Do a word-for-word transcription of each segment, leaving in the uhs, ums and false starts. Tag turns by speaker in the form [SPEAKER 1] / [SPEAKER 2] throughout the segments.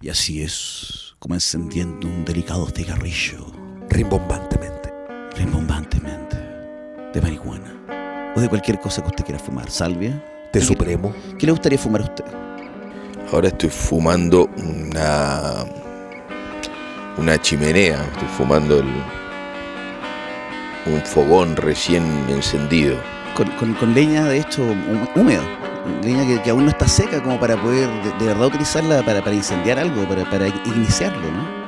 [SPEAKER 1] Y así es como encendiendo un delicado cigarrillo.
[SPEAKER 2] Rimbombantemente.
[SPEAKER 1] Rimbombantemente. De marihuana. O de cualquier cosa que usted quiera fumar. Salvia.
[SPEAKER 2] Té supremo.
[SPEAKER 1] ¿Qué le gustaría fumar a usted?
[SPEAKER 3] Ahora estoy fumando una... Una chimenea. Estoy fumando el... un fogón recién encendido.
[SPEAKER 1] Con, con, con leña, de hecho, húmeda. Leña que, que aún no está seca como para poder de, de verdad utilizarla para, para incendiar algo, para, para iniciarlo, ¿no?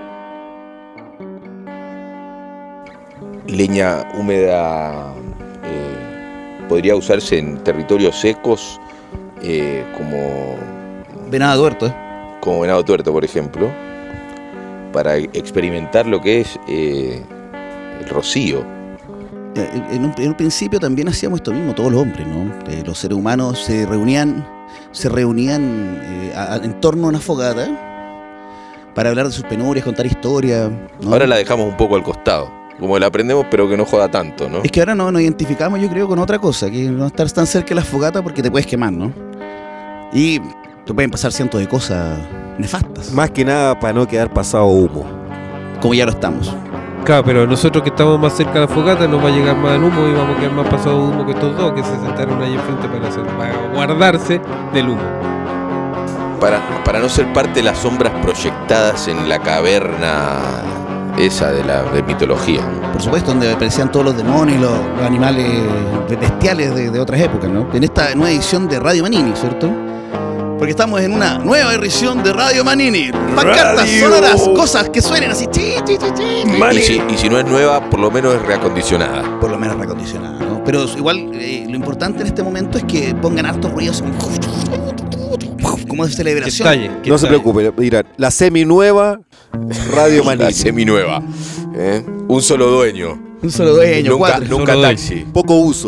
[SPEAKER 3] Leña húmeda eh, podría usarse en territorios secos eh, como...
[SPEAKER 1] Venado tuerto, ¿eh?
[SPEAKER 3] Como venado tuerto, por ejemplo, para experimentar lo que es eh, el rocío.
[SPEAKER 1] En un, en un principio también hacíamos esto mismo, todos los hombres, ¿no? Eh, los seres humanos se reunían, se reunían eh, a, a, en torno a una fogata para hablar de sus penurias, contar historias, ¿no?
[SPEAKER 3] Ahora la dejamos un poco al costado, como la aprendemos, pero que no joda tanto, ¿no?
[SPEAKER 1] Es que ahora no, nos identificamos, yo creo, con otra cosa, que no estar tan cerca de la fogata porque te puedes quemar, ¿no? Y te pueden pasar cientos de cosas nefastas.
[SPEAKER 2] Más que nada para no quedar pasado humo.
[SPEAKER 1] Como ya lo estamos.
[SPEAKER 4] Claro, pero nosotros que estamos más cerca de la fogata nos va a llegar más el humo y vamos a quedar más pasado humo que estos dos que se sentaron ahí enfrente para, hacer, para guardarse del humo.
[SPEAKER 3] Para, para no ser parte de las sombras proyectadas en la caverna esa de la de mitología, ¿no?
[SPEAKER 1] Por supuesto, donde aparecían todos los demonios y los, los animales bestiales de, de otras épocas, ¿no? En esta nueva edición de Radio Manini, ¿cierto? Porque estamos en una nueva edición de Radio Manini. Pancartas sonoras, cosas que suenen así. Chi, chi, chi, chi.
[SPEAKER 3] Y, si, y si no es nueva, por lo menos es reacondicionada.
[SPEAKER 1] Por lo menos reacondicionada, ¿no? Pero igual eh, lo importante en este momento es que pongan hartos ruidos como de celebración.
[SPEAKER 4] Que estalle, que
[SPEAKER 2] no
[SPEAKER 4] estalle.
[SPEAKER 2] se preocupe, mira, la semi-nueva Radio Manini.
[SPEAKER 3] La seminueva. ¿eh? Un solo dueño.
[SPEAKER 1] Un solo dueño,
[SPEAKER 3] Nunca,
[SPEAKER 1] cuatro.
[SPEAKER 3] nunca
[SPEAKER 4] Solo
[SPEAKER 3] taxi.
[SPEAKER 2] Poco uso.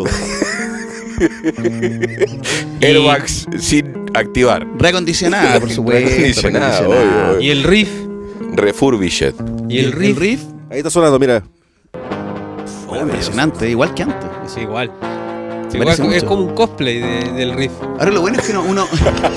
[SPEAKER 3] Airbags sin activar.
[SPEAKER 1] Reacondicionada, por supuesto.
[SPEAKER 3] Reacondicionada,
[SPEAKER 1] reacondicionada.
[SPEAKER 3] obvio, obvio.
[SPEAKER 4] Y el riff.
[SPEAKER 3] Refurbished.
[SPEAKER 4] Y el riff.
[SPEAKER 1] riff.
[SPEAKER 2] Ahí está sonando, mira.
[SPEAKER 1] Oh, impresionante, igual que antes.
[SPEAKER 4] Sí, igual.
[SPEAKER 1] Se
[SPEAKER 4] Igual
[SPEAKER 1] parece
[SPEAKER 4] es
[SPEAKER 1] mucho.
[SPEAKER 4] como un cosplay de, del riff.
[SPEAKER 1] Ahora lo bueno es que uno, uno...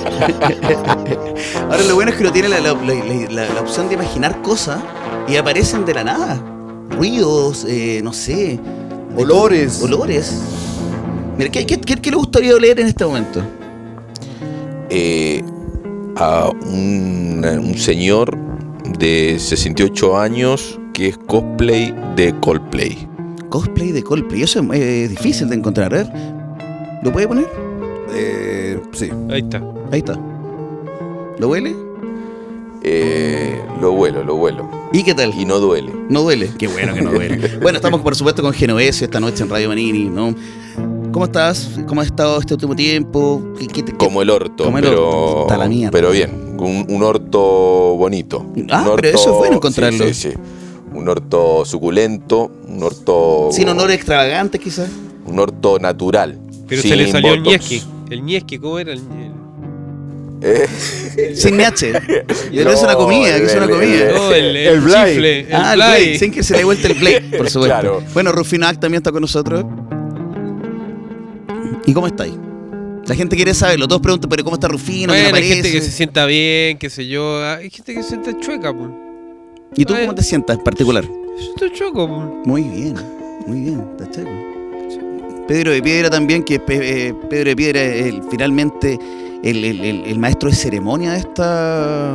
[SPEAKER 1] Ahora lo bueno es que uno tiene la, la, la, la, la opción de imaginar cosas y aparecen de la nada. Ruidos, eh, no sé.
[SPEAKER 2] Olores.
[SPEAKER 1] Olores. Mira, ¿qué, qué, qué, qué le gustaría oler en este momento?
[SPEAKER 3] Eh, a un, un señor de sesenta y ocho años que es cosplay de Coldplay.
[SPEAKER 1] Cosplay de Coldplay. Eso es eh, difícil de encontrar. A ver, ¿lo puede poner?
[SPEAKER 2] Eh, sí.
[SPEAKER 4] Ahí está.
[SPEAKER 1] Ahí está. ¿Lo huele?
[SPEAKER 3] Eh, lo vuelo, lo vuelo.
[SPEAKER 1] ¿Y qué tal?
[SPEAKER 3] Y no duele.
[SPEAKER 1] No duele. Qué bueno que no duele. Bueno, estamos por supuesto con Genovesio esta noche en Radio Manini, ¿no? ¿Cómo estás? ¿Cómo has estado este último tiempo? ¿Qué, qué, qué?
[SPEAKER 3] Como el orto,
[SPEAKER 1] Como el
[SPEAKER 3] pero,
[SPEAKER 1] orto. Está la mierda.
[SPEAKER 3] pero bien. Un, un orto bonito.
[SPEAKER 1] Ah,
[SPEAKER 3] un orto,
[SPEAKER 1] pero eso es bueno encontrarlo.
[SPEAKER 3] Sí, sí, sí. Un orto suculento, un orto...
[SPEAKER 1] Sin honor extravagante, quizás.
[SPEAKER 3] Un orto natural.
[SPEAKER 4] Pero
[SPEAKER 3] sin
[SPEAKER 4] se le salió el
[SPEAKER 3] botox.
[SPEAKER 4] ñesqui. El ñesqui, ¿cómo era? El, el...
[SPEAKER 3] Eh,
[SPEAKER 1] Sin M H. Y
[SPEAKER 3] No,
[SPEAKER 1] es una comida, que es una
[SPEAKER 3] el-
[SPEAKER 1] comida.
[SPEAKER 3] el-
[SPEAKER 4] No, el, el,
[SPEAKER 2] El Blay.
[SPEAKER 4] chifle, el
[SPEAKER 1] ah, el
[SPEAKER 4] Blay.
[SPEAKER 1] Blake. Sin que se le dé vuelta el Blake, por supuesto.
[SPEAKER 3] Claro.
[SPEAKER 1] Bueno, Rufinac también está con nosotros. ¿Y cómo estáis? La gente quiere saberlo. Todos preguntan, pero ¿cómo está Rufino? ¿Qué le
[SPEAKER 4] Bueno, hay
[SPEAKER 1] parece?
[SPEAKER 4] gente que se sienta bien, qué sé yo. Hay gente que se sienta chueca, pues.
[SPEAKER 1] ¿Y tú
[SPEAKER 4] Ay.
[SPEAKER 1] cómo te sientas en particular?
[SPEAKER 4] Yo estoy choco, pues.
[SPEAKER 1] Muy bien, muy bien, está chévere. Pedro de Piedra también, que eh, Pedro de Piedra es el- finalmente el, el- el- el maestro de ceremonia de esta...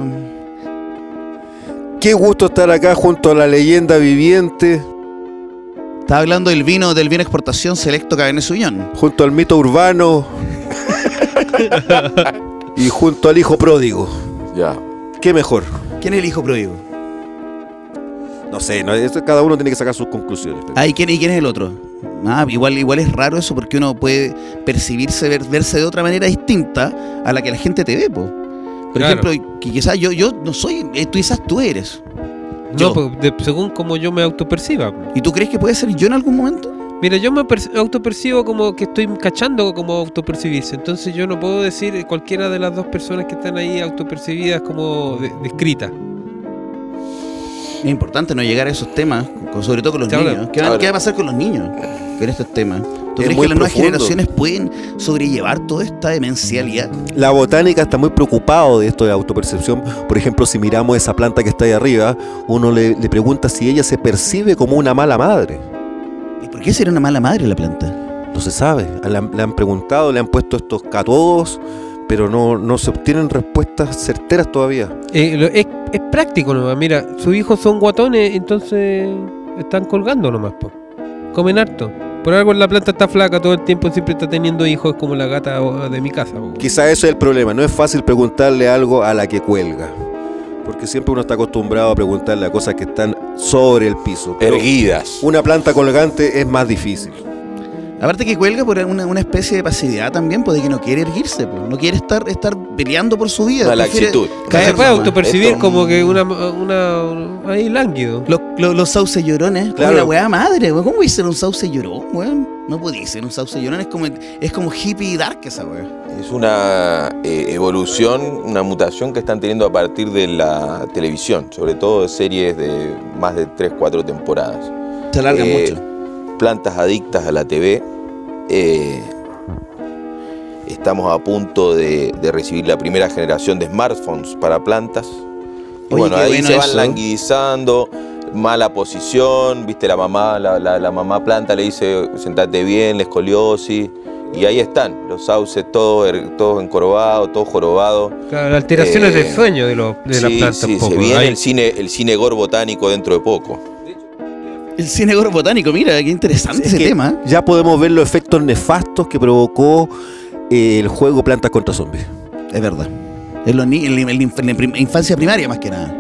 [SPEAKER 2] Qué gusto estar acá junto a la leyenda viviente,
[SPEAKER 1] Estaba hablando del vino, del vino exportación selecto Cabernet Sauvignon.
[SPEAKER 2] junto al mito urbano y junto al hijo pródigo.
[SPEAKER 3] ya.
[SPEAKER 2] ¿Qué mejor?
[SPEAKER 1] ¿Quién es el hijo pródigo?
[SPEAKER 2] No sé, no, esto, cada uno tiene que sacar sus conclusiones.
[SPEAKER 1] Ah, ¿y quién, y quién es el otro? Ah, igual, igual es raro eso porque uno puede percibirse, ver- verse de otra manera distinta a la que la gente te ve, po. Por
[SPEAKER 4] Claro.
[SPEAKER 1] ejemplo, que quizás yo, yo no soy, eh, tú quizás tú eres. Yo.
[SPEAKER 4] No, pues, de- según como yo me autoperciba. Pues.
[SPEAKER 1] ¿Y tú crees que puede ser yo en algún momento?
[SPEAKER 4] Mira, yo me perci- autopercibo como que estoy cachando como autopercibirse. Entonces yo no puedo decir cualquiera de las dos personas que están ahí autopercibidas como de- descritas.
[SPEAKER 1] Es importante no llegar a esos temas, con- sobre todo con los
[SPEAKER 4] Sí, ahora-
[SPEAKER 1] niños. ¿Qué, va-
[SPEAKER 3] ahora-
[SPEAKER 1] qué va a pasar con los niños con estos temas? ¿Tú
[SPEAKER 2] Es
[SPEAKER 1] crees
[SPEAKER 2] muy
[SPEAKER 1] que las nuevas
[SPEAKER 2] profundo.
[SPEAKER 1] generaciones pueden sobrellevar toda esta demencialidad?
[SPEAKER 2] La botánica está muy preocupado de esto de autopercepción. Por ejemplo, si miramos esa planta que está ahí arriba, uno le, le pregunta si ella se percibe como una mala madre.
[SPEAKER 1] ¿Y por qué será una mala madre la planta?
[SPEAKER 2] No se sabe. Le han, le han preguntado, le han puesto estos cátodos, pero no, no se obtienen respuestas certeras todavía.
[SPEAKER 4] Eh, lo- es, es práctico nomás. Mira, sus hijos son guatones, entonces están colgando nomás, po. Comen harto. Por algo la planta está flaca todo el tiempo, siempre está teniendo hijos como la gata o- de mi casa, po.
[SPEAKER 2] Quizá ese es el problema. No es fácil preguntarle algo a la que cuelga. Porque siempre uno está acostumbrado a preguntarle a cosas que están sobre el piso. Pero
[SPEAKER 3] Erguidas.
[SPEAKER 2] una planta colgante es más difícil.
[SPEAKER 1] Aparte que cuelga por una, una especie de pasividad también, pues de que no quiere erguirse, pues. No quiere estar, estar peleando por su vida.
[SPEAKER 3] Una
[SPEAKER 1] prefiere
[SPEAKER 3] laxitud.
[SPEAKER 1] caer
[SPEAKER 4] Se puede
[SPEAKER 1] nomás.
[SPEAKER 4] autopercibir
[SPEAKER 3] Esto-
[SPEAKER 4] como que una, una, una- ahí lánguido.
[SPEAKER 1] Los, los, los sauces llorones, como
[SPEAKER 2] Claro.
[SPEAKER 1] la weá madre, weón. ¿Cómo voy a ser un sauce llorón, weón? No podía ser un sauce llorón, es como, es como hippie dark esa weá.
[SPEAKER 3] Es una eh, evolución, una mutación que están teniendo a partir de la televisión, sobre todo de series de más de tres, cuatro temporadas.
[SPEAKER 1] Se alargan
[SPEAKER 3] Eh,
[SPEAKER 1] mucho.
[SPEAKER 3] Plantas adictas a la T V. Eh, estamos a punto de, de recibir la primera generación de smartphones para plantas. Y
[SPEAKER 1] Oye,
[SPEAKER 3] bueno,
[SPEAKER 1] qué
[SPEAKER 3] ahí
[SPEAKER 1] bueno
[SPEAKER 3] se van
[SPEAKER 1] eso.
[SPEAKER 3] languidizando, mala posición, viste, la mamá, la, la- la mamá planta le dice sentate bien, la escoliosis, y ahí están, los sauces todos, er- todos encorvados, todos jorobados.
[SPEAKER 4] Claro, las alteraciones
[SPEAKER 3] Eh,
[SPEAKER 4] del sueño de, los de
[SPEAKER 3] sí,
[SPEAKER 4] las plantas.
[SPEAKER 3] sí,
[SPEAKER 4] un poco.
[SPEAKER 3] se viene
[SPEAKER 4] Ahí-
[SPEAKER 3] el cine, el cine gore botánico dentro de poco.
[SPEAKER 1] El cine gore botánico, mira, qué interesante
[SPEAKER 2] Es
[SPEAKER 1] ese
[SPEAKER 2] que
[SPEAKER 1] tema.
[SPEAKER 2] ya podemos ver los efectos nefastos que provocó eh, el juego Plantas contra Zombies.
[SPEAKER 1] Es verdad. En, los ni- en, la- en la inf- en la prim- infancia primaria, más que nada.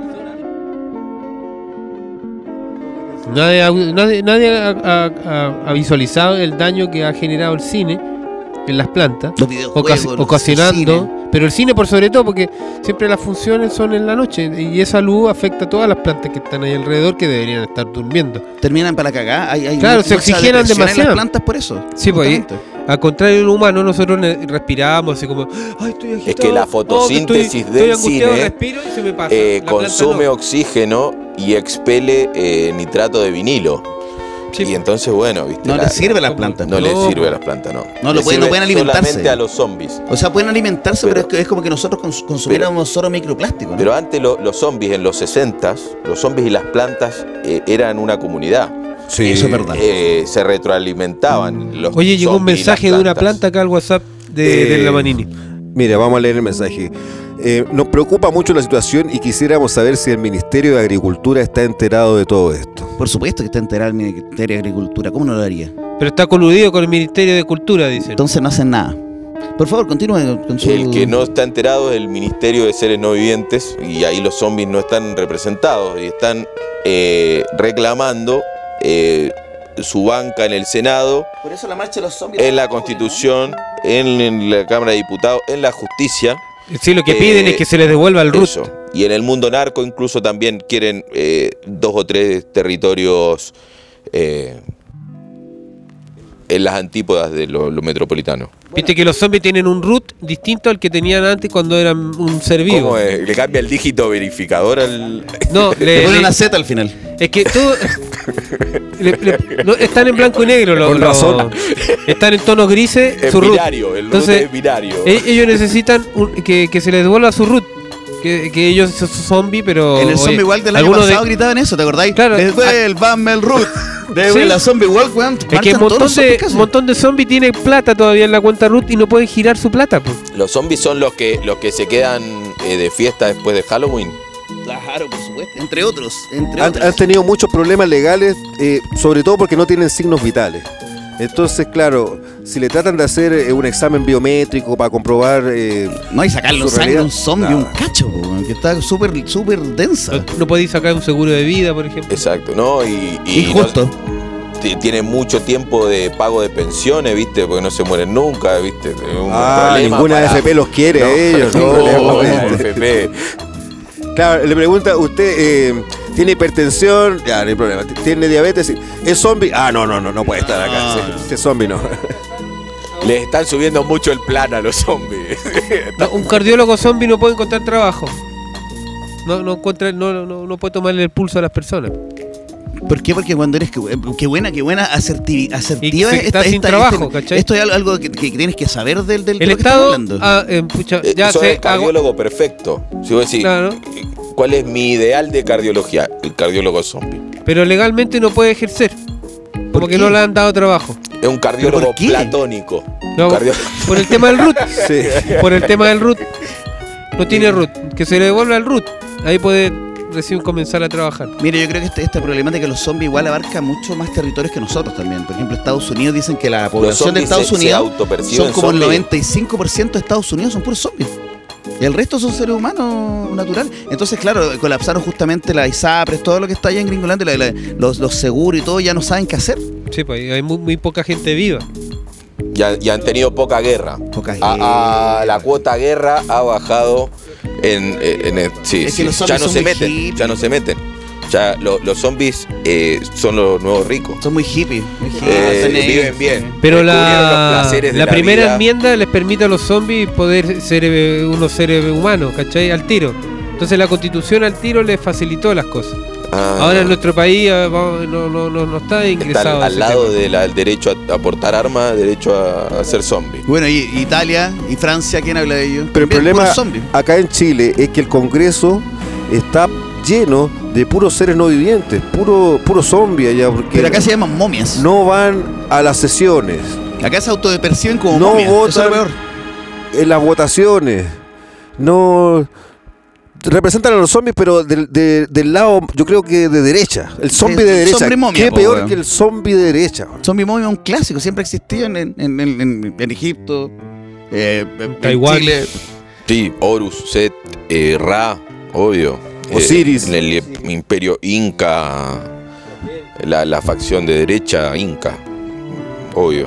[SPEAKER 4] Nadie, ha, nadie, nadie ha, ha- ha- ha visualizado el daño que ha generado el cine en las plantas,
[SPEAKER 1] Los videojuegos,
[SPEAKER 4] ocasi-
[SPEAKER 1] los-
[SPEAKER 4] ocasionando,
[SPEAKER 1] el cine.
[SPEAKER 4] pero el cine por sobre todo, porque siempre las funciones son en la noche y esa luz afecta a todas las plantas que están ahí alrededor que deberían estar durmiendo.
[SPEAKER 1] Terminan para cagar. Hay, hay
[SPEAKER 4] Claro,
[SPEAKER 1] mucha
[SPEAKER 4] se oxigenan
[SPEAKER 1] depresión en
[SPEAKER 4] demasiado.
[SPEAKER 1] las plantas por eso.
[SPEAKER 4] Sí, pues, y-
[SPEAKER 1] justamente.
[SPEAKER 4] Al contrario del humano, nosotros ne- respiramos así como, ay, estoy agitado.
[SPEAKER 3] Es que la
[SPEAKER 4] oh,
[SPEAKER 3] fotosíntesis
[SPEAKER 4] estoy,
[SPEAKER 3] del
[SPEAKER 4] estoy angustiado,
[SPEAKER 3] cine,
[SPEAKER 4] respiro y se me pasa.
[SPEAKER 3] Eh,
[SPEAKER 4] La planta
[SPEAKER 3] consume
[SPEAKER 4] no.
[SPEAKER 3] oxígeno y expele eh, nitrato de vinilo.
[SPEAKER 4] Sí,
[SPEAKER 3] Y entonces, bueno, viste.
[SPEAKER 1] No
[SPEAKER 3] la-
[SPEAKER 1] le sirve a las
[SPEAKER 4] no,
[SPEAKER 1] plantas.
[SPEAKER 3] No,
[SPEAKER 4] No,
[SPEAKER 3] le sirve
[SPEAKER 4] po.
[SPEAKER 3] a las plantas, no.
[SPEAKER 1] No,
[SPEAKER 3] Le
[SPEAKER 1] lo pueden- no
[SPEAKER 3] sirve
[SPEAKER 1] pueden alimentarse.
[SPEAKER 3] solamente a los zombies.
[SPEAKER 1] O sea, pueden alimentarse, pero,
[SPEAKER 3] Pero-
[SPEAKER 1] es, que es como que nosotros cons- consumiéramos solo microplástico, ¿no?
[SPEAKER 3] Pero antes lo- los zombies en los sesentas, los zombies y las plantas eh, eran una comunidad.
[SPEAKER 1] Sí, eso es verdad.
[SPEAKER 3] Eh, se retroalimentaban los
[SPEAKER 4] Oye, llegó un
[SPEAKER 3] zombies y las
[SPEAKER 4] mensaje de una
[SPEAKER 3] plantas.
[SPEAKER 4] planta acá al WhatsApp de, de
[SPEAKER 2] Eh,
[SPEAKER 4] la Manini.
[SPEAKER 2] Mira, vamos a leer el mensaje. Eh, nos preocupa mucho la situación y quisiéramos saber si el Ministerio de Agricultura está enterado de todo esto.
[SPEAKER 1] Por supuesto que está enterado el Ministerio de Agricultura. ¿Cómo no lo haría?
[SPEAKER 4] Pero está coludido con el Ministerio de Cultura, dicen.
[SPEAKER 1] Entonces no hacen nada. Por favor, continúe con su...
[SPEAKER 3] El que no está enterado es el Ministerio de Seres No Vivientes y ahí los zombies no están representados y están eh, reclamando eh, su banca en el Senado,
[SPEAKER 1] Por eso la marcha de los zombies...
[SPEAKER 3] en la Constitución, en, en la Cámara de Diputados, en la Justicia.
[SPEAKER 4] Sí, lo que
[SPEAKER 3] Eh,
[SPEAKER 4] piden es que se les devuelva el R U T.
[SPEAKER 3] Eso. Y en el mundo narco incluso también quieren eh, dos o tres territorios eh, en las antípodas de lo, lo metropolitano.
[SPEAKER 4] Viste que los zombies tienen un R U T distinto al que tenían antes cuando eran un ser vivo.
[SPEAKER 3] ¿Cómo es? ¿Le cambia el dígito verificador al...?
[SPEAKER 4] No,
[SPEAKER 1] Le
[SPEAKER 4] le,
[SPEAKER 1] ponen
[SPEAKER 4] le-
[SPEAKER 1] una Z al final.
[SPEAKER 4] es que todo le- le- no, están en blanco y negro los,
[SPEAKER 2] Con
[SPEAKER 4] los-
[SPEAKER 2] razón.
[SPEAKER 4] están en tonos grises
[SPEAKER 3] Es
[SPEAKER 4] su R U T.
[SPEAKER 3] binario, el
[SPEAKER 4] Entonces,
[SPEAKER 3] root es binario.
[SPEAKER 4] E- ellos necesitan un- que, que se les devuelva su R U T. Que, que ellos son zombies, pero
[SPEAKER 1] En el
[SPEAKER 4] oye,
[SPEAKER 1] Zombie Walk del año
[SPEAKER 4] algunos de-
[SPEAKER 1] pasado gritaban eso, ¿te acordáis?
[SPEAKER 4] Claro.
[SPEAKER 1] Devuélvame el root. De
[SPEAKER 4] Sí.
[SPEAKER 1] la Zombie Walk, weón.
[SPEAKER 4] es que
[SPEAKER 1] marchan
[SPEAKER 4] un
[SPEAKER 1] todos
[SPEAKER 4] montón
[SPEAKER 1] los zombies
[SPEAKER 4] de,
[SPEAKER 1] casi.
[SPEAKER 4] un montón de zombies tienen plata todavía en la cuenta R U T y no pueden girar su plata. Pues.
[SPEAKER 3] Los zombies son los que, los que se quedan eh, de fiesta después de Halloween.
[SPEAKER 1] Claro, por supuesto. Entre otros. Entre
[SPEAKER 2] Han,
[SPEAKER 1] otros.
[SPEAKER 2] han tenido muchos problemas legales, eh, sobre todo porque no tienen signos vitales. Entonces, claro, si le tratan de hacer eh, un examen biométrico para comprobar... eh,
[SPEAKER 1] No, y sacarle
[SPEAKER 2] su
[SPEAKER 1] sangre a un
[SPEAKER 2] realidad,
[SPEAKER 1] zombie,
[SPEAKER 2] nada.
[SPEAKER 1] un cacho, po, weón, que está súper, súper densa.
[SPEAKER 4] No, no podéis sacar un seguro de vida, por ejemplo.
[SPEAKER 3] Exacto, ¿no? Y, y
[SPEAKER 1] Injusto.
[SPEAKER 3] no- t- tienen mucho tiempo de pago de pensiones, ¿viste? Porque no se mueren nunca, ¿viste? Es un
[SPEAKER 2] ah,
[SPEAKER 3] problema
[SPEAKER 2] ninguna
[SPEAKER 3] para-
[SPEAKER 2] A F P los quiere
[SPEAKER 3] No,
[SPEAKER 2] a ellos, ¿no?
[SPEAKER 3] no,
[SPEAKER 2] Le-
[SPEAKER 3] la A F P.
[SPEAKER 2] Claro, le pregunta, ¿usted eh, tiene hipertensión? Ya, no hay problema. ¿Tiene diabetes? ¿Es zombie? Ah, no, no, no, no puede estar acá.
[SPEAKER 1] Ah.
[SPEAKER 2] Si- si es zombie, no.
[SPEAKER 3] Les están subiendo mucho el plan a los zombies.
[SPEAKER 4] No, un cardiólogo zombie no puede encontrar trabajo. No, no, encuentra, no, no, no puede tomarle el pulso a las personas.
[SPEAKER 1] ¿Por qué? Porque cuando eres... Qué buena, qué buena asertivi- asertiva.
[SPEAKER 4] Y se está sin trabajo,
[SPEAKER 1] este-
[SPEAKER 4] ¿cachai?
[SPEAKER 1] Esto es algo que, que tienes que saber del, del de
[SPEAKER 4] El
[SPEAKER 1] lo que estamos
[SPEAKER 4] Estado,
[SPEAKER 1] hablando.
[SPEAKER 4] ah, eh, pucha,
[SPEAKER 3] Eh,
[SPEAKER 4] ya
[SPEAKER 3] sos
[SPEAKER 4] se
[SPEAKER 3] el cardiólogo perfecto. Si vos decís,
[SPEAKER 4] Claro.
[SPEAKER 3] ¿cuál es mi ideal de cardiología? El cardiólogo zombie.
[SPEAKER 4] pero legalmente no puede ejercer. Como que
[SPEAKER 1] qué?
[SPEAKER 4] no le han dado trabajo.
[SPEAKER 3] Es un cardiólogo
[SPEAKER 1] por qué?
[SPEAKER 3] platónico.
[SPEAKER 4] No,
[SPEAKER 3] Cardio-
[SPEAKER 4] por el tema del root.
[SPEAKER 2] Sí.
[SPEAKER 4] Por el tema del root. No tiene root. Que se le devuelva el root. Ahí puede recién comenzar a trabajar.
[SPEAKER 1] Mire, yo creo que este- esta problemática de los zombies igual abarca mucho más territorios que nosotros también. Por ejemplo, Estados Unidos dicen que la población de
[SPEAKER 3] zombies
[SPEAKER 1] Estados
[SPEAKER 3] se- se
[SPEAKER 1] Unidos
[SPEAKER 3] autoperciben
[SPEAKER 1] son como el
[SPEAKER 3] zombies.
[SPEAKER 1] noventa y cinco por ciento de Estados Unidos son puros zombies. Y el resto son seres humanos naturales. Entonces, claro, colapsaron justamente las ISAPRES, todo lo que está allá en Gringolandia, la- la- los, los seguros y todo, ya no saben qué hacer.
[SPEAKER 4] Sí, pues hay muy, muy poca gente viva.
[SPEAKER 3] Ya, ya han tenido poca guerra.
[SPEAKER 1] Poca
[SPEAKER 3] A- a la cuota guerra ha bajado en, en- en- sí,
[SPEAKER 1] Es que
[SPEAKER 3] sí,
[SPEAKER 1] los
[SPEAKER 3] ya
[SPEAKER 1] zombies
[SPEAKER 3] no
[SPEAKER 1] son
[SPEAKER 3] se
[SPEAKER 1] muy
[SPEAKER 3] meten,
[SPEAKER 1] hippies.
[SPEAKER 3] ya no se meten. Ya lo- los zombies eh, son los nuevos ricos.
[SPEAKER 1] Son muy hippies. Muy hippies,
[SPEAKER 3] Eh,
[SPEAKER 1] están ahí.
[SPEAKER 3] viven bien.
[SPEAKER 4] Pero
[SPEAKER 3] Descubrieron los
[SPEAKER 4] la,
[SPEAKER 3] placeres de
[SPEAKER 4] la
[SPEAKER 3] la
[SPEAKER 4] primera
[SPEAKER 3] vida.
[SPEAKER 4] enmienda les permite a los zombies poder ser eh, unos seres humanos, ¿cachai? Al tiro. Entonces la constitución al tiro les facilitó las cosas.
[SPEAKER 3] Ah,
[SPEAKER 4] Ahora en nuestro país ah, vamos, no, no, no, no está
[SPEAKER 3] está
[SPEAKER 4] ingresado.
[SPEAKER 3] al, al
[SPEAKER 4] ese
[SPEAKER 3] lado
[SPEAKER 4] tema.
[SPEAKER 3] del derecho a, a portar armas, derecho a, a ser zombie.
[SPEAKER 1] Bueno, y Italia y Francia, ¿quién habla de ellos?
[SPEAKER 2] Pero el
[SPEAKER 1] También
[SPEAKER 2] problema
[SPEAKER 1] puros zombies.
[SPEAKER 2] acá en Chile es que el Congreso está lleno de puros seres no vivientes, puro, puro zombies allá, porque
[SPEAKER 1] Pero acá se llaman momias.
[SPEAKER 2] no van a las sesiones,
[SPEAKER 1] Acá se autoperciben como
[SPEAKER 2] No
[SPEAKER 1] momias. Eso es lo
[SPEAKER 2] votan.
[SPEAKER 1] peor.
[SPEAKER 2] en las votaciones, no representan a los zombies, pero del, de- del lado, yo creo que de derecha, el zombie
[SPEAKER 1] El
[SPEAKER 2] de derecha,
[SPEAKER 1] zombie momia,
[SPEAKER 2] qué
[SPEAKER 1] po,
[SPEAKER 2] peor
[SPEAKER 1] weón.
[SPEAKER 2] que el zombie de derecha.
[SPEAKER 1] Zombie momia es un clásico, siempre existió en, en, en, en- en Egipto, eh, en
[SPEAKER 4] Taiwán.
[SPEAKER 1] Chile.
[SPEAKER 3] Sí, Horus, Set, eh, Ra, obvio. Eh,
[SPEAKER 2] Osiris.
[SPEAKER 3] en el imperio Inca, la, la facción de derecha Inca, obvio.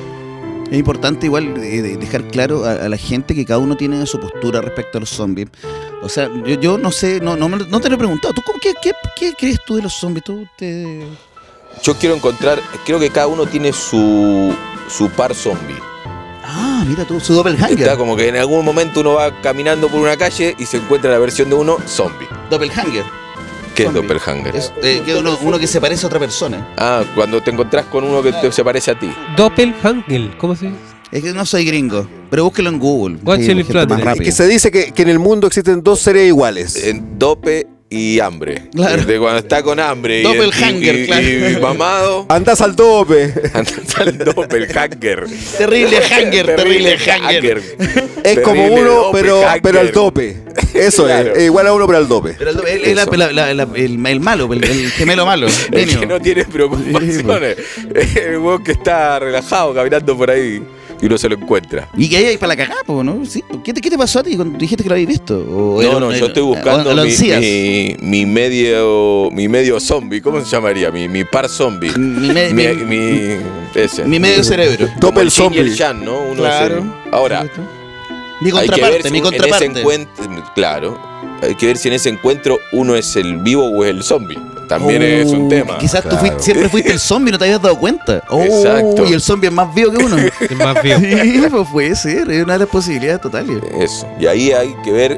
[SPEAKER 1] Es importante igual eh, de- dejar claro a, a la gente que cada uno tiene su postura respecto a los zombies. O sea, yo, yo no sé, no, no, me- no te lo he preguntado. ¿Tú cómo, qué, qué, qué crees tú de los zombies? ¿Tú te...
[SPEAKER 3] Yo quiero encontrar, creo que cada uno tiene su, su par zombie.
[SPEAKER 1] Ah, mira tú, su doppelganger.
[SPEAKER 3] Está como que en algún momento uno va caminando por una calle y se encuentra la versión de uno zombie.
[SPEAKER 1] Doppelganger.
[SPEAKER 3] ¿Qué es
[SPEAKER 1] Zombie.
[SPEAKER 3] doppelganger?
[SPEAKER 1] Es eh, que uno, uno que se parece a otra persona.
[SPEAKER 3] Ah, cuando te encontrás con uno que te- se parece a ti.
[SPEAKER 4] Doppelganger, ¿cómo se dice?
[SPEAKER 1] Es que no soy gringo, pero búsquelo en Google.
[SPEAKER 4] Watch
[SPEAKER 1] Sí,
[SPEAKER 4] it in
[SPEAKER 1] gente más
[SPEAKER 4] Flanders.
[SPEAKER 1] rápida.
[SPEAKER 2] Que se dice que, que en el mundo existen dos seres iguales.
[SPEAKER 3] En dope y hambre.
[SPEAKER 1] Claro.
[SPEAKER 3] De cuando está con hambre y-
[SPEAKER 1] Doppelganger,
[SPEAKER 3] y, y,
[SPEAKER 1] claro.
[SPEAKER 3] y mamado.
[SPEAKER 2] Andas al dope.
[SPEAKER 3] Anda el doppelganger.
[SPEAKER 1] Terrible hanger, terrible hanger.
[SPEAKER 2] Es como
[SPEAKER 3] Terrible
[SPEAKER 2] uno, pero,
[SPEAKER 3] doppelganger.
[SPEAKER 2] pero al dope. Eso
[SPEAKER 3] Claro.
[SPEAKER 2] es, es igual a uno, pero al dope.
[SPEAKER 1] Pero el, el- el-
[SPEAKER 3] Eso.
[SPEAKER 1] la- la- la- el- el malo, el, el gemelo malo.
[SPEAKER 3] El
[SPEAKER 1] Genio.
[SPEAKER 3] que no tiene preocupaciones. El weón que está relajado caminando por ahí y uno se lo encuentra.
[SPEAKER 1] Y que ahí hay para la cagada, po, ¿no? Sí. ¿Qué, te, ¿Qué te pasó a ti cuando dijiste que lo habías visto? ¿O era-
[SPEAKER 3] No, no, yo
[SPEAKER 1] era-
[SPEAKER 3] estoy
[SPEAKER 1] o
[SPEAKER 3] buscando
[SPEAKER 1] lo
[SPEAKER 3] mi,
[SPEAKER 1] ansías?
[SPEAKER 3] mi, mi medio mi medio zombie. ¿Cómo se llamaría? Mi, mi par zombie.
[SPEAKER 1] Mi, me-
[SPEAKER 3] Mi,
[SPEAKER 1] mi-
[SPEAKER 3] mi- ese.
[SPEAKER 1] mi medio cerebro.
[SPEAKER 3] Como
[SPEAKER 2] Doppel
[SPEAKER 3] el yin y el
[SPEAKER 2] zombie.
[SPEAKER 3] yang, ¿no? Uno
[SPEAKER 1] Claro.
[SPEAKER 3] es el- Ahora,
[SPEAKER 1] Mi
[SPEAKER 3] hay que ver
[SPEAKER 1] contraparte,
[SPEAKER 3] si
[SPEAKER 1] mi
[SPEAKER 3] en ese
[SPEAKER 1] contraparte.
[SPEAKER 3] encuentro, claro, hay que ver si en ese encuentro uno es el vivo o es el zombie. También es un
[SPEAKER 1] Oh,
[SPEAKER 3] tema.
[SPEAKER 1] Quizás tú
[SPEAKER 2] Claro.
[SPEAKER 1] fuiste- siempre fuiste el zombie y no te habías dado cuenta. Oh,
[SPEAKER 3] Exacto.
[SPEAKER 1] Y el zombie es más vivo que uno.
[SPEAKER 4] Es más vivo.
[SPEAKER 1] Sí, pues puede ser, es una de las posibilidades totales.
[SPEAKER 3] Eso. Y ahí hay que ver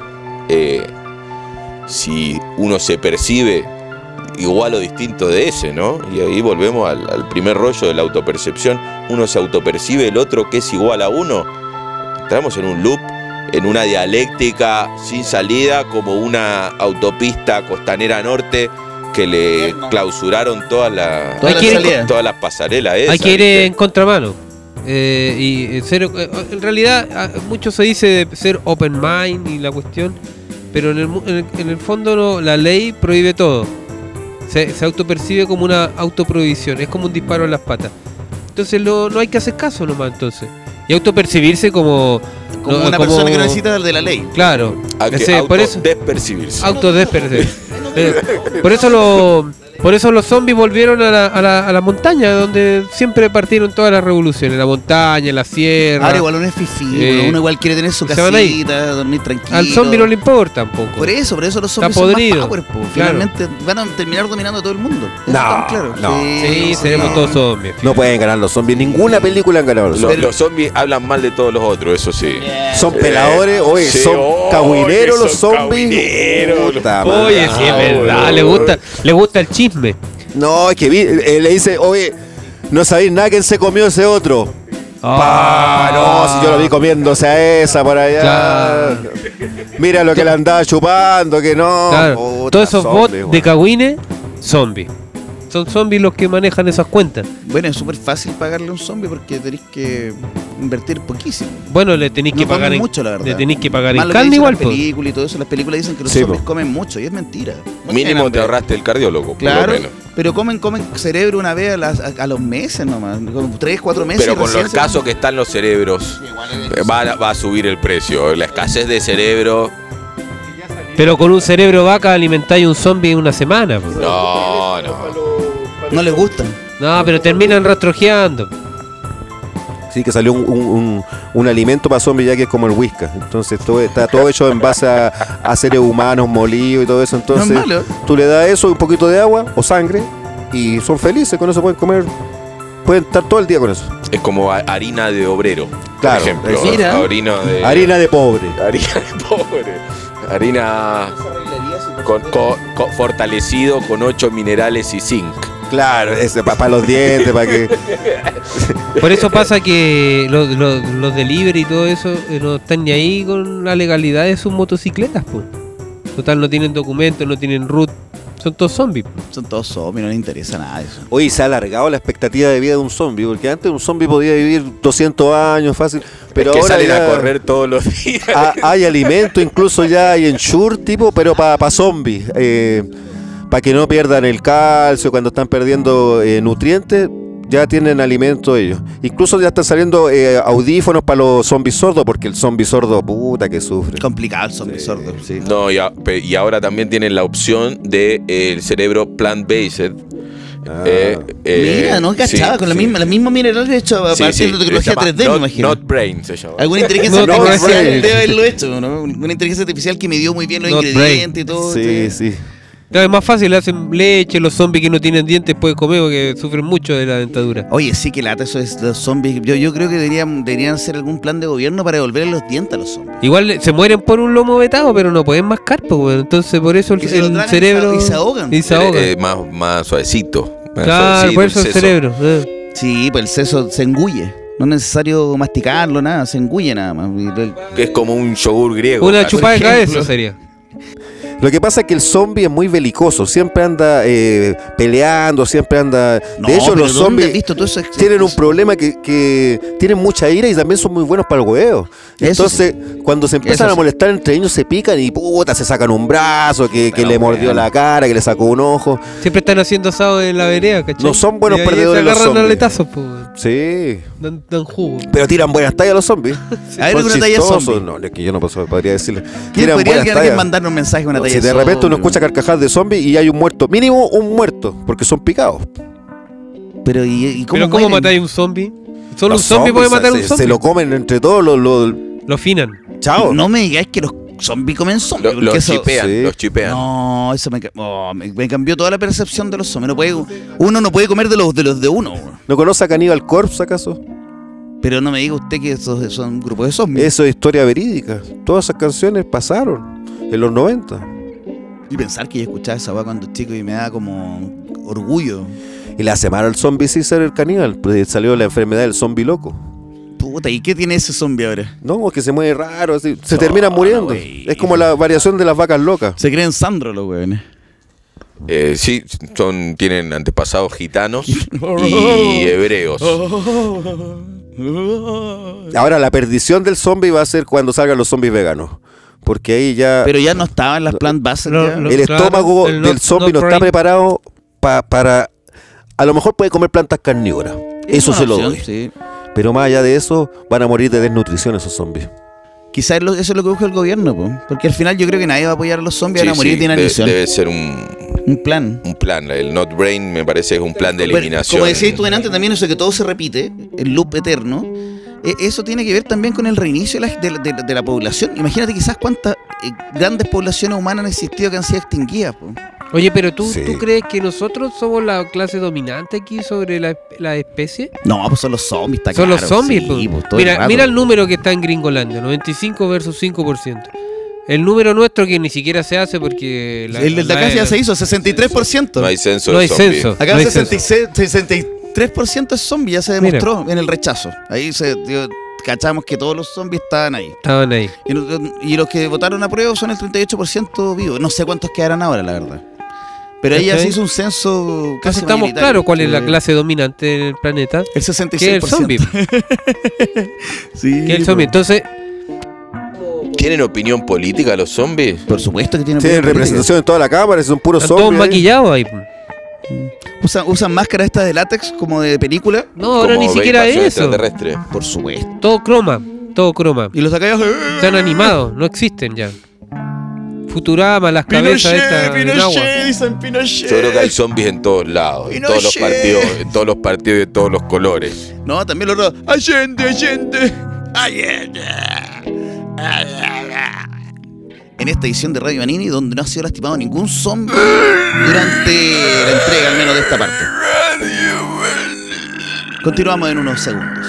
[SPEAKER 3] eh, si uno se percibe igual o distinto de ese, ¿no? Y ahí volvemos al, al primer rollo de la autopercepción. Uno se autopercibe, el otro que es igual a uno. Entramos en un loop, en una dialéctica sin salida, como una autopista costanera norte que le clausuraron todas las
[SPEAKER 1] Todas
[SPEAKER 4] las
[SPEAKER 3] todas,
[SPEAKER 1] salidas.
[SPEAKER 3] las pasarelas esas,
[SPEAKER 4] Hay que ir
[SPEAKER 3] ¿viste?
[SPEAKER 4] en contramano. Eh, y eh, ser, eh, en realidad, ah, mucho se dice de ser open mind y la cuestión, pero en el, mu- en el, en el fondo no, la ley prohíbe todo. Se, se autopercibe como una autoprohibición, es como un disparo en las patas. Entonces no, no hay que hacer caso nomás entonces. Y autopercibirse como...
[SPEAKER 1] Como
[SPEAKER 4] no,
[SPEAKER 1] una persona que no necesita de la ley.
[SPEAKER 4] Claro,
[SPEAKER 3] Hay que
[SPEAKER 4] ese- por eso...
[SPEAKER 3] autodespercibirse.
[SPEAKER 4] Autodespercer. Eh, por eso lo, por eso los zombies volvieron a la, a, la, a la montaña, donde siempre partieron todas las revoluciones, la montaña, la sierra.
[SPEAKER 1] Ahora igual uno es fifí,
[SPEAKER 4] Eh,
[SPEAKER 1] uno igual quiere tener su
[SPEAKER 4] y se van ahí.
[SPEAKER 1] casita, dormir tranquilo.
[SPEAKER 4] Al zombie no le importa tampoco.
[SPEAKER 1] Por eso, por eso los
[SPEAKER 4] Está
[SPEAKER 1] zombies son
[SPEAKER 4] podrido.
[SPEAKER 1] más power, po.
[SPEAKER 4] Claro.
[SPEAKER 1] Finalmente van a terminar dominando a todo el mundo. Eso
[SPEAKER 2] No,
[SPEAKER 1] estamos claros.
[SPEAKER 2] no.
[SPEAKER 4] Sí, seremos todos zombies.
[SPEAKER 2] No pueden ganar los zombies. Ninguna película han ganado los
[SPEAKER 3] Los,
[SPEAKER 2] zombies.
[SPEAKER 3] los zombies hablan mal de todos los otros, eso sí.
[SPEAKER 2] Son peladores, oye,
[SPEAKER 3] Sí,
[SPEAKER 2] son
[SPEAKER 3] oye,
[SPEAKER 2] cagüineros los
[SPEAKER 3] son
[SPEAKER 2] zombies.
[SPEAKER 3] cagüineros.
[SPEAKER 2] Puta
[SPEAKER 4] Oye,
[SPEAKER 2] madre.
[SPEAKER 4] sí, es
[SPEAKER 3] Ah,
[SPEAKER 4] verdad,
[SPEAKER 3] boludo.
[SPEAKER 4] le gusta, le gusta el chiste chisme.
[SPEAKER 2] No, es que vi, eh, le dice, oye, no sabéis nada quién se comió ese otro. Ah, no, si yo lo vi comiéndose a esa por allá.
[SPEAKER 4] Claro.
[SPEAKER 2] Mira lo que le andaba chupando, que no.
[SPEAKER 4] Claro.
[SPEAKER 2] Puta,
[SPEAKER 4] Todos esos
[SPEAKER 2] zombie,
[SPEAKER 4] bots
[SPEAKER 2] weón.
[SPEAKER 4] de cagüines, zombies. Son zombies los que manejan esas cuentas.
[SPEAKER 1] Bueno, es súper fácil pagarle a un zombie porque tenéis que invertir poquísimo.
[SPEAKER 4] Bueno, le tenéis
[SPEAKER 1] No
[SPEAKER 4] que pagar
[SPEAKER 1] comen
[SPEAKER 4] en,
[SPEAKER 1] mucho, la verdad.
[SPEAKER 4] le tenéis que pagar
[SPEAKER 1] Más
[SPEAKER 4] en
[SPEAKER 1] lo que
[SPEAKER 4] carne
[SPEAKER 1] dicen
[SPEAKER 4] igual,
[SPEAKER 1] las
[SPEAKER 4] pues.
[SPEAKER 1] películas y todo eso, las películas dicen que los
[SPEAKER 2] Sí,
[SPEAKER 1] zombies
[SPEAKER 2] po.
[SPEAKER 1] comen mucho y es mentira. No tienen
[SPEAKER 3] Mínimo te
[SPEAKER 1] hambre.
[SPEAKER 3] ahorraste el cardiólogo, por
[SPEAKER 1] Claro,
[SPEAKER 3] lo menos.
[SPEAKER 1] pero comen, comen cerebro una vez a, las- a- a los meses nomás, como tres, cuatro meses.
[SPEAKER 3] Pero
[SPEAKER 1] y
[SPEAKER 3] con
[SPEAKER 1] recién
[SPEAKER 3] los
[SPEAKER 1] se-
[SPEAKER 3] casos que están los cerebros, eh, va, a- va a subir el precio. La escasez de cerebro,
[SPEAKER 4] Pero con un cerebro vaca alimentáis un zombie en una semana, pues.
[SPEAKER 3] no, no.
[SPEAKER 1] No les gustan.
[SPEAKER 4] No, pero terminan rastrojeando.
[SPEAKER 2] Sí, que salió un, un, un, un alimento para zombies ya que es como el whisky. Entonces todo, está todo hecho en base a, a seres humanos molidos y todo eso. Entonces
[SPEAKER 1] No es malo.
[SPEAKER 2] tú le das eso, un poquito de agua o sangre y son felices. Con eso pueden comer, pueden estar todo el día con eso.
[SPEAKER 3] Es como ha- harina de obrero,
[SPEAKER 2] Claro,
[SPEAKER 3] por ejemplo.
[SPEAKER 1] es- Mira.
[SPEAKER 3] Harina de...
[SPEAKER 2] Harina de pobre.
[SPEAKER 3] Harina de pobre. Harina con, con- con- fortalecido con ocho minerales y zinc.
[SPEAKER 2] Claro, ese para los dientes, para que.
[SPEAKER 4] Por eso pasa que los, los, los delivery y todo eso eh, no están ni ahí con la legalidad de sus motocicletas, pues. Total, no tienen documentos, no tienen root. Son todos zombies.
[SPEAKER 1] Son todos zombies, no les interesa nada de eso.
[SPEAKER 2] Hoy se ha alargado la expectativa de vida de un zombie, porque antes un zombie podía vivir doscientos años fácil, pero
[SPEAKER 3] Es que
[SPEAKER 2] ahora
[SPEAKER 3] salen
[SPEAKER 2] ya
[SPEAKER 3] a correr todos los días.
[SPEAKER 2] ha- hay alimento, incluso ya hay ensure tipo, pero para pa zombies, eh, para que no pierdan el calcio cuando están perdiendo eh, nutrientes. Ya tienen alimento ellos. Incluso ya están saliendo eh, audífonos para los zombies sordos, porque el zombie sordo, puta que sufre.
[SPEAKER 1] Complicado el zombie sordo, sí.
[SPEAKER 3] No, y, a- pe- y ahora también tienen la opción de eh, el cerebro plant-based.
[SPEAKER 2] Ah.
[SPEAKER 3] Eh, eh,
[SPEAKER 1] Mira, no cachaba,
[SPEAKER 3] sí,
[SPEAKER 1] con la
[SPEAKER 3] sí.
[SPEAKER 1] misma, la misma mineral hecho a
[SPEAKER 3] Sí,
[SPEAKER 1] partir
[SPEAKER 3] sí,
[SPEAKER 1] de tecnología
[SPEAKER 3] se llama
[SPEAKER 1] tres D, me
[SPEAKER 3] not,
[SPEAKER 1] imagino.
[SPEAKER 3] Not Brain se llama.
[SPEAKER 1] Alguna inteligencia
[SPEAKER 4] No,
[SPEAKER 1] artificial
[SPEAKER 2] Brain.
[SPEAKER 1] debe haberlo hecho, ¿no? Una inteligencia artificial que midió muy bien los
[SPEAKER 4] Not
[SPEAKER 1] ingredientes y todo.
[SPEAKER 2] Sí, sí.
[SPEAKER 4] Claro, es más fácil, le hacen leche, los zombies que no tienen dientes pueden comer porque sufren mucho de la dentadura.
[SPEAKER 1] Oye, sí que lata eso es los zombies. Yo, yo creo que deberían, deberían hacer algún plan de gobierno para devolverle los dientes a los zombies.
[SPEAKER 4] Igual eh, se mueren por un lomo vetado, pero no pueden mascar, pues, bueno. Entonces por eso el,
[SPEAKER 1] Y se lo
[SPEAKER 4] el
[SPEAKER 1] tragan y
[SPEAKER 4] cerebro...
[SPEAKER 1] se- y se ahogan.
[SPEAKER 4] Y se ahogan.
[SPEAKER 3] Eh, eh, más, más suavecito. Más
[SPEAKER 4] Claro,
[SPEAKER 3] suavecito
[SPEAKER 4] por eso el
[SPEAKER 3] seso.
[SPEAKER 4] cerebro. eh.
[SPEAKER 1] Sí, pues el seso se engulle. No es necesario masticarlo, nada, se engulle nada más. Y el-
[SPEAKER 3] Que es como un yogur griego.
[SPEAKER 4] Una
[SPEAKER 3] casi.
[SPEAKER 4] chupada de
[SPEAKER 1] ejemplo.
[SPEAKER 4] cabeza sería.
[SPEAKER 2] Lo que pasa es que el zombie es muy belicoso, siempre anda eh, peleando, siempre anda...
[SPEAKER 1] No,
[SPEAKER 2] de hecho,
[SPEAKER 1] pero
[SPEAKER 2] los
[SPEAKER 1] ¿dónde has
[SPEAKER 2] zombies
[SPEAKER 1] visto todo eso?
[SPEAKER 2] tienen un problema que, que tienen mucha ira y también son muy buenos para el huevo.
[SPEAKER 1] Eso
[SPEAKER 2] Entonces, cuando se empiezan
[SPEAKER 1] Eso
[SPEAKER 2] a
[SPEAKER 1] sí.
[SPEAKER 2] molestar entre ellos, se pican y puta, se sacan un brazo, que, que
[SPEAKER 3] Pero
[SPEAKER 2] le mordió
[SPEAKER 3] bueno.
[SPEAKER 2] la cara, que le sacó un ojo.
[SPEAKER 4] Siempre están haciendo asado en la vereda, ¿cachai?
[SPEAKER 2] No son buenos
[SPEAKER 4] Y ahí
[SPEAKER 2] perdedores
[SPEAKER 4] se
[SPEAKER 2] los
[SPEAKER 4] agarran a
[SPEAKER 2] zombies.
[SPEAKER 4] letazos, pues. bueno.
[SPEAKER 2] Sí,
[SPEAKER 4] Dan, dan jugo.
[SPEAKER 2] pero tiran buenas tallas los zombies.
[SPEAKER 1] A ver,
[SPEAKER 2] Son
[SPEAKER 1] alguna talla
[SPEAKER 2] chistosos.
[SPEAKER 1] zombie.
[SPEAKER 2] No, es que yo no puedo- podría decirle.
[SPEAKER 1] ¿Quién
[SPEAKER 2] Tiran
[SPEAKER 1] podría
[SPEAKER 2] buenas
[SPEAKER 1] alguien
[SPEAKER 2] tallas.
[SPEAKER 1] mandarnos un mensaje, una talla
[SPEAKER 2] Si de
[SPEAKER 1] zombie?
[SPEAKER 2] repente uno escucha carcajadas de zombies y hay un muerto, mínimo un muerto, porque son picados.
[SPEAKER 1] Pero ¿y, y cómo,
[SPEAKER 4] ¿Pero cómo
[SPEAKER 1] mueren?
[SPEAKER 4] matáis un zombie? Solo
[SPEAKER 2] Los
[SPEAKER 4] un zombie puede
[SPEAKER 2] zombies
[SPEAKER 4] matar a
[SPEAKER 2] se,
[SPEAKER 4] un zombie.
[SPEAKER 2] Se lo comen entre todos los... los
[SPEAKER 4] Lo finan.
[SPEAKER 2] chao.
[SPEAKER 1] No me digáis que los zombies comen zombies.
[SPEAKER 3] Lo-
[SPEAKER 1] porque
[SPEAKER 3] los
[SPEAKER 1] eso-
[SPEAKER 3] chipean,
[SPEAKER 2] sí.
[SPEAKER 3] los chipean.
[SPEAKER 1] No, eso me, ca- oh, me, me cambió toda la percepción de los zombies. No puede, uno no puede comer de los de los de uno. Bro.
[SPEAKER 2] ¿No conoce a Cannibal Corpse acaso?
[SPEAKER 1] Pero no me diga usted que esos son un grupo de zombies.
[SPEAKER 2] Eso es historia verídica. Todas esas canciones pasaron en los noventa.
[SPEAKER 1] Y pensar que yo escuchaba esa weá cuando chico y me da como orgullo.
[SPEAKER 2] Y le hace mal al zombie César el caníbal. Pues salió la enfermedad del zombie loco.
[SPEAKER 1] Puta, ¿y qué tiene ese zombie ahora?
[SPEAKER 2] No, que se mueve raro, así, se
[SPEAKER 1] No,
[SPEAKER 2] termina
[SPEAKER 1] no,
[SPEAKER 2] muriendo.
[SPEAKER 1] güey.
[SPEAKER 2] Es como la variación de las vacas locas.
[SPEAKER 1] Se creen Sandro los weones.
[SPEAKER 3] Eh, sí, son, tienen antepasados gitanos y hebreos.
[SPEAKER 2] Ahora, la perdición del zombie va a ser cuando salgan los zombies veganos. Porque ahí ya
[SPEAKER 1] Pero ya no estaban las plant bases.
[SPEAKER 4] Lo-
[SPEAKER 1] ya.
[SPEAKER 4] lo-
[SPEAKER 2] el
[SPEAKER 4] claro,
[SPEAKER 2] estómago
[SPEAKER 4] el
[SPEAKER 2] del
[SPEAKER 4] not-
[SPEAKER 2] zombie
[SPEAKER 4] not
[SPEAKER 2] no está
[SPEAKER 4] brain.
[SPEAKER 2] preparado pa- para... A lo mejor puede comer plantas carnívoras.
[SPEAKER 1] Es
[SPEAKER 2] Eso
[SPEAKER 1] una
[SPEAKER 2] se lo
[SPEAKER 1] opción,
[SPEAKER 2] doy.
[SPEAKER 1] sí.
[SPEAKER 2] Pero más allá de eso, van a morir de desnutrición esos zombies.
[SPEAKER 1] Quizás lo- eso es lo que busca el gobierno, po. Porque al final yo creo que nadie va a apoyar a los zombies,
[SPEAKER 3] Sí,
[SPEAKER 1] van a morir
[SPEAKER 3] sí,
[SPEAKER 1] de
[SPEAKER 3] de-
[SPEAKER 1] inanición.
[SPEAKER 3] debe ser un,
[SPEAKER 1] Un plan.
[SPEAKER 3] un plan. El Not Brain me parece que es un plan de
[SPEAKER 1] Bueno,
[SPEAKER 3] eliminación.
[SPEAKER 1] como decías tú delante, también eso que todo se repite, el loop eterno, eh, eso tiene que ver también con el reinicio de la, de la- de la- de la población. Imagínate quizás cuántas eh, grandes poblaciones humanas han existido que han sido extinguidas. Po.
[SPEAKER 4] Oye, pero ¿tú,
[SPEAKER 2] Sí.
[SPEAKER 4] ¿tú crees que nosotros somos la clase dominante aquí sobre la, la especie?
[SPEAKER 1] No, pues son los zombies, está
[SPEAKER 4] Son
[SPEAKER 1] claro.
[SPEAKER 4] los zombies,
[SPEAKER 1] sí,
[SPEAKER 4] pues.
[SPEAKER 1] pues, todo el
[SPEAKER 4] Mira,
[SPEAKER 1] rato.
[SPEAKER 4] mira el número que está en Gringolandia, noventa y cinco versus cinco por ciento. El número nuestro que ni siquiera se hace porque... La,
[SPEAKER 1] el de acá
[SPEAKER 4] la-
[SPEAKER 1] ya se hizo, sesenta y tres por ciento.
[SPEAKER 3] No hay censo
[SPEAKER 4] No
[SPEAKER 3] de
[SPEAKER 4] hay
[SPEAKER 3] zombies.
[SPEAKER 4] censo.
[SPEAKER 1] Acá
[SPEAKER 4] No hay
[SPEAKER 1] sesenta y seis, sesenta y tres por ciento es zombie, ya se
[SPEAKER 4] Mira.
[SPEAKER 1] demostró en el rechazo. Ahí se dio- cachamos que todos los zombies estaban ahí.
[SPEAKER 4] Estaban ahí.
[SPEAKER 1] Y, no- y los que votaron a prueba son el treinta y ocho por ciento vivos. No sé cuántos quedarán ahora, la verdad. Pero ahí ya
[SPEAKER 4] ¿Cachai?
[SPEAKER 1] se hizo un censo
[SPEAKER 4] Entonces
[SPEAKER 1] casi
[SPEAKER 4] estamos
[SPEAKER 1] mayoritario.
[SPEAKER 4] claros cuál es la
[SPEAKER 1] Eh,
[SPEAKER 4] clase dominante del planeta.
[SPEAKER 1] El sesenta y
[SPEAKER 4] Que es
[SPEAKER 1] seis
[SPEAKER 4] el
[SPEAKER 1] por ciento.
[SPEAKER 4] zombie.
[SPEAKER 1] Sí,
[SPEAKER 4] Que es el zombie. Entonces,
[SPEAKER 3] ¿Tienen opinión política los zombies?
[SPEAKER 1] por supuesto que tienen
[SPEAKER 2] Tienen
[SPEAKER 1] política.
[SPEAKER 2] representación en toda la cámara, son puros
[SPEAKER 4] están todos
[SPEAKER 2] zombies. ahí.
[SPEAKER 4] maquillados ahí.
[SPEAKER 1] Usan, usan máscaras estas de látex como de película.
[SPEAKER 4] No, ahora
[SPEAKER 3] Como
[SPEAKER 4] ni siquiera
[SPEAKER 3] invasión
[SPEAKER 4] eso.
[SPEAKER 3] extraterrestre.
[SPEAKER 1] Por supuesto.
[SPEAKER 4] Todo croma. Todo croma.
[SPEAKER 1] Y los de acá
[SPEAKER 4] Se han animado. No existen ya. Futurama, las cabezas estas en agua.
[SPEAKER 1] dicen Pinochet.
[SPEAKER 3] Yo creo que hay zombies en todos lados, en todos los
[SPEAKER 1] Pinochet.
[SPEAKER 3] partidos, en todos los partidos y de todos los colores.
[SPEAKER 1] No, también los otros. Allende, Allende. Allende. En esta edición de Radio Manini, donde no ha sido lastimado ningún zombie durante la entrega, al menos de esta parte. Continuamos en unos segundos.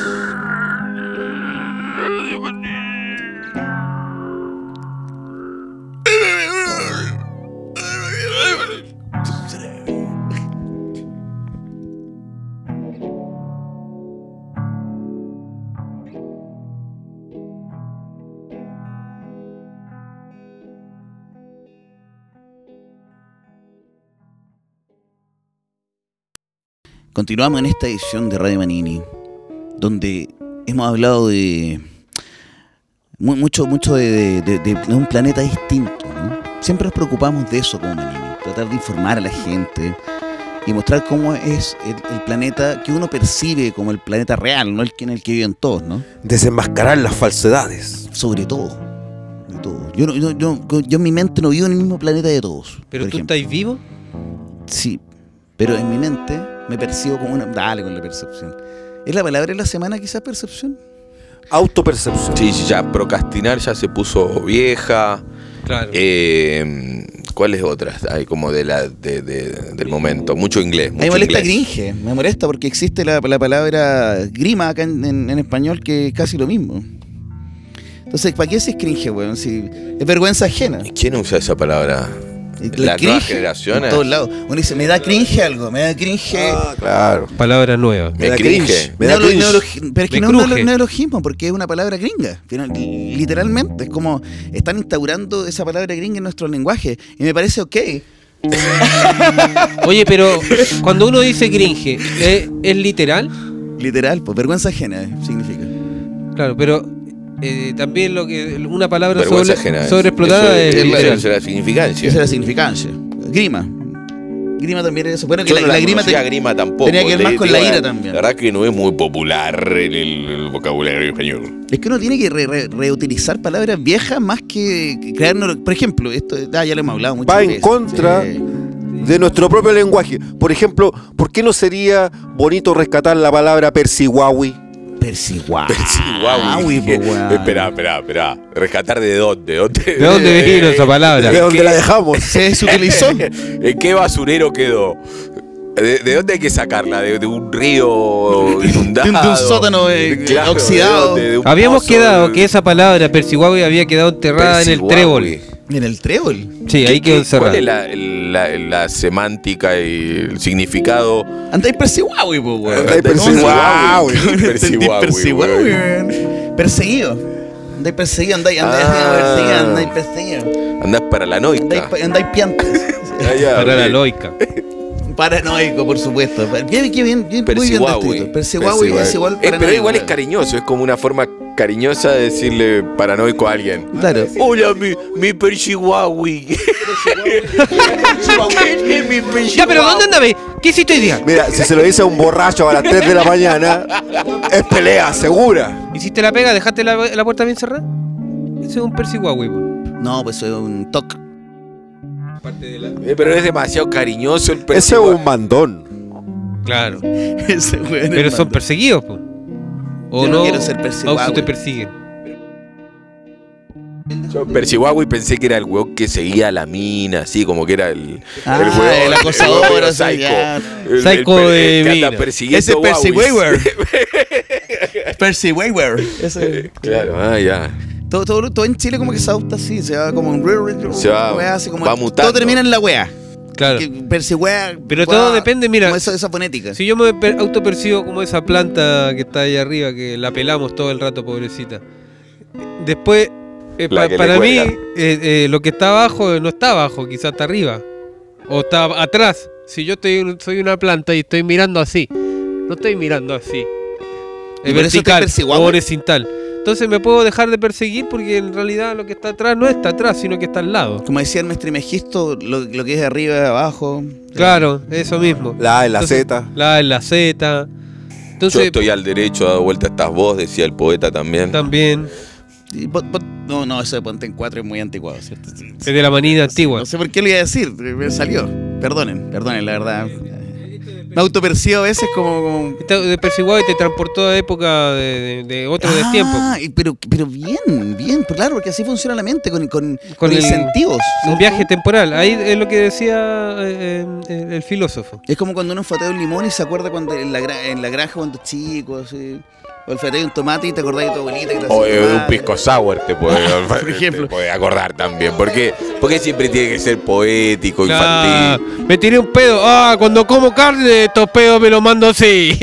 [SPEAKER 1] Continuamos en esta edición de Radio Manini, donde hemos hablado de mu- mucho, mucho de, de- de- de un planeta distinto, ¿no? Siempre nos preocupamos de eso como Manini, tratar de informar a la gente y mostrar cómo es el, el planeta que uno percibe como el planeta real, no el que en el que viven todos, ¿no?
[SPEAKER 2] Desenmascarar las falsedades.
[SPEAKER 1] Sobre todo, de todo. Yo, no- yo, yo, yo en mi mente no vivo en el mismo planeta de todos.
[SPEAKER 4] Pero
[SPEAKER 1] por
[SPEAKER 4] tú
[SPEAKER 1] ejemplo.
[SPEAKER 4] estás vivo.
[SPEAKER 1] Sí, pero en mi mente me percibo como una... Dale con la percepción. ¿Es la palabra de la semana quizás percepción?
[SPEAKER 2] Autopercepción.
[SPEAKER 3] Sí, sí, ya procrastinar ya se puso vieja.
[SPEAKER 4] Claro.
[SPEAKER 3] Eh, ¿Cuáles otras? Hay como de la de, de- del momento. Mucho inglés.
[SPEAKER 1] A mí
[SPEAKER 3] Mucho
[SPEAKER 1] me molesta
[SPEAKER 3] inglés.
[SPEAKER 1] gringe, me molesta porque existe la, la palabra grima acá en, en- en español que es casi lo mismo. Entonces, ¿para qué decís cringe, weón? Si es vergüenza ajena.
[SPEAKER 3] ¿Y quién usa esa palabra?
[SPEAKER 1] El
[SPEAKER 3] Las nuevas
[SPEAKER 1] cringe,
[SPEAKER 3] generaciones.
[SPEAKER 1] En todos lados. Uno dice, me da cringe algo, me da cringe...
[SPEAKER 2] Ah, claro.
[SPEAKER 4] Palabra nueva.
[SPEAKER 3] Me
[SPEAKER 2] da
[SPEAKER 3] cringe.
[SPEAKER 2] Me da
[SPEAKER 1] Neolo-
[SPEAKER 2] cringe.
[SPEAKER 1] neologi- pero es que
[SPEAKER 4] Me
[SPEAKER 1] no es un
[SPEAKER 4] cruje.
[SPEAKER 1] neologismo, porque es una palabra gringa. Final- Literalmente, es como están instaurando esa palabra gringa en nuestro lenguaje. Y me parece ok.
[SPEAKER 4] Oye, pero cuando uno dice cringe, ¿es, es literal?
[SPEAKER 1] Literal, pues vergüenza ajena eh, significa.
[SPEAKER 4] Claro, pero eh, también lo que una palabra
[SPEAKER 3] Vergüenza
[SPEAKER 4] sobre,
[SPEAKER 3] ajena.
[SPEAKER 4] sobreexplotada
[SPEAKER 3] Eso
[SPEAKER 4] es,
[SPEAKER 3] es,
[SPEAKER 4] literal.
[SPEAKER 3] esa es la significancia.
[SPEAKER 1] Esa es la significancia. Grima. Grima también es eso. Bueno, que
[SPEAKER 3] Yo
[SPEAKER 1] la,
[SPEAKER 3] no la,
[SPEAKER 1] la grima,
[SPEAKER 3] conocía
[SPEAKER 1] te-
[SPEAKER 3] grima tampoco.
[SPEAKER 1] tenía que ver
[SPEAKER 3] Le-
[SPEAKER 1] más con
[SPEAKER 3] digo,
[SPEAKER 1] la ira
[SPEAKER 3] la-
[SPEAKER 1] también.
[SPEAKER 3] La verdad que no es muy popular en el, el vocabulario español.
[SPEAKER 1] Es que uno tiene que re- re- reutilizar palabras viejas más que que crear. nuevas- Por ejemplo, esto ah, ya lo hemos hablado muchas
[SPEAKER 2] Va en
[SPEAKER 1] veces.
[SPEAKER 2] contra
[SPEAKER 1] Sí.
[SPEAKER 2] de nuestro propio lenguaje. Por ejemplo, ¿por qué no sería bonito rescatar la palabra persihuahui?
[SPEAKER 1] Persiguawi.
[SPEAKER 3] Persihuahui.
[SPEAKER 1] po, weón.
[SPEAKER 3] Espera, espera, espera. ¿Rescatar de dónde? ¿De dónde,
[SPEAKER 4] ¿De dónde vino esa palabra?
[SPEAKER 2] ¿De dónde
[SPEAKER 3] qué?
[SPEAKER 2] la dejamos?
[SPEAKER 1] Se desutilizó.
[SPEAKER 3] ¿En qué basurero quedó? ¿De, de dónde hay que sacarla? ¿De, de un río inundado?
[SPEAKER 1] De un- de un sótano, eh,
[SPEAKER 3] Claro,
[SPEAKER 1] oxidado.
[SPEAKER 3] ¿de dónde? ¿De un
[SPEAKER 4] Habíamos
[SPEAKER 3] pozo?
[SPEAKER 4] quedado que esa palabra, Persihuahui, había quedado enterrada en el
[SPEAKER 3] Persihuahui.
[SPEAKER 4] trébol.
[SPEAKER 1] En el trébol.
[SPEAKER 4] Sí, ahí
[SPEAKER 3] ¿Qué-
[SPEAKER 4] quedó
[SPEAKER 3] qué-
[SPEAKER 4] encerrada.
[SPEAKER 3] ¿Cuál es la, la- la semántica y el significado?
[SPEAKER 1] Andáis persihuawi, po, weón.
[SPEAKER 2] Andáis
[SPEAKER 3] persihuawi.
[SPEAKER 1] Entendí
[SPEAKER 3] Persihuawi,
[SPEAKER 1] persihuawi,
[SPEAKER 3] weón.
[SPEAKER 1] weón. Perseguido. Andáis perseguido, andáis, andáis
[SPEAKER 3] Ah.
[SPEAKER 1] perseguido, andáis perseguido.
[SPEAKER 3] Andás paranoica.
[SPEAKER 1] Andáis, andáis piantes.
[SPEAKER 3] Ah, ya,
[SPEAKER 4] Para la
[SPEAKER 3] ok.
[SPEAKER 4] loica.
[SPEAKER 1] Paranoico, por supuesto. Qué, qué bien, bien, muy bien
[SPEAKER 3] Persihuawi.
[SPEAKER 1] descrito. Persihuawi es igual
[SPEAKER 3] Eh, pero
[SPEAKER 1] paranoico,
[SPEAKER 3] igual es
[SPEAKER 1] claro.
[SPEAKER 3] cariñoso, es como una forma cariñosa de decirle paranoico a alguien.
[SPEAKER 1] Claro.
[SPEAKER 3] Hola, mi, mi Persihuawi.
[SPEAKER 4] Ya, pero ¿dónde andabas? ¿Qué hiciste hoy día?
[SPEAKER 2] Mira, si se lo dice a un borracho a las tres de la mañana, es pelea, segura.
[SPEAKER 4] ¿Hiciste la pega? ¿Dejaste la, la puerta bien cerrada? Ese es un Persihuahui, po.
[SPEAKER 1] No, pues es un toc.
[SPEAKER 3] Eh, pero es demasiado cariñoso el
[SPEAKER 2] Ese es
[SPEAKER 3] Persihuawi.
[SPEAKER 2] un mandón.
[SPEAKER 4] Claro.
[SPEAKER 1] Ese weón es
[SPEAKER 4] Pero son
[SPEAKER 1] mando.
[SPEAKER 4] perseguidos, po. O
[SPEAKER 1] Yo no
[SPEAKER 4] no,
[SPEAKER 1] quiero ser
[SPEAKER 4] o
[SPEAKER 1] Persihuawi.
[SPEAKER 4] si te persiguen.
[SPEAKER 3] Yo Persihuawi pensé que era el weón que seguía a la mina, así como que era el,
[SPEAKER 1] Ah,
[SPEAKER 3] el weón.
[SPEAKER 1] el acosador,
[SPEAKER 3] weón
[SPEAKER 1] así,
[SPEAKER 3] psycho.
[SPEAKER 1] ya.
[SPEAKER 3] El-
[SPEAKER 4] Psycho
[SPEAKER 3] el-
[SPEAKER 4] de
[SPEAKER 3] el que anda
[SPEAKER 4] mina.
[SPEAKER 3] persiguiendo
[SPEAKER 1] Ese es Percy
[SPEAKER 3] guauis.
[SPEAKER 1] Wayward. Percy Wayward. Ese.
[SPEAKER 3] Claro, ah, ya.
[SPEAKER 1] Todo, todo, todo en Chile como que se adopta así, se va como un...
[SPEAKER 3] Se va-
[SPEAKER 1] wea, así como,
[SPEAKER 3] va mutando.
[SPEAKER 1] todo termina en la wea.
[SPEAKER 4] Claro.
[SPEAKER 1] Que perse wea,
[SPEAKER 4] Pero
[SPEAKER 1] wea,
[SPEAKER 4] todo depende, mira.
[SPEAKER 1] Como esa, esa fonética.
[SPEAKER 4] Si yo me per- autopercibo como esa planta que está ahí arriba, que la pelamos todo el rato, pobrecita. Después, eh,
[SPEAKER 3] La
[SPEAKER 4] pa-
[SPEAKER 3] que le
[SPEAKER 4] para mí,
[SPEAKER 3] cuelga.
[SPEAKER 4] eh, eh, lo que está abajo no está abajo, quizás está arriba. O está atrás. Si yo estoy, soy una planta y estoy mirando así, no estoy mirando así.
[SPEAKER 1] ¿Y
[SPEAKER 4] Es
[SPEAKER 1] por eso te
[SPEAKER 4] vertical
[SPEAKER 1] persigues?
[SPEAKER 4] o horizontal. Entonces me puedo dejar de perseguir porque en realidad lo que está atrás no está atrás, sino que está al lado.
[SPEAKER 1] Como decía el Mestre Megisto, lo, lo que es de arriba de abajo.
[SPEAKER 4] Claro, eso mismo.
[SPEAKER 2] La A en la
[SPEAKER 4] Entonces,
[SPEAKER 2] Z.
[SPEAKER 4] La A en la Z.
[SPEAKER 3] Yo
[SPEAKER 4] Entonces,
[SPEAKER 3] estoy al derecho, dado vuelta estás vos, decía el poeta también.
[SPEAKER 4] también
[SPEAKER 1] Y pon- pon- no, no, eso de ponte en cuatro es muy anticuado, ¿cierto?
[SPEAKER 4] es de la manina antigua.
[SPEAKER 1] No sé por qué lo iba a decir, me salió. Perdonen, perdonen, la verdad. Me autopercibo a veces como... como...
[SPEAKER 4] Está de persiguado y te transportó a época de, de, de otro de tiempo.
[SPEAKER 1] Ah, y- pero, pero bien, bien, pues claro, porque así funciona la mente, con, con, con
[SPEAKER 4] Con el-
[SPEAKER 1] incentivos.
[SPEAKER 4] Un
[SPEAKER 1] ¿cierto?
[SPEAKER 4] viaje temporal. Ahí es lo que decía eh, eh, el filósofo.
[SPEAKER 1] Es como cuando uno fatea un limón y se acuerda cuando en la, gra- en la granja cuando chico, así. O el fatea un tomate y te acordás de tu abuelita que te
[SPEAKER 3] O
[SPEAKER 1] hacía
[SPEAKER 3] de
[SPEAKER 1] tu
[SPEAKER 3] un
[SPEAKER 1] madre.
[SPEAKER 3] pisco sour te puede,
[SPEAKER 1] Por ejemplo.
[SPEAKER 3] te puede acordar también. Porque, porque siempre tiene que ser poético,
[SPEAKER 4] Ah,
[SPEAKER 3] infantil.
[SPEAKER 4] me tiré un pedo. Ah, cuando como carne, estos pedos me los mando así.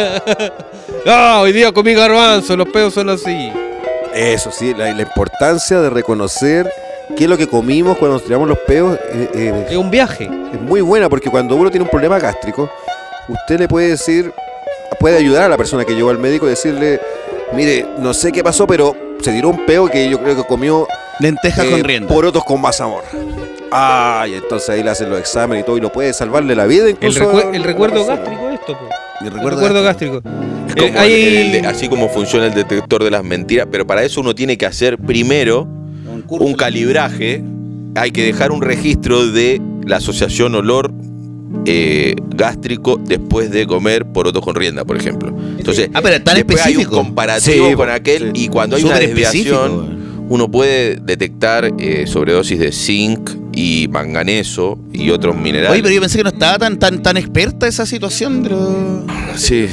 [SPEAKER 4] Ah, hoy día comí garbanzo, los pedos son así.
[SPEAKER 2] Eso sí, la, la importancia de reconocer qué es lo que comimos cuando nos tiramos los peos eh, eh,
[SPEAKER 4] Es un viaje.
[SPEAKER 2] es muy buena, porque cuando uno tiene un problema gástrico, usted le puede decir, puede ayudar a la persona que llegó al médico y decirle, mire, no sé qué pasó, pero se tiró un peo que yo creo que comió
[SPEAKER 1] Lentejas
[SPEAKER 2] eh,
[SPEAKER 1] con rienda.
[SPEAKER 2] porotos con mazamorra. Ah, y entonces ahí le hacen los exámenes y todo, y lo puede salvarle la vida
[SPEAKER 4] El,
[SPEAKER 2] incluso.
[SPEAKER 4] recue-
[SPEAKER 2] a
[SPEAKER 4] el
[SPEAKER 2] la
[SPEAKER 4] recuerdo
[SPEAKER 2] persona.
[SPEAKER 4] gástrico es esto, po.
[SPEAKER 1] Mi
[SPEAKER 4] El recuerdo gástrico.
[SPEAKER 3] Es
[SPEAKER 4] Eh,
[SPEAKER 3] como
[SPEAKER 4] hay-
[SPEAKER 3] el- el de- así como funciona el detector de las mentiras, pero para eso uno tiene que hacer primero
[SPEAKER 1] Un curso.
[SPEAKER 3] un calibraje. Hay que dejar un registro de la asociación olor eh, gástrico después de comer porotos con rienda, por ejemplo. Entonces,
[SPEAKER 1] Ah, pero tan
[SPEAKER 3] después
[SPEAKER 1] específico.
[SPEAKER 3] hay un comparativo
[SPEAKER 2] Sí,
[SPEAKER 3] con aquel
[SPEAKER 2] sí.
[SPEAKER 3] y cuando hay una
[SPEAKER 1] Súper específico,
[SPEAKER 3] desviación,
[SPEAKER 1] weón.
[SPEAKER 3] uno puede detectar eh, sobredosis de zinc y manganeso y otros minerales.
[SPEAKER 1] Oye, pero yo pensé que no estaba tan tan tan experta esa situación, pero...
[SPEAKER 3] Sí.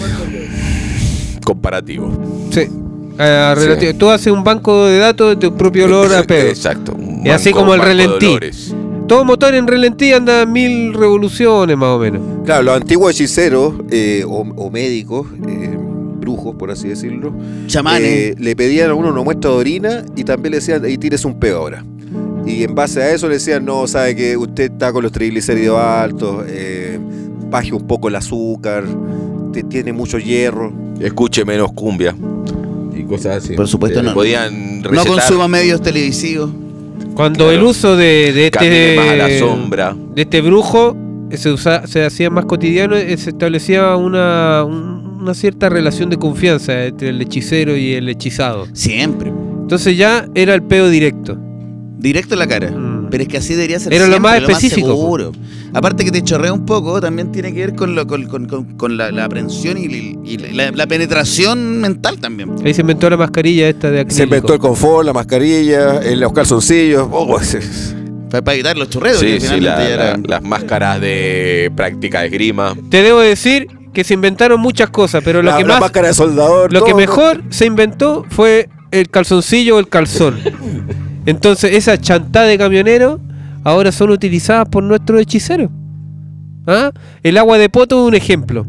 [SPEAKER 3] Comparativo.
[SPEAKER 4] Sí. Ah, relativo-
[SPEAKER 3] Sí.
[SPEAKER 4] Tú haces un banco de datos de tu propio olor a pedo.
[SPEAKER 3] Exacto. un
[SPEAKER 4] Y así
[SPEAKER 3] banco-
[SPEAKER 4] como el
[SPEAKER 3] banco de
[SPEAKER 4] relentí.
[SPEAKER 3] olores.
[SPEAKER 4] Todo motor en relentí anda a mil revoluciones más o menos.
[SPEAKER 2] Claro, los antiguos hechiceros eh, o, o médicos, eh, brujos por así decirlo,
[SPEAKER 1] Chamanes.
[SPEAKER 2] eh, le pedían a uno una muestra de orina y también le decían, y tires un peo ahora. Y en base a eso le decían, no, sabe que usted está con los triglicéridos altos, eh, baje un poco el azúcar, te- tiene mucho hierro.
[SPEAKER 3] Escuche menos cumbia. Y cosas así.
[SPEAKER 1] Por supuesto,
[SPEAKER 3] Eh,
[SPEAKER 1] no.
[SPEAKER 3] Podían
[SPEAKER 1] No
[SPEAKER 3] recetar.
[SPEAKER 1] consuma medios televisivos.
[SPEAKER 4] Cuando
[SPEAKER 3] Claro.
[SPEAKER 4] el uso de, de
[SPEAKER 3] Camine más a la
[SPEAKER 4] este
[SPEAKER 3] sombra.
[SPEAKER 4] de este brujo se, usa- se hacía más cotidiano, eh, se establecía una, un- una cierta relación de confianza entre el hechicero y el hechizado.
[SPEAKER 1] Siempre.
[SPEAKER 4] Entonces ya era el peo directo.
[SPEAKER 1] Directo en la cara.
[SPEAKER 4] Mm.
[SPEAKER 1] Pero es que así debería ser
[SPEAKER 4] Era lo
[SPEAKER 1] siempre,
[SPEAKER 4] más específico,
[SPEAKER 1] seguro. Aparte que te chorrea un poco, también tiene que ver con, lo, con, con- con- con la, la aprensión y, y la, la penetración mental también.
[SPEAKER 4] Ahí se inventó la mascarilla esta de acrílico.
[SPEAKER 2] Se inventó el confort, la mascarilla, eh, los calzoncillos. Oh, ese-
[SPEAKER 1] Para, para evitar los chorreos.
[SPEAKER 3] Sí,
[SPEAKER 1] que
[SPEAKER 3] sí,
[SPEAKER 1] finalmente
[SPEAKER 3] la-
[SPEAKER 1] ya
[SPEAKER 3] la-
[SPEAKER 1] era-
[SPEAKER 3] las máscaras de práctica de esgrima.
[SPEAKER 4] Te debo decir que se inventaron muchas cosas, pero lo
[SPEAKER 2] la,
[SPEAKER 4] que
[SPEAKER 2] la
[SPEAKER 4] más
[SPEAKER 2] máscara de soldador.
[SPEAKER 4] lo que
[SPEAKER 2] todo.
[SPEAKER 4] mejor se inventó fue el calzoncillo o el calzón. Entonces esas chantadas de camionero ahora son utilizadas por nuestros hechiceros. ¿Ah? El agua de poto es un ejemplo.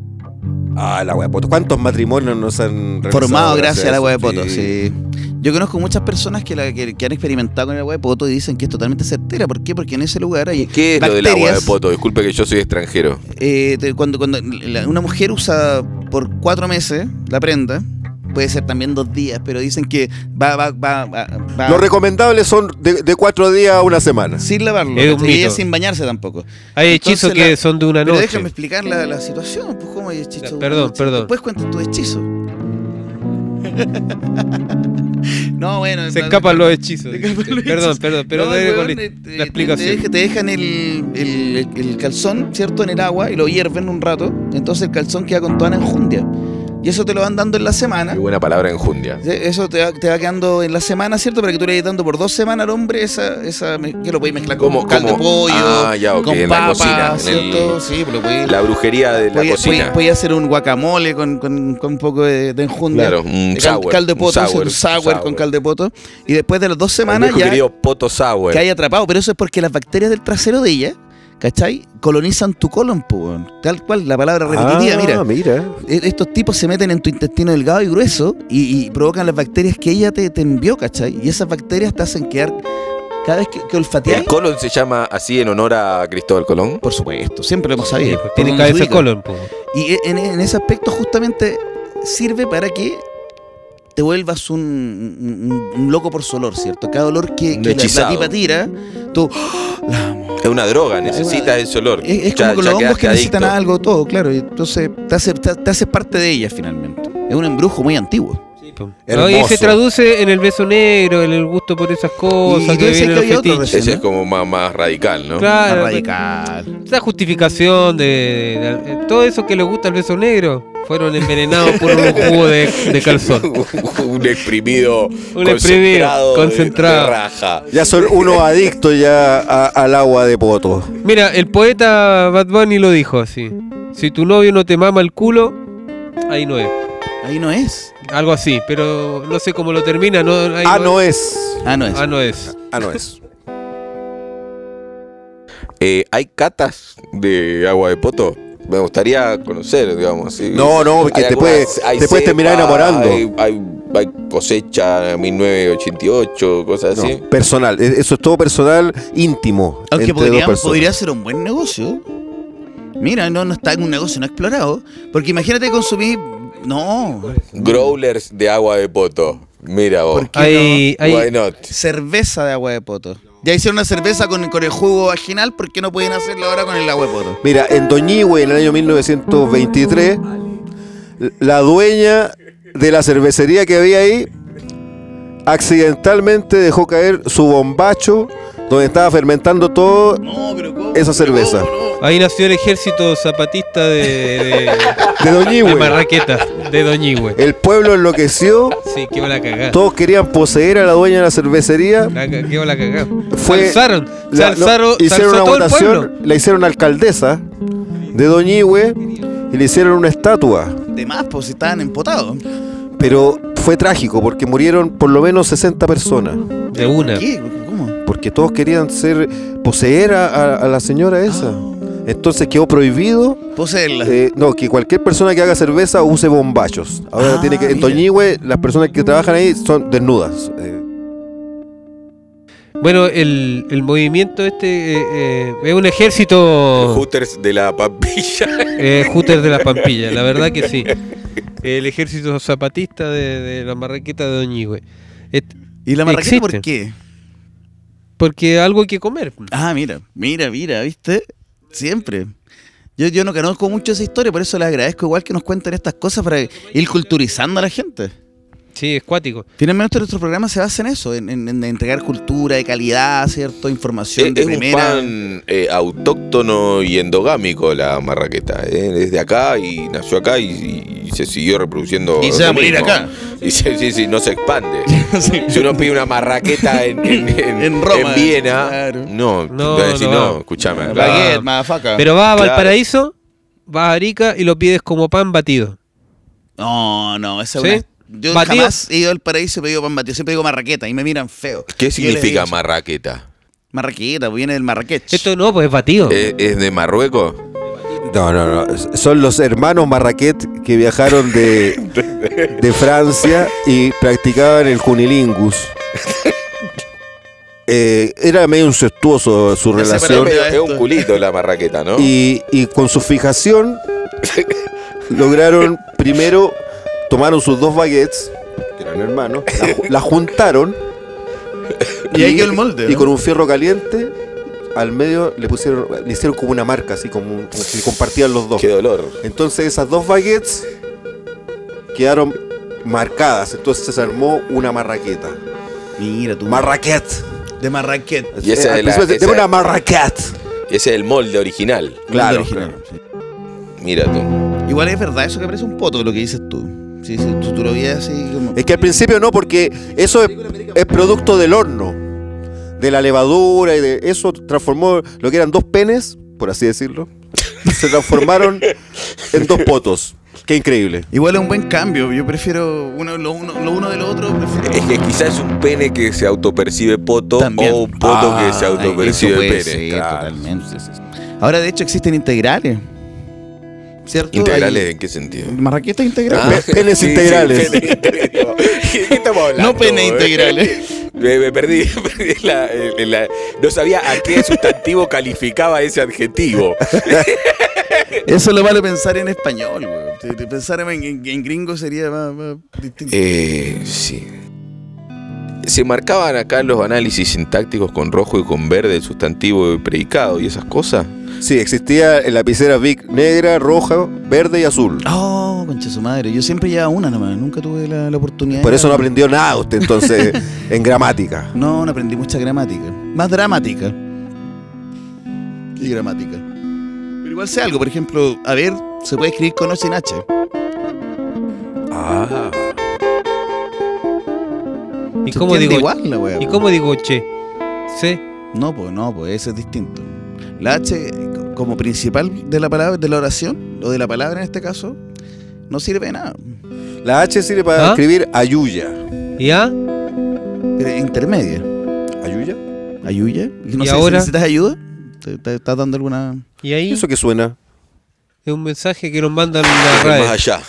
[SPEAKER 2] Ah, el agua de poto. ¿Cuántos matrimonios nos han realizado
[SPEAKER 1] Formado gracias al
[SPEAKER 2] a
[SPEAKER 1] agua de
[SPEAKER 2] eso?
[SPEAKER 1] poto, sí. Yo conozco muchas personas que, la, que, que han experimentado con el agua de poto y dicen que es totalmente certera. ¿Por qué? Porque en ese lugar hay
[SPEAKER 3] ¿Qué es lo del
[SPEAKER 1] bacterias.
[SPEAKER 3] agua de poto? Disculpe que yo soy extranjero.
[SPEAKER 1] Eh, te- cuando cuando la- una mujer usa por cuatro meses la prenda, puede ser también dos días, pero dicen que va, va, va, va, va
[SPEAKER 2] Los recomendables son de, de cuatro días a una semana.
[SPEAKER 1] sin lavarlo.
[SPEAKER 4] Es un
[SPEAKER 1] ¿cachai? y ella
[SPEAKER 4] mito.
[SPEAKER 1] sin bañarse tampoco.
[SPEAKER 4] Hay hechizos
[SPEAKER 1] Entonces,
[SPEAKER 4] que
[SPEAKER 1] la-
[SPEAKER 4] son de una
[SPEAKER 1] Pero
[SPEAKER 4] noche.
[SPEAKER 1] déjame explicar la, la situación. Pues, ¿cómo hay hechizos?
[SPEAKER 4] Ya, perdón, perdón.
[SPEAKER 1] Después cuentas tu hechizo. No, bueno.
[SPEAKER 4] Se
[SPEAKER 1] no,
[SPEAKER 4] escapan
[SPEAKER 1] no,
[SPEAKER 4] los hechizos.
[SPEAKER 1] se escapan los
[SPEAKER 4] Perdón,
[SPEAKER 1] hechizos.
[SPEAKER 4] perdón, pero
[SPEAKER 1] No,
[SPEAKER 4] debe
[SPEAKER 1] weón,
[SPEAKER 4] con la-
[SPEAKER 1] eh, te-
[SPEAKER 4] la explicación.
[SPEAKER 1] Te, deja- te dejan el, el, el calzón, ¿cierto? En el agua y lo hierven un rato. Entonces el calzón queda con toda la enjundia. y eso te lo van dando en la semana.
[SPEAKER 3] Qué buena palabra, enjundia.
[SPEAKER 1] Eso te va, te va quedando en la semana, ¿cierto? Para que tú le vayas dando por dos semanas al hombre esa, esa que lo podéis mezclar con
[SPEAKER 3] ¿Cómo,
[SPEAKER 1] caldo de
[SPEAKER 3] cómo?
[SPEAKER 1] pollo,
[SPEAKER 3] Ah, ya, ok,
[SPEAKER 1] con
[SPEAKER 3] en la
[SPEAKER 1] papas,
[SPEAKER 3] cocina, en
[SPEAKER 1] ¿cierto?
[SPEAKER 3] el-
[SPEAKER 1] Sí, pues lo podéis-
[SPEAKER 3] La brujería de la
[SPEAKER 1] podéis-
[SPEAKER 3] cocina.
[SPEAKER 1] podéis- podéis hacer un guacamole con, con, con un poco de, de enjundia.
[SPEAKER 3] Claro, un
[SPEAKER 1] de cal-
[SPEAKER 3] sour,
[SPEAKER 1] caldo de
[SPEAKER 3] un
[SPEAKER 1] poto,
[SPEAKER 3] sour,
[SPEAKER 1] un sour,
[SPEAKER 3] un sour.
[SPEAKER 1] con caldo de poto. Y después de las dos
[SPEAKER 3] El
[SPEAKER 1] semanas
[SPEAKER 3] viejo
[SPEAKER 1] ya
[SPEAKER 3] querido poto sour.
[SPEAKER 1] que hay atrapado. Pero eso es porque las bacterias del trasero de ella, ¿cachai? Colonizan tu colon, po, weón. Tal cual, la palabra repetitiva,
[SPEAKER 2] Ah,
[SPEAKER 1] mira.
[SPEAKER 2] mira.
[SPEAKER 1] E- Estos tipos se meten en tu intestino delgado y grueso y, y provocan las bacterias que ella te, te envió, ¿cachai? Y esas bacterias te hacen quedar cada vez que, que olfateas.
[SPEAKER 3] ¿El colon se llama así en honor a Cristóbal Colón?
[SPEAKER 1] Por supuesto, siempre lo hemos
[SPEAKER 4] Sí,
[SPEAKER 1] sabido.
[SPEAKER 4] pues,
[SPEAKER 1] Por
[SPEAKER 4] tiene
[SPEAKER 1] donde se
[SPEAKER 4] cabeza de
[SPEAKER 1] ubica.
[SPEAKER 4] colon, po.
[SPEAKER 1] Y en, en ese aspecto justamente sirve para que te vuelvas un, un- un loco por su olor, ¿cierto? Cada olor que,
[SPEAKER 3] Un
[SPEAKER 1] que la, la
[SPEAKER 3] hechizado.
[SPEAKER 1] tipa tira, tú ¡oh! La amo.
[SPEAKER 3] Es una droga, necesitas ese olor.
[SPEAKER 1] Es, es
[SPEAKER 3] Ya-
[SPEAKER 1] como que
[SPEAKER 3] ya
[SPEAKER 1] los hongos
[SPEAKER 3] quedaste
[SPEAKER 1] que necesitan
[SPEAKER 3] adicto.
[SPEAKER 1] algo, todo, claro. Y entonces te hace, te, te hace parte de ella finalmente. Es un embrujo muy antiguo.
[SPEAKER 4] Po. No, y
[SPEAKER 2] Hermoso.
[SPEAKER 4] se traduce en el beso negro, en el gusto por esas cosas,
[SPEAKER 1] Y tú
[SPEAKER 4] que
[SPEAKER 1] decías
[SPEAKER 4] viene
[SPEAKER 1] que
[SPEAKER 4] el
[SPEAKER 1] había otro
[SPEAKER 4] fetiche.
[SPEAKER 3] Ese
[SPEAKER 1] ¿no?
[SPEAKER 3] es como más, más radical, ¿no?
[SPEAKER 4] Claro,
[SPEAKER 1] Más radical.
[SPEAKER 4] esa justificación de, de- de- todo eso que le gusta al beso negro fueron envenenados por un jugo de, de calzón.
[SPEAKER 3] Un exprimido
[SPEAKER 4] Un exprimido,
[SPEAKER 3] concentrado, de-
[SPEAKER 4] concentrado.
[SPEAKER 3] De, raja.
[SPEAKER 2] Ya son unos adictos ya a- al agua de poto.
[SPEAKER 4] Mira, el poeta Bad Bunny lo dijo así: si tu novio no te mama el culo, ahí no es.
[SPEAKER 1] Ahí no es.
[SPEAKER 4] Algo así, pero no sé cómo lo termina. No, ahí
[SPEAKER 2] Ah, no es.
[SPEAKER 1] Ah, no es.
[SPEAKER 4] Ah, no es.
[SPEAKER 2] Ah, no es.
[SPEAKER 3] Eh, ¿Hay catas de agua de poto? Me gustaría conocer, digamos. ¿sí?
[SPEAKER 2] No, no, porque
[SPEAKER 3] Hay
[SPEAKER 2] te
[SPEAKER 3] algunas-
[SPEAKER 2] puedes-
[SPEAKER 3] hay
[SPEAKER 2] te puedes terminar
[SPEAKER 3] cepa,
[SPEAKER 2] enamorando.
[SPEAKER 3] Hay, hay- hay cosecha mil novecientos ochenta y ocho, cosas
[SPEAKER 2] No,
[SPEAKER 3] así.
[SPEAKER 2] personal. E- Eso es todo personal, íntimo.
[SPEAKER 1] Aunque
[SPEAKER 2] entre
[SPEAKER 1] podría,
[SPEAKER 2] dos personas.
[SPEAKER 1] podría ser un buen negocio. Mira, no, no está en un negocio no explorado. Porque imagínate consumir. No.
[SPEAKER 3] Growlers de agua de poto. Mira vos.
[SPEAKER 1] ¿Por qué
[SPEAKER 4] Hay, hay,
[SPEAKER 3] Why not?
[SPEAKER 1] Cerveza de agua de poto. Ya hicieron una cerveza con, con el jugo vaginal, ¿por qué no pueden hacerla ahora con el agua de poto?
[SPEAKER 2] Mira, en Doñihue, en el año mil novecientos veintitrés, la dueña de la cervecería que había ahí accidentalmente dejó caer su bombacho donde estaba fermentando todo
[SPEAKER 1] No, pero ¿cómo?
[SPEAKER 2] esa cerveza.
[SPEAKER 4] ahí nació el ejército zapatista de, de,
[SPEAKER 2] De
[SPEAKER 4] de
[SPEAKER 2] Doñihue.
[SPEAKER 4] Marraqueta, de Doñihue.
[SPEAKER 2] El pueblo enloqueció,
[SPEAKER 4] Sí, qué va la cagada.
[SPEAKER 2] todos querían poseer a la dueña de la cervecería.
[SPEAKER 4] La, ca- qué va la cagada.
[SPEAKER 2] Fue-
[SPEAKER 4] Se alzaron, se
[SPEAKER 2] La- no,
[SPEAKER 4] alzaron, se
[SPEAKER 2] hicieron
[SPEAKER 4] alzó
[SPEAKER 2] una
[SPEAKER 4] todo el
[SPEAKER 2] votación,
[SPEAKER 4] pueblo.
[SPEAKER 2] la hicieron alcaldesa de Doñihue y le hicieron una estatua.
[SPEAKER 1] De más, pues si estaban empotados.
[SPEAKER 2] Pero fue trágico porque murieron por lo menos sesenta personas.
[SPEAKER 4] De una.
[SPEAKER 1] ¿Qué? ¿Cómo?
[SPEAKER 2] Porque todos querían ser poseer a, a- a la señora esa. Entonces quedó prohibido
[SPEAKER 1] Poseerla.
[SPEAKER 2] eh, no, que cualquier persona que haga cerveza use bombachos. Ahora
[SPEAKER 1] Ah,
[SPEAKER 2] tiene que. En
[SPEAKER 1] mira.
[SPEAKER 2] Doñihue, las personas que trabajan ahí son desnudas. Eh,
[SPEAKER 4] Bueno, el, el movimiento este eh, eh, es un
[SPEAKER 3] Los
[SPEAKER 4] ejército
[SPEAKER 3] hooters de la pampilla.
[SPEAKER 4] eh, Hooters de las Pampillas, la verdad que sí. El ejército zapatista de, de la Marraqueta de Doñihue. Et-
[SPEAKER 1] ¿Y la marraqueta por
[SPEAKER 4] existe.
[SPEAKER 1] qué?
[SPEAKER 4] Porque algo hay que comer.
[SPEAKER 1] Ah, mira, mira, mira, ¿viste? Siempre. Yo, yo no conozco mucho esa historia, por eso les agradezco igual que nos cuenten estas cosas para ir culturizando a la gente.
[SPEAKER 4] Sí, es cuático.
[SPEAKER 1] Finalmente nuestro programa se basa en eso, en, en- en entregar cultura de calidad, ¿cierto? Información
[SPEAKER 3] Es,
[SPEAKER 1] de
[SPEAKER 3] es un
[SPEAKER 1] primera.
[SPEAKER 3] pan eh, autóctono y endogámico la marraqueta. ¿eh? Es de acá y nació acá y, y se siguió reproduciendo.
[SPEAKER 1] Y se va a
[SPEAKER 3] lo
[SPEAKER 1] morir
[SPEAKER 3] mismo.
[SPEAKER 1] acá.
[SPEAKER 3] Y se, sí, sí, no se expande.
[SPEAKER 1] Sí.
[SPEAKER 3] Si uno pide una marraqueta en, en, en-
[SPEAKER 1] En Roma,
[SPEAKER 3] en Viena,
[SPEAKER 1] claro.
[SPEAKER 3] no,
[SPEAKER 4] No,
[SPEAKER 3] te van a decir,
[SPEAKER 4] no
[SPEAKER 3] no,
[SPEAKER 4] va.
[SPEAKER 3] escúchame. acá.
[SPEAKER 1] Baguette, motherfucker.
[SPEAKER 4] Pero vas a
[SPEAKER 3] Claro.
[SPEAKER 4] Valparaíso, vas a Arica y lo pides como pan batido.
[SPEAKER 1] No, no, esa es
[SPEAKER 4] ¿Sí?
[SPEAKER 1] una... Yo
[SPEAKER 4] ¿Batido?
[SPEAKER 1] jamás he ido al paraíso y he pedido pan batido, siempre digo marraqueta y me miran feo.
[SPEAKER 3] ¿Qué
[SPEAKER 1] Y yo les
[SPEAKER 3] significa
[SPEAKER 1] digo,
[SPEAKER 3] marraqueta?
[SPEAKER 1] Marraqueta, viene del Marrakech.
[SPEAKER 4] Esto no, pues es batido.
[SPEAKER 3] ¿Es, es de Marruecos?
[SPEAKER 2] no, no, no. Son los hermanos Marraquet que viajaron de, de Francia y practicaban el cunilingus. Eh, era medio incestuoso su
[SPEAKER 1] Ya sé,
[SPEAKER 2] relación.
[SPEAKER 1] pero-
[SPEAKER 3] Es un culito la marraqueta, ¿no?
[SPEAKER 2] Y, y con su fijación lograron primero, tomaron sus dos baguettes, que eran hermanos, la, ju- la juntaron
[SPEAKER 1] Y ahí quedó el molde,
[SPEAKER 2] y
[SPEAKER 1] ¿no?
[SPEAKER 2] con un fierro caliente al medio le pusieron, le hicieron como una marca, así como, un- como si compartían los dos.
[SPEAKER 3] Qué dolor.
[SPEAKER 2] Entonces esas dos baguettes quedaron marcadas, entonces se armó una marraqueta.
[SPEAKER 1] Mira tú.
[SPEAKER 2] Marraquet.
[SPEAKER 1] de Marrakech.
[SPEAKER 3] Y esa
[SPEAKER 2] Eh,
[SPEAKER 3] es la-
[SPEAKER 2] al principio,
[SPEAKER 3] esa-
[SPEAKER 2] de una marraquet.
[SPEAKER 3] Ese es el molde original.
[SPEAKER 2] Claro,
[SPEAKER 1] Original,
[SPEAKER 2] claro.
[SPEAKER 1] sí.
[SPEAKER 3] Mira tú.
[SPEAKER 1] Igual es verdad eso que parece un poto lo que dices tú. Sí, sí, tú, tú lo veías así como...
[SPEAKER 2] Es que al principio no, porque eso es, es producto del horno, de la levadura y de eso transformó lo que eran dos penes, por así decirlo, se transformaron en dos potos. Qué increíble.
[SPEAKER 1] Igual es un buen cambio. Yo prefiero uno, lo, uno, lo uno de lo otro. Prefiero...
[SPEAKER 3] Es que quizás es un pene que se autopercibe poto
[SPEAKER 1] También.
[SPEAKER 3] o un poto
[SPEAKER 1] Ah,
[SPEAKER 3] que se autopercibe
[SPEAKER 1] eso puede
[SPEAKER 3] pene.
[SPEAKER 1] ser,
[SPEAKER 3] Claro.
[SPEAKER 1] totalmente. Ahora, de hecho, existen integrales. ¿Cierto?
[SPEAKER 3] ¿Integrales
[SPEAKER 1] Hay-
[SPEAKER 3] en qué sentido?
[SPEAKER 1] Marraquetas integrales.
[SPEAKER 3] Ah,
[SPEAKER 2] Pe- penes integrales.
[SPEAKER 3] penes integrales. ¿Qué qué estamos hablando?
[SPEAKER 1] No penes
[SPEAKER 3] eh?
[SPEAKER 1] integrales.
[SPEAKER 3] Me, me perdí, perdí la, en la- no sabía a qué sustantivo calificaba ese adjetivo.
[SPEAKER 1] Eso es lo malo de pensar en español, güey. De- de Pensar en, en- en gringo sería más, más distinto.
[SPEAKER 3] Eh, sí. Se marcaban acá los análisis sintácticos con rojo y con verde el sustantivo y predicado y esas cosas.
[SPEAKER 2] Sí, existía el lapicera Bic negra, roja, verde y azul.
[SPEAKER 1] Oh, concha su madre. Yo siempre llevaba una nomás. Nunca tuve la, la oportunidad.
[SPEAKER 2] Por
[SPEAKER 1] de-
[SPEAKER 2] eso no aprendió nada usted entonces en gramática.
[SPEAKER 1] No, no aprendí mucha gramática. Más dramática. Y gramática. Pero igual sé algo. Por ejemplo, a ver, se puede escribir con O sin H.
[SPEAKER 3] Ah.
[SPEAKER 4] ¿Y
[SPEAKER 1] Se
[SPEAKER 4] cómo
[SPEAKER 1] entiende
[SPEAKER 4] digo?
[SPEAKER 1] igual la wea.
[SPEAKER 4] ¿Y
[SPEAKER 1] po.
[SPEAKER 4] cómo digo che? ¿C?
[SPEAKER 1] No, pues no, pues ese es distinto. La H como principal de la palabra, de la oración, o de la palabra en este caso, no sirve de nada.
[SPEAKER 2] La H sirve para
[SPEAKER 4] ¿Ah?
[SPEAKER 2] escribir ayuya.
[SPEAKER 4] ¿Y A?
[SPEAKER 1] Eh, Intermedia.
[SPEAKER 2] ¿Ayuya?
[SPEAKER 1] ¿Ayuya? No
[SPEAKER 4] ¿Y
[SPEAKER 1] sé,
[SPEAKER 4] ahora?
[SPEAKER 1] si necesitas ayuda. ¿Te, te estás dando alguna...?
[SPEAKER 4] ¿Y ahí?
[SPEAKER 2] ¿Eso qué suena?
[SPEAKER 4] Es un mensaje que nos mandan la
[SPEAKER 3] Más
[SPEAKER 4] radio.
[SPEAKER 3] allá.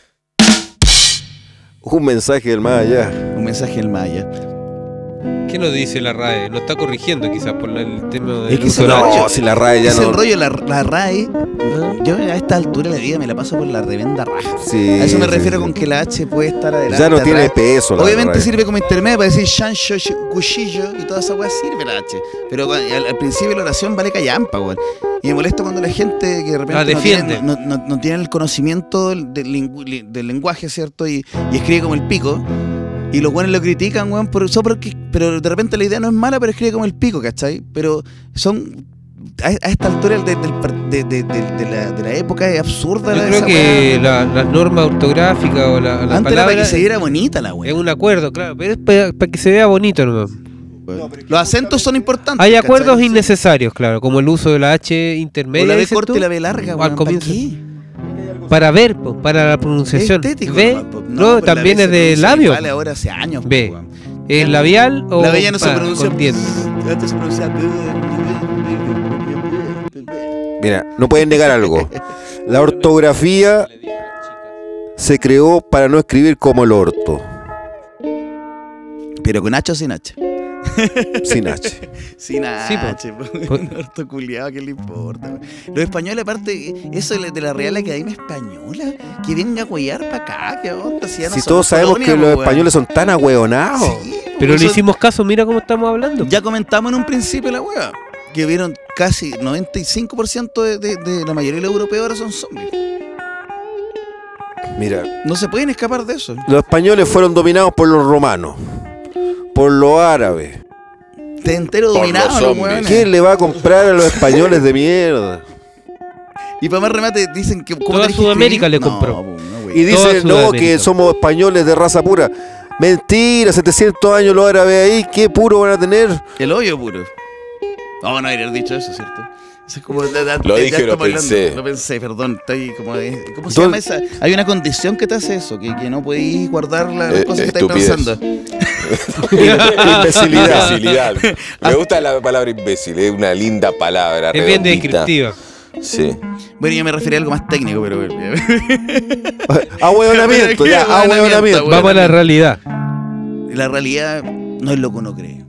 [SPEAKER 2] Un mensaje del más allá.
[SPEAKER 1] Un mensaje del Maya.
[SPEAKER 4] ¿Qué nos dice la R A E? Nos está corrigiendo quizás por la- el tema del
[SPEAKER 1] Es que
[SPEAKER 4] uso
[SPEAKER 1] se
[SPEAKER 4] de la
[SPEAKER 1] lo-
[SPEAKER 4] H.
[SPEAKER 2] No, si la RAE ya
[SPEAKER 1] Es
[SPEAKER 2] no...
[SPEAKER 1] el rollo, la, la R A E. Yo a esta altura de la vida me la paso por la revenda raja.
[SPEAKER 2] Sí,
[SPEAKER 1] A eso me
[SPEAKER 2] sí,
[SPEAKER 1] refiero
[SPEAKER 2] sí.
[SPEAKER 1] con que la H puede estar adelante.
[SPEAKER 2] Ya no tiene
[SPEAKER 1] atrás.
[SPEAKER 2] peso la
[SPEAKER 1] Obviamente
[SPEAKER 2] RAE.
[SPEAKER 1] sirve como intermedio para decir chancho, cuchillo y toda esa weá sirve la H. Pero cuando- al, al principio de la oración vale callampa, weón. Y me molesta cuando la gente que de repente
[SPEAKER 4] La
[SPEAKER 1] no,
[SPEAKER 4] defiende.
[SPEAKER 1] tiene, no, no- no tiene el conocimiento del, del lingu- li- del lenguaje, ¿cierto? Y, y escribe como el pico. Y los buenos lo critican, weón, por eso, porque, pero de repente la idea no es mala, pero escribe como el pico, ¿cachai? Pero son... A, a esta altura del- del par- de, de- de- de la, de la época es absurda
[SPEAKER 4] Yo
[SPEAKER 1] la,
[SPEAKER 4] creo
[SPEAKER 1] esa
[SPEAKER 4] que
[SPEAKER 1] weá.
[SPEAKER 4] la- las normas ortográficas o la, la
[SPEAKER 1] Antes era para
[SPEAKER 4] palabra
[SPEAKER 1] que se viera bonita la
[SPEAKER 4] es
[SPEAKER 1] weá.
[SPEAKER 4] un acuerdo, claro, pero es para, para que se vea bonito nomás.
[SPEAKER 1] Los acentos son importantes.
[SPEAKER 4] Hay
[SPEAKER 1] ¿cachai?
[SPEAKER 4] acuerdos
[SPEAKER 1] Sí.
[SPEAKER 4] innecesarios, claro, como el uso de la H intermedia.
[SPEAKER 1] O la B
[SPEAKER 4] dices
[SPEAKER 1] corta
[SPEAKER 4] tú,
[SPEAKER 1] y la B larga,
[SPEAKER 4] o
[SPEAKER 1] weón.
[SPEAKER 4] al comienzo.
[SPEAKER 1] ¿para qué?
[SPEAKER 4] Para ver, po, para la pronunciación.
[SPEAKER 1] Es estético,
[SPEAKER 4] B,
[SPEAKER 1] nomás, po.
[SPEAKER 4] no,
[SPEAKER 1] pero la
[SPEAKER 4] también
[SPEAKER 1] B
[SPEAKER 4] es
[SPEAKER 1] se
[SPEAKER 4] de
[SPEAKER 1] pronuncia
[SPEAKER 4] labio.
[SPEAKER 1] igual ahora hace años.
[SPEAKER 4] B.
[SPEAKER 1] po, weón.
[SPEAKER 4] ¿Es labial o
[SPEAKER 1] La B ya no se
[SPEAKER 4] ah,
[SPEAKER 1] pronuncia.
[SPEAKER 4] con dientes?
[SPEAKER 1] Antes se pronuncia.
[SPEAKER 2] Mira, no pueden negar algo. La ortografía se creó para no escribir como el orto,
[SPEAKER 1] Pero con H o sin H.
[SPEAKER 2] sin H.
[SPEAKER 1] Sin
[SPEAKER 4] Sí, po.
[SPEAKER 1] H, po.
[SPEAKER 4] Po-
[SPEAKER 1] Un orto culiado, ¿qué le importa? weón? Los españoles, aparte, eso de la- de la Real Academia Española, que venga a huellar para acá, ¿qué onda? Si, ya no
[SPEAKER 2] Si
[SPEAKER 1] somos
[SPEAKER 2] todos sabemos
[SPEAKER 1] colonia,
[SPEAKER 2] que
[SPEAKER 1] po,
[SPEAKER 2] los
[SPEAKER 1] weón.
[SPEAKER 2] españoles son tan ahueonados.
[SPEAKER 1] Sí, po,
[SPEAKER 4] Pero le
[SPEAKER 1] eso-
[SPEAKER 4] hicimos caso, mira cómo estamos hablando.
[SPEAKER 1] Ya comentamos en un principio la hueá, que vieron casi noventa y cinco por ciento de, de- de la mayoría de los europeos ahora son zombies.
[SPEAKER 2] Mira,
[SPEAKER 1] No se pueden escapar de eso.
[SPEAKER 2] los españoles fueron dominados por los romanos, por los árabes.
[SPEAKER 1] Te entero
[SPEAKER 3] Por
[SPEAKER 1] dominado
[SPEAKER 3] los
[SPEAKER 1] los
[SPEAKER 3] zombies.
[SPEAKER 1] hueones.
[SPEAKER 2] ¿Quién le va a comprar a los españoles de mierda?
[SPEAKER 1] Y para más remate dicen que... ¿cómo
[SPEAKER 4] Toda
[SPEAKER 1] tenés que
[SPEAKER 4] Sudamérica
[SPEAKER 1] escribir?
[SPEAKER 4] le compró.
[SPEAKER 1] No, po, no, güey.
[SPEAKER 2] Y
[SPEAKER 4] Toda
[SPEAKER 2] dicen, no,
[SPEAKER 4] Sudamérica.
[SPEAKER 2] que somos españoles de raza pura. Mentira, setecientos años los árabes ahí, ¿qué puro van a tener?
[SPEAKER 1] El hoyo puro. No, no haber dicho eso, ¿cierto? Eso es como... da- da-
[SPEAKER 3] Lo
[SPEAKER 1] ya
[SPEAKER 3] dije, lo
[SPEAKER 1] estamos hablando.
[SPEAKER 3] pensé.
[SPEAKER 1] Lo pensé, perdón. Estoy como... de- ¿Cómo se
[SPEAKER 2] ¿Dónde-
[SPEAKER 1] llama esa? Hay una condición que te hace eso, que, que no podéis guardar las
[SPEAKER 3] Eh,
[SPEAKER 1] cosas que estáis
[SPEAKER 3] estupidez.
[SPEAKER 1] pensando.
[SPEAKER 2] Imbecilidad.
[SPEAKER 3] Imbecilidad. Me gusta la palabra imbécil, es una linda palabra.
[SPEAKER 4] Es bien
[SPEAKER 3] redondita.
[SPEAKER 4] descriptiva.
[SPEAKER 3] Sí.
[SPEAKER 1] Bueno, yo me refería a algo más técnico, pero...
[SPEAKER 2] Ahueonamiento, ya, ahueonamiento.
[SPEAKER 1] Bueno,
[SPEAKER 4] Vamos a la realidad.
[SPEAKER 1] La realidad no es lo que uno cree.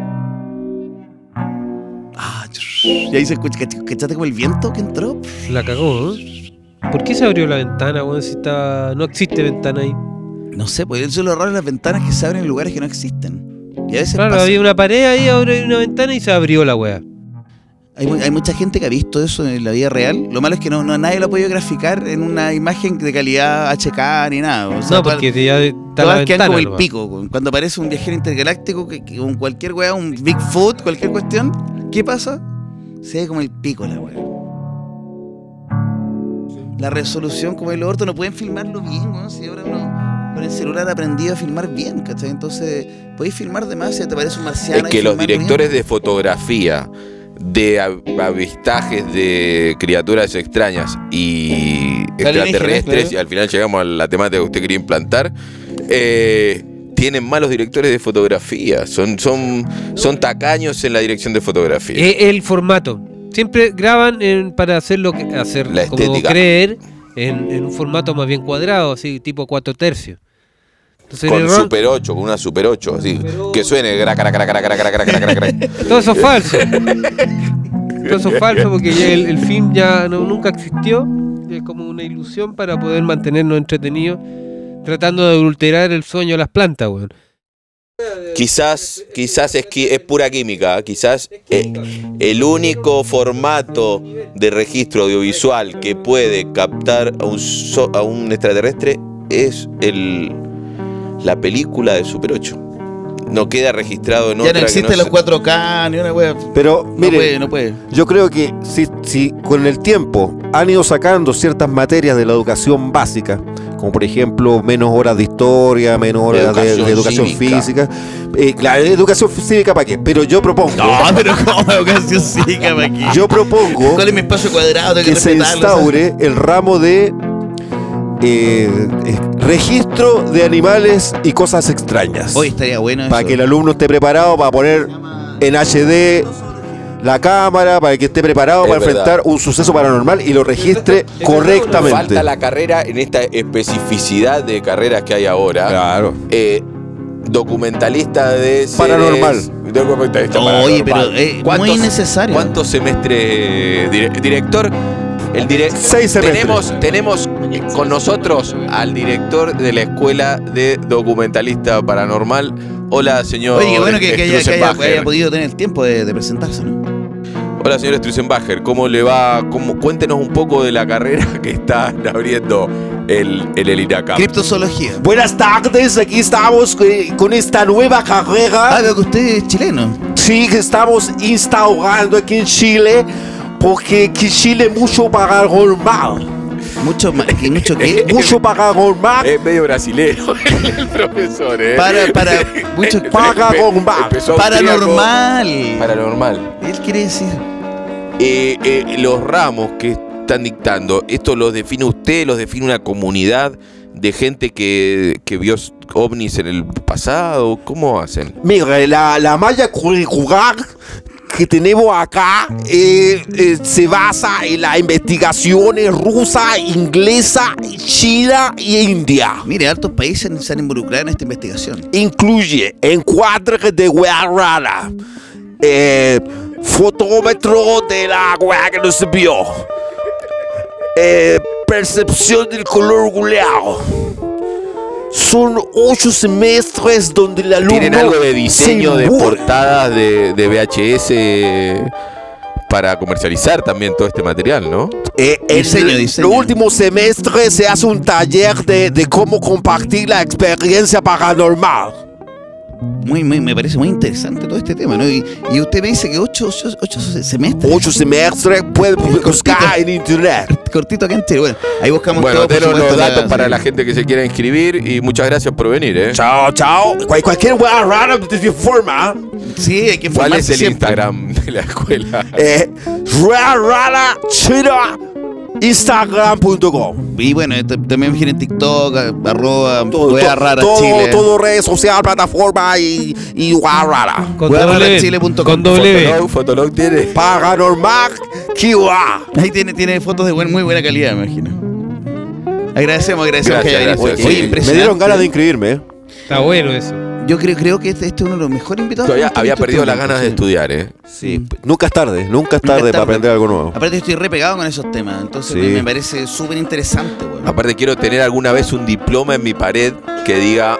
[SPEAKER 1] Ah, y ahí se escucha, ¿cach- ¿cachaste como el viento que entró?
[SPEAKER 4] La cagó, ¿eh? ¿Por qué se abrió la ventana, weón? Si está... no existe ventana ahí.
[SPEAKER 1] No sé, pues eso es lo raro de las ventanas que se abren en lugares que no existen. Y a veces
[SPEAKER 4] Claro,
[SPEAKER 1] pasa.
[SPEAKER 4] había una pared ahí, abrió una ventana y se abrió la weá.
[SPEAKER 1] Hay, mu- hay mucha gente que ha visto eso en la vida real. Lo malo es que no, no nadie lo ha podido graficar en una imagen de calidad H K ni nada. O sea,
[SPEAKER 4] No,
[SPEAKER 1] todas-
[SPEAKER 4] porque ya está la
[SPEAKER 1] todas quedan
[SPEAKER 4] ventana.
[SPEAKER 1] como el
[SPEAKER 4] nomás.
[SPEAKER 1] pico. Cuando aparece un viajero intergaláctico que, que con cualquier weá, un Bigfoot, cualquier cuestión, ¿qué pasa? Se ve como el pico la weá. la resolución como el orto, no pueden filmarlo bien, ¿no? Si ahora uno con el celular ha aprendido a filmar bien, ¿cachai? Entonces, podéis filmar de más si te parece un marciano.
[SPEAKER 3] Es que los directores bien de fotografía, de avistajes de criaturas extrañas y extraterrestres, claro, y al final llegamos a la temática que usted quería implantar, eh, tienen malos directores de fotografía, son, son, son tacaños en la dirección de fotografía.
[SPEAKER 4] El, el formato, siempre graban en, para hacer lo que hacer,
[SPEAKER 3] la
[SPEAKER 4] como
[SPEAKER 3] estética.
[SPEAKER 4] creer en, en un formato más bien cuadrado, así tipo cuatro tercios. Entonces,
[SPEAKER 3] con
[SPEAKER 4] error,
[SPEAKER 3] Super ocho, con una Super ocho, así, que suene gra, gra, gra, gra, gra, gra, gra, gra, gra.
[SPEAKER 4] Todo eso es falso. Todo eso es falso porque ya el, el film ya no, nunca existió. Es como una ilusión para poder mantenernos entretenidos, tratando de adulterar el sueño de las plantas, weón.
[SPEAKER 3] Quizás, quizás es, es pura química, quizás eh, el único formato de registro audiovisual que puede captar a un, so, a un extraterrestre es el, la película de Super ocho. No queda registrado en
[SPEAKER 1] ya
[SPEAKER 3] otra.
[SPEAKER 1] Ya no existen
[SPEAKER 3] no
[SPEAKER 1] los
[SPEAKER 3] se...
[SPEAKER 1] cuatro K ni una wea.
[SPEAKER 2] Pero, mire,
[SPEAKER 1] no puede, no puede.
[SPEAKER 2] Yo creo que si, si con el tiempo han ido sacando ciertas materias de la educación básica, como por ejemplo menos horas de historia, menos horas educación de, de educación cívica. física. Eh, la educación cívica para qué, pero yo propongo.
[SPEAKER 1] No, pero ¿cómo educación cívica para qué?
[SPEAKER 2] Yo propongo.
[SPEAKER 1] ¿Cuál es mi espacio cuadrado?
[SPEAKER 2] Que, que se instaure, ¿sabes?, el ramo de eh, eh, registro de animales y cosas extrañas.
[SPEAKER 1] Hoy estaría bueno eso.
[SPEAKER 2] Para que el alumno esté preparado para poner en H D la cámara, para que esté preparado es para verdad. enfrentar un suceso paranormal y lo registre correctamente.
[SPEAKER 3] Falta la carrera en esta especificidad de carreras que hay ahora.
[SPEAKER 2] Claro.
[SPEAKER 3] Eh, documentalista de seres,
[SPEAKER 2] paranormal.
[SPEAKER 3] Documentalista
[SPEAKER 1] no,
[SPEAKER 3] paranormal.
[SPEAKER 1] Oye, pero es muy necesario.
[SPEAKER 3] ¿Cuántos semestres, dire, director? El dire
[SPEAKER 2] Seis semestres.
[SPEAKER 3] Tenemos, tenemos con nosotros al director de la Escuela de Documentalista Paranormal. Hola, señor.
[SPEAKER 1] Oye, qué bueno que, que, haya, que haya, haya podido tener el tiempo de, de presentarse, ¿no?
[SPEAKER 3] Hola, señor Strussenbacher, ¿cómo le va? ¿Cómo? Cuéntenos un poco de la carrera que están abriendo el, el, el INACAP.
[SPEAKER 1] Criptozoología.
[SPEAKER 2] Buenas tardes, aquí estamos con esta nueva carrera.
[SPEAKER 1] Ah, veo que usted es chileno.
[SPEAKER 2] Sí, que estamos instaurando aquí en Chile, porque aquí en Chile mucho paranormal.
[SPEAKER 1] Mucho más, mucho qué?
[SPEAKER 2] Mucho paranormal.
[SPEAKER 3] Es medio brasilero el profesor, ¿eh?
[SPEAKER 1] Para, para, mucho
[SPEAKER 2] paranormal.
[SPEAKER 1] Paranormal.
[SPEAKER 3] Paranormal.
[SPEAKER 1] Él quiere decir.
[SPEAKER 3] Eh, eh, los ramos que están dictando, ¿esto los define usted? ¿Los define una comunidad de gente que, que vio ovnis en el pasado? ¿Cómo hacen?
[SPEAKER 2] Mira, la, la malla curricular que tenemos acá eh, eh, se basa en las investigaciones rusa, inglesa, china e india.
[SPEAKER 1] Mire, hartos países se han involucrado en esta investigación.
[SPEAKER 2] Incluye encuadre de hueá rara, eh, fotómetro de la hueá que no se vio, eh, percepción del color guleado. Son ocho semestres donde el alumno.
[SPEAKER 3] ¿Tienen algo de diseño de portadas de, de V H S para comercializar también todo este material, no?
[SPEAKER 2] Eh,
[SPEAKER 1] diseño,
[SPEAKER 2] el,
[SPEAKER 1] diseño.
[SPEAKER 2] el último semestre se hace un taller de, de cómo compartir la experiencia paranormal.
[SPEAKER 1] Muy, muy, me parece muy interesante todo este tema, ¿no? Y, y usted me dice que ocho, ocho, ocho semestres.
[SPEAKER 2] Ocho semestres, puede buscar en internet.
[SPEAKER 1] Cortito acá en Chile. Bueno, ahí buscamos
[SPEAKER 3] bueno,
[SPEAKER 1] todo. Bueno,
[SPEAKER 3] denos los datos la, para sí. la gente que se quiera inscribir y muchas gracias por venir, ¿eh?
[SPEAKER 2] Chao, chao. Cual, cualquier hueá rara te informa.
[SPEAKER 1] Sí, hay que informarse.
[SPEAKER 3] ¿Cuál es el
[SPEAKER 1] siempre.
[SPEAKER 3] Instagram de la escuela?
[SPEAKER 2] Eh, Rara Rara China. Instagram punto com.
[SPEAKER 1] Y bueno, también viene en TikTok, arroba,
[SPEAKER 2] todo,
[SPEAKER 1] hueá rara
[SPEAKER 2] todo,
[SPEAKER 1] Chile.
[SPEAKER 2] Todo redes sociales, plataforma y, y hueá rara.
[SPEAKER 4] Con chile punto com. Con doble.
[SPEAKER 3] Fotolog, Fotolog tiene.
[SPEAKER 2] Paranormal, Kiwa.
[SPEAKER 1] Ahí tiene, tiene fotos de buen, muy buena calidad, me imagino. Agradecemos, agradecemos
[SPEAKER 3] gracias,
[SPEAKER 1] que haya
[SPEAKER 3] gracias,
[SPEAKER 1] venido.
[SPEAKER 3] sí.
[SPEAKER 1] Oye,
[SPEAKER 2] Me dieron ganas de inscribirme, ¿eh?
[SPEAKER 4] Está bueno eso.
[SPEAKER 1] Yo creo, creo que este, este es uno de los mejores invitados.
[SPEAKER 3] Todavía había
[SPEAKER 1] este
[SPEAKER 3] perdido las
[SPEAKER 1] momento,
[SPEAKER 3] ganas
[SPEAKER 1] sí.
[SPEAKER 3] de estudiar, ¿eh?
[SPEAKER 2] Sí, nunca es tarde, nunca es tarde,
[SPEAKER 1] Nunca es
[SPEAKER 2] para
[SPEAKER 1] tarde.
[SPEAKER 2] aprender algo nuevo.
[SPEAKER 1] Aparte estoy re pegado con esos temas, entonces
[SPEAKER 2] Sí.
[SPEAKER 1] me, me parece súper interesante, weón.
[SPEAKER 3] Aparte quiero tener alguna vez un diploma en mi pared que diga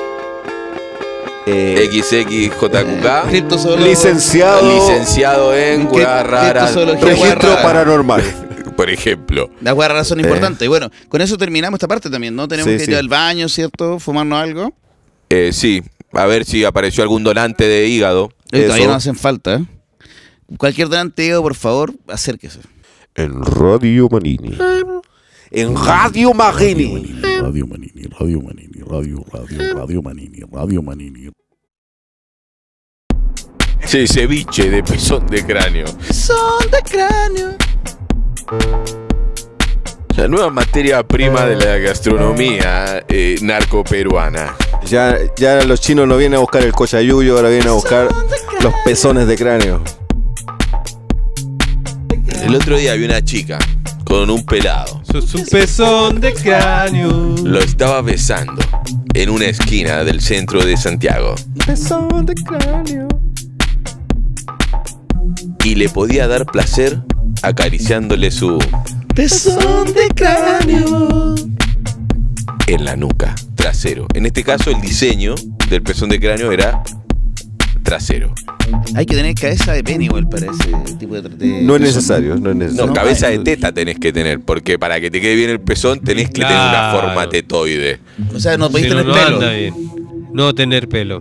[SPEAKER 2] Eh,
[SPEAKER 3] X X J Q K,
[SPEAKER 1] Criptozoólogo.
[SPEAKER 2] licenciado,
[SPEAKER 3] licenciado en
[SPEAKER 1] en
[SPEAKER 3] hueás
[SPEAKER 1] cri-
[SPEAKER 3] raras,
[SPEAKER 1] criptozoología.
[SPEAKER 2] registro
[SPEAKER 1] Rara.
[SPEAKER 2] paranormal.
[SPEAKER 3] por ejemplo.
[SPEAKER 1] Las hueá raras son importantes. Y bueno, con eso terminamos esta parte también, ¿no? Tenemos
[SPEAKER 2] Sí,
[SPEAKER 1] que
[SPEAKER 2] sí.
[SPEAKER 1] ir al baño, ¿cierto? Fumarnos algo.
[SPEAKER 3] Eh, sí, a ver si apareció algún donante de hígado.
[SPEAKER 1] Hoy todavía
[SPEAKER 2] Eso.
[SPEAKER 1] no hacen falta, ¿eh? Cualquier donante, por favor, acérquese.
[SPEAKER 2] En Radio Manini. en Radio Manini.
[SPEAKER 1] Radio Manini, Radio Manini, Radio, Radio, Radio Manini, Radio Manini.
[SPEAKER 3] Sí, ceviche de pezón de cráneo.
[SPEAKER 1] Pezón de cráneo.
[SPEAKER 3] La nueva materia prima de la gastronomía eh, narcoperuana.
[SPEAKER 2] Ya, ya los chinos no vienen a buscar el cochayuyo, ahora vienen a buscar los pezones de cráneo.
[SPEAKER 3] El otro día vi una chica con un pelado.
[SPEAKER 4] Sos un pezón de cráneo.
[SPEAKER 3] Lo estaba besando en una esquina del centro de Santiago.
[SPEAKER 2] Pezón de cráneo.
[SPEAKER 3] Y le podía dar placer acariciándole su
[SPEAKER 1] Pezón de cráneo.
[SPEAKER 3] en la nuca, trasero. En este caso el diseño del pezón de cráneo era trasero.
[SPEAKER 1] Hay que tener cabeza de pene igual para ese tipo de... de
[SPEAKER 2] No es
[SPEAKER 1] pezón.
[SPEAKER 2] necesario, no es
[SPEAKER 3] No,
[SPEAKER 2] necesario.
[SPEAKER 1] No,
[SPEAKER 3] cabeza
[SPEAKER 1] ay,
[SPEAKER 3] de teta tenés que tener, porque para que te quede bien el pezón tenés que tener
[SPEAKER 4] Claro.
[SPEAKER 3] una forma tetoide.
[SPEAKER 1] O sea, no podéis
[SPEAKER 4] Si no,
[SPEAKER 1] tener
[SPEAKER 4] no
[SPEAKER 1] pelo.
[SPEAKER 4] anda bien. No tener pelo.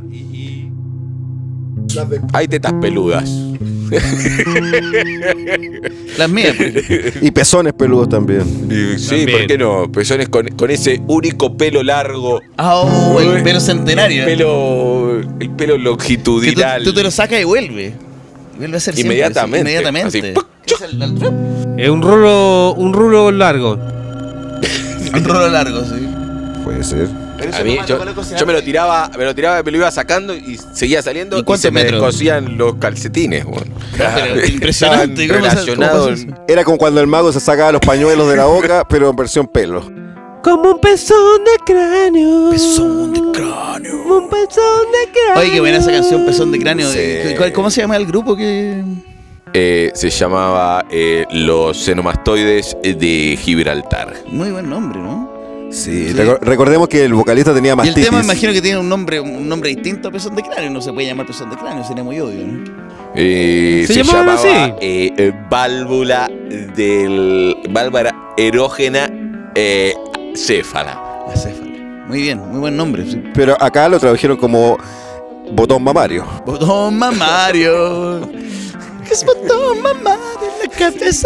[SPEAKER 3] Hay tetas peludas.
[SPEAKER 1] Las mías. pues.
[SPEAKER 2] Y pezones peludos también.
[SPEAKER 3] Y sí,
[SPEAKER 4] También.
[SPEAKER 3] ¿por qué no? Pezones con, con ese único pelo largo.
[SPEAKER 1] Ah, oh, el pelo centenario.
[SPEAKER 3] El pelo, el pelo
[SPEAKER 1] Que tú,
[SPEAKER 3] longitudinal.
[SPEAKER 1] tú te lo sacas y vuelve. Vuelve a ser siempre,
[SPEAKER 3] Inmediatamente.
[SPEAKER 1] sí, inmediatamente.
[SPEAKER 3] Así, ¡puc!
[SPEAKER 1] Es el- el trap.
[SPEAKER 4] Es un rulo, un rulo largo.
[SPEAKER 1] Un rolo largo, sí.
[SPEAKER 2] Puede ser.
[SPEAKER 3] A mí, yo, yo me lo tiraba, me lo tiraba, me lo iba sacando y seguía saliendo
[SPEAKER 1] ¿Y
[SPEAKER 3] y,
[SPEAKER 1] cuántos
[SPEAKER 3] se me
[SPEAKER 1] metros?
[SPEAKER 3] descosían los calcetines. Bueno.
[SPEAKER 1] Pero impresionante.
[SPEAKER 3] Estaban
[SPEAKER 1] ¿Cómo se-
[SPEAKER 3] relacionados
[SPEAKER 1] cómo se-
[SPEAKER 3] en-
[SPEAKER 2] Era como cuando el mago se sacaba los pañuelos de la boca, pero en versión pelo.
[SPEAKER 4] Como un pezón de cráneo.
[SPEAKER 1] Pezón de cráneo.
[SPEAKER 4] Un pezón de cráneo.
[SPEAKER 1] Oye, qué buena esa canción, Pezón de cráneo.
[SPEAKER 3] Sí.
[SPEAKER 1] Eh, ¿cuál- ¿Cómo se llama el grupo que...?
[SPEAKER 3] Eh, se llamaba eh, Los Cenomastoides de Gibraltar.
[SPEAKER 1] Muy buen nombre, ¿no?
[SPEAKER 2] Sí,
[SPEAKER 1] Sí.
[SPEAKER 2] reco- recordemos que el vocalista tenía
[SPEAKER 1] Y el
[SPEAKER 2] mastitis.
[SPEAKER 1] tema imagino que tiene un nombre un nombre distinto a Pezón de cráneo. No se puede llamar Pezón de cráneo, sería muy obvio, ¿no?
[SPEAKER 3] Eh,
[SPEAKER 4] ¿Se
[SPEAKER 3] se
[SPEAKER 4] llamaban
[SPEAKER 3] llamaba
[SPEAKER 4] así?
[SPEAKER 3] eh, eh, válvula del válvula erógena eh, céfala.
[SPEAKER 1] Acéfalo. Muy bien, muy buen nombre. Sí.
[SPEAKER 2] Pero acá lo tradujeron como botón mamario.
[SPEAKER 1] Botón mamario. ¿Qué es botón mamario en la cabeza?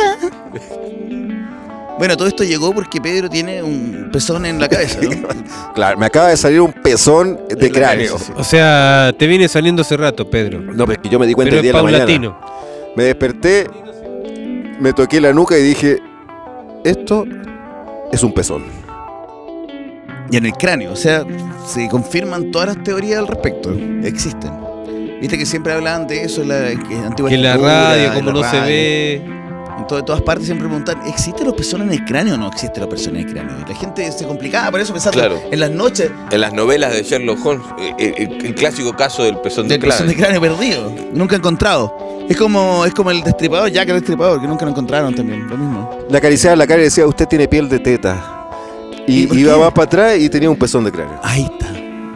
[SPEAKER 1] Bueno, todo esto llegó porque Pedro tiene un pezón en la cabeza, ¿no?
[SPEAKER 2] Claro, me acaba de salir un pezón de
[SPEAKER 1] En la
[SPEAKER 2] cráneo.
[SPEAKER 1] cabeza, sí.
[SPEAKER 4] O sea, te viene saliendo hace rato, Pedro.
[SPEAKER 2] No, pero es que yo me di cuenta
[SPEAKER 4] Pero
[SPEAKER 2] el día
[SPEAKER 4] es
[SPEAKER 2] de la mañana.
[SPEAKER 4] paulatino.
[SPEAKER 2] Me desperté, me toqué la nuca y dije, esto es un pezón.
[SPEAKER 1] Y en el cráneo, o sea, se confirman todas las teorías al respecto. Existen. Viste que siempre hablaban de eso en la que antigua
[SPEAKER 4] Que en la
[SPEAKER 1] escritura,
[SPEAKER 4] radio,
[SPEAKER 1] en
[SPEAKER 4] como
[SPEAKER 1] la
[SPEAKER 4] no se
[SPEAKER 1] radio.
[SPEAKER 4] ve.
[SPEAKER 1] En to- de todas partes siempre preguntan, ¿existen los pezones en el cráneo o no existen los pezones en el cráneo? Y la gente se complicaba por eso pensando
[SPEAKER 3] Claro.
[SPEAKER 1] en las noches
[SPEAKER 3] En las novelas de Sherlock Holmes, eh, eh, el, el clásico caso del pezón de
[SPEAKER 1] del pezón de
[SPEAKER 3] cráneo.
[SPEAKER 1] cráneo perdido. Nunca encontrado. Es como, es como el destripador, Jack el destripador, que nunca lo encontraron también. Lo mismo.
[SPEAKER 2] Le acariciaba la cara y decía, usted tiene piel de teta.
[SPEAKER 1] ¿Y
[SPEAKER 2] Y
[SPEAKER 1] por
[SPEAKER 2] iba
[SPEAKER 1] qué?
[SPEAKER 2] más para atrás y tenía un pezón de cráneo.
[SPEAKER 1] Ahí está.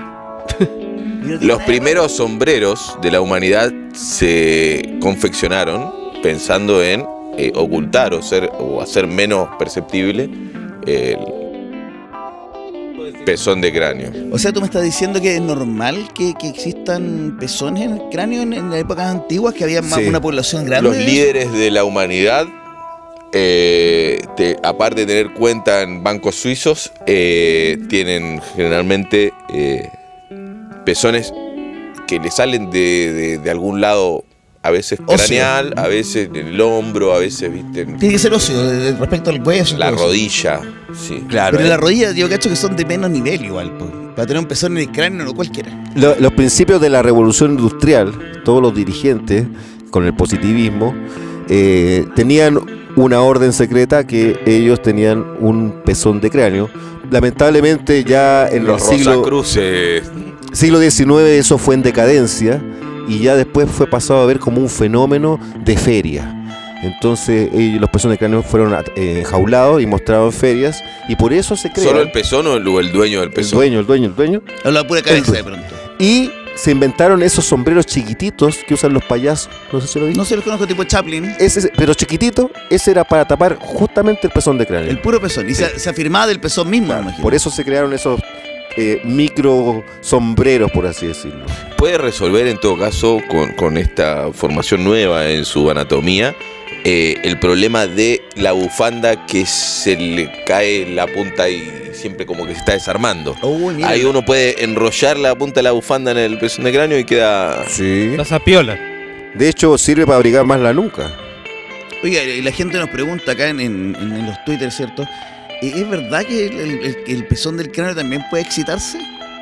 [SPEAKER 3] Los primeros sombreros de la humanidad se confeccionaron pensando en eh, ocultar o, ser, o hacer menos perceptible el pezón de cráneo.
[SPEAKER 1] O sea, tú me estás diciendo que es normal que, que existan pezones en el cráneo en, en épocas antiguas, que había más,
[SPEAKER 2] Sí.
[SPEAKER 1] una población grande.
[SPEAKER 3] Los
[SPEAKER 1] de eso?
[SPEAKER 3] líderes de la humanidad, eh, te- aparte de tener cuenta en bancos suizos, eh, tienen generalmente eh, pezones que le salen de, de- de algún lado, a veces
[SPEAKER 1] Óseo.
[SPEAKER 3] craneal, a veces en el hombro, a veces, viste, en
[SPEAKER 1] Tiene que ser óseo, de- de- respecto al hueso. y
[SPEAKER 3] la
[SPEAKER 1] todo eso.
[SPEAKER 3] rodilla. Sí.
[SPEAKER 2] Claro.
[SPEAKER 1] Pero la rodilla, yo cacho que son de menos nivel igual, po. Para tener un pezón en el cráneo, no cualquiera.
[SPEAKER 2] Lo- los principios de la revolución industrial, todos los dirigentes, con el positivismo, eh, tenían una orden secreta que ellos tenían un pezón de cráneo. Lamentablemente ya en
[SPEAKER 3] Los
[SPEAKER 2] el siglo,
[SPEAKER 3] Rosacruces.
[SPEAKER 2] siglo diecinueve eso fue en decadencia y ya después fue pasado a ver como un fenómeno de feria. Entonces ellos, los pezones de cráneo fueron eh, enjaulados y mostrados en ferias y por eso se crea
[SPEAKER 3] ¿Solo el pezón o el, o el dueño del
[SPEAKER 2] el
[SPEAKER 3] pezón?
[SPEAKER 2] dueño, el dueño, el dueño.
[SPEAKER 1] Habla pura cabeza de pronto.
[SPEAKER 2] Y se inventaron esos sombreros chiquititos que usan los payasos. No sé si lo vi.
[SPEAKER 1] No se los conozco tipo Chaplin.
[SPEAKER 2] Ese, pero chiquitito, ese era para tapar justamente el pezón de cráneo.
[SPEAKER 1] El puro pezón. Y se, se afirmaba del pezón mismo, me imagino.
[SPEAKER 2] Por eso se crearon esos eh, micro sombreros, por así decirlo.
[SPEAKER 3] Puede resolver en todo caso con, con esta formación nueva en su anatomía eh, el problema de la bufanda que se le cae la punta y siempre como que se está desarmando.
[SPEAKER 1] Oh, mira.
[SPEAKER 3] Ahí uno puede enrollar la punta de la bufanda en el pezón de cráneo y queda...
[SPEAKER 2] Sí.
[SPEAKER 4] Pasa piola.
[SPEAKER 2] De hecho, sirve para abrigar más la nuca.
[SPEAKER 1] Oiga, y la gente nos pregunta acá en, en, en los Twitter, ¿cierto? ¿Es verdad que el, el- el pezón del cráneo también puede excitarse?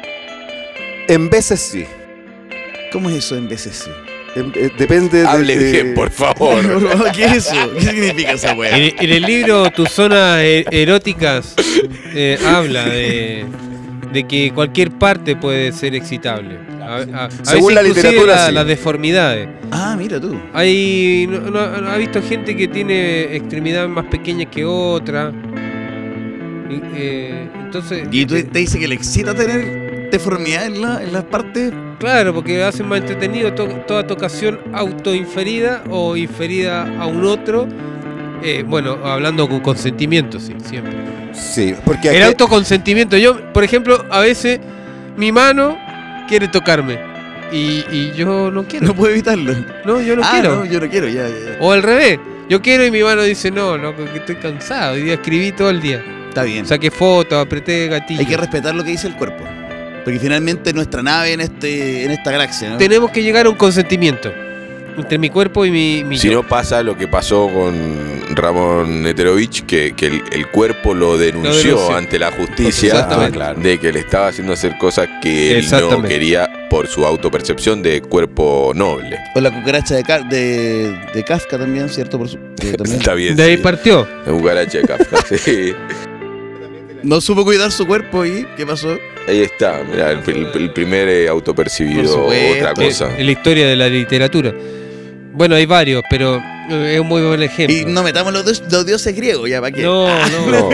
[SPEAKER 2] En veces sí.
[SPEAKER 1] ¿Cómo es eso en veces sí?
[SPEAKER 2] En- eh, depende de...
[SPEAKER 3] Hable
[SPEAKER 2] de-
[SPEAKER 3] bien, por favor.
[SPEAKER 1] ¿Qué es eso? ¿Qué significa esa weá?
[SPEAKER 4] En, en el libro Tus zonas e- eróticas eh, habla de, de que cualquier parte puede ser excitable. A, a- a
[SPEAKER 2] Según
[SPEAKER 4] veces
[SPEAKER 2] la
[SPEAKER 4] inclusive
[SPEAKER 2] literatura,
[SPEAKER 4] la-
[SPEAKER 2] sí.
[SPEAKER 4] las deformidades.
[SPEAKER 1] Ah, mira tú.
[SPEAKER 4] Hay, no, no- no- ha visto gente que tiene extremidades más pequeñas que otras. Y, eh, entonces,
[SPEAKER 1] ¿Y tú te dice que le excita tener deformidad en, la, en las partes?
[SPEAKER 4] claro, porque hacen más entretenido to- toda tocación autoinferida o inferida a un otro. Eh, bueno, hablando con consentimiento, sí, siempre.
[SPEAKER 2] Sí, porque
[SPEAKER 4] El
[SPEAKER 2] aquí-
[SPEAKER 4] autoconsentimiento. Yo, por ejemplo, a veces mi mano quiere tocarme y, y yo no quiero.
[SPEAKER 1] No puedo evitarlo.
[SPEAKER 4] No, yo no
[SPEAKER 1] ah,
[SPEAKER 4] quiero.
[SPEAKER 1] no, yo no quiero, ya, ya, ya.
[SPEAKER 4] O al revés. Yo quiero y mi mano dice, no, loco, que estoy cansado. Hoy día escribí todo el día.
[SPEAKER 1] Está bien.
[SPEAKER 4] Saqué fotos, apreté gatillo.
[SPEAKER 1] Hay que respetar lo que dice el cuerpo. Porque finalmente nuestra nave en este en esta galaxia, ¿no?
[SPEAKER 4] Tenemos que llegar a un consentimiento entre mi cuerpo y mi, mi
[SPEAKER 3] Si
[SPEAKER 4] yo.
[SPEAKER 3] no pasa lo que pasó con Ramón Neterovich, que, que el, el cuerpo lo denunció,
[SPEAKER 4] Lo denunció.
[SPEAKER 3] ante la justicia
[SPEAKER 4] Exactamente.
[SPEAKER 3] ah, claro, de que le estaba haciendo hacer cosas que él no
[SPEAKER 4] Exactamente.
[SPEAKER 3] quería por su autopercepción de cuerpo noble.
[SPEAKER 1] O la cucaracha de, Ka- de, de Kafka también, ¿cierto? Por su- que también
[SPEAKER 3] Está bien.
[SPEAKER 4] De ahí
[SPEAKER 3] sí.
[SPEAKER 4] partió.
[SPEAKER 3] La cucaracha de Kafka, sí.
[SPEAKER 1] no supo cuidar su cuerpo y ¿qué pasó?
[SPEAKER 3] Ahí está, mirá, el, el- el primer eh,
[SPEAKER 1] Por
[SPEAKER 3] autopercibido,
[SPEAKER 1] supuesto.
[SPEAKER 3] otra cosa.
[SPEAKER 4] En la historia de la literatura. Bueno, hay varios, pero eh, es un muy buen ejemplo.
[SPEAKER 1] Y no metamos los, dios- los dioses griegos, ya, ¿para qué?
[SPEAKER 4] No, no.
[SPEAKER 3] No,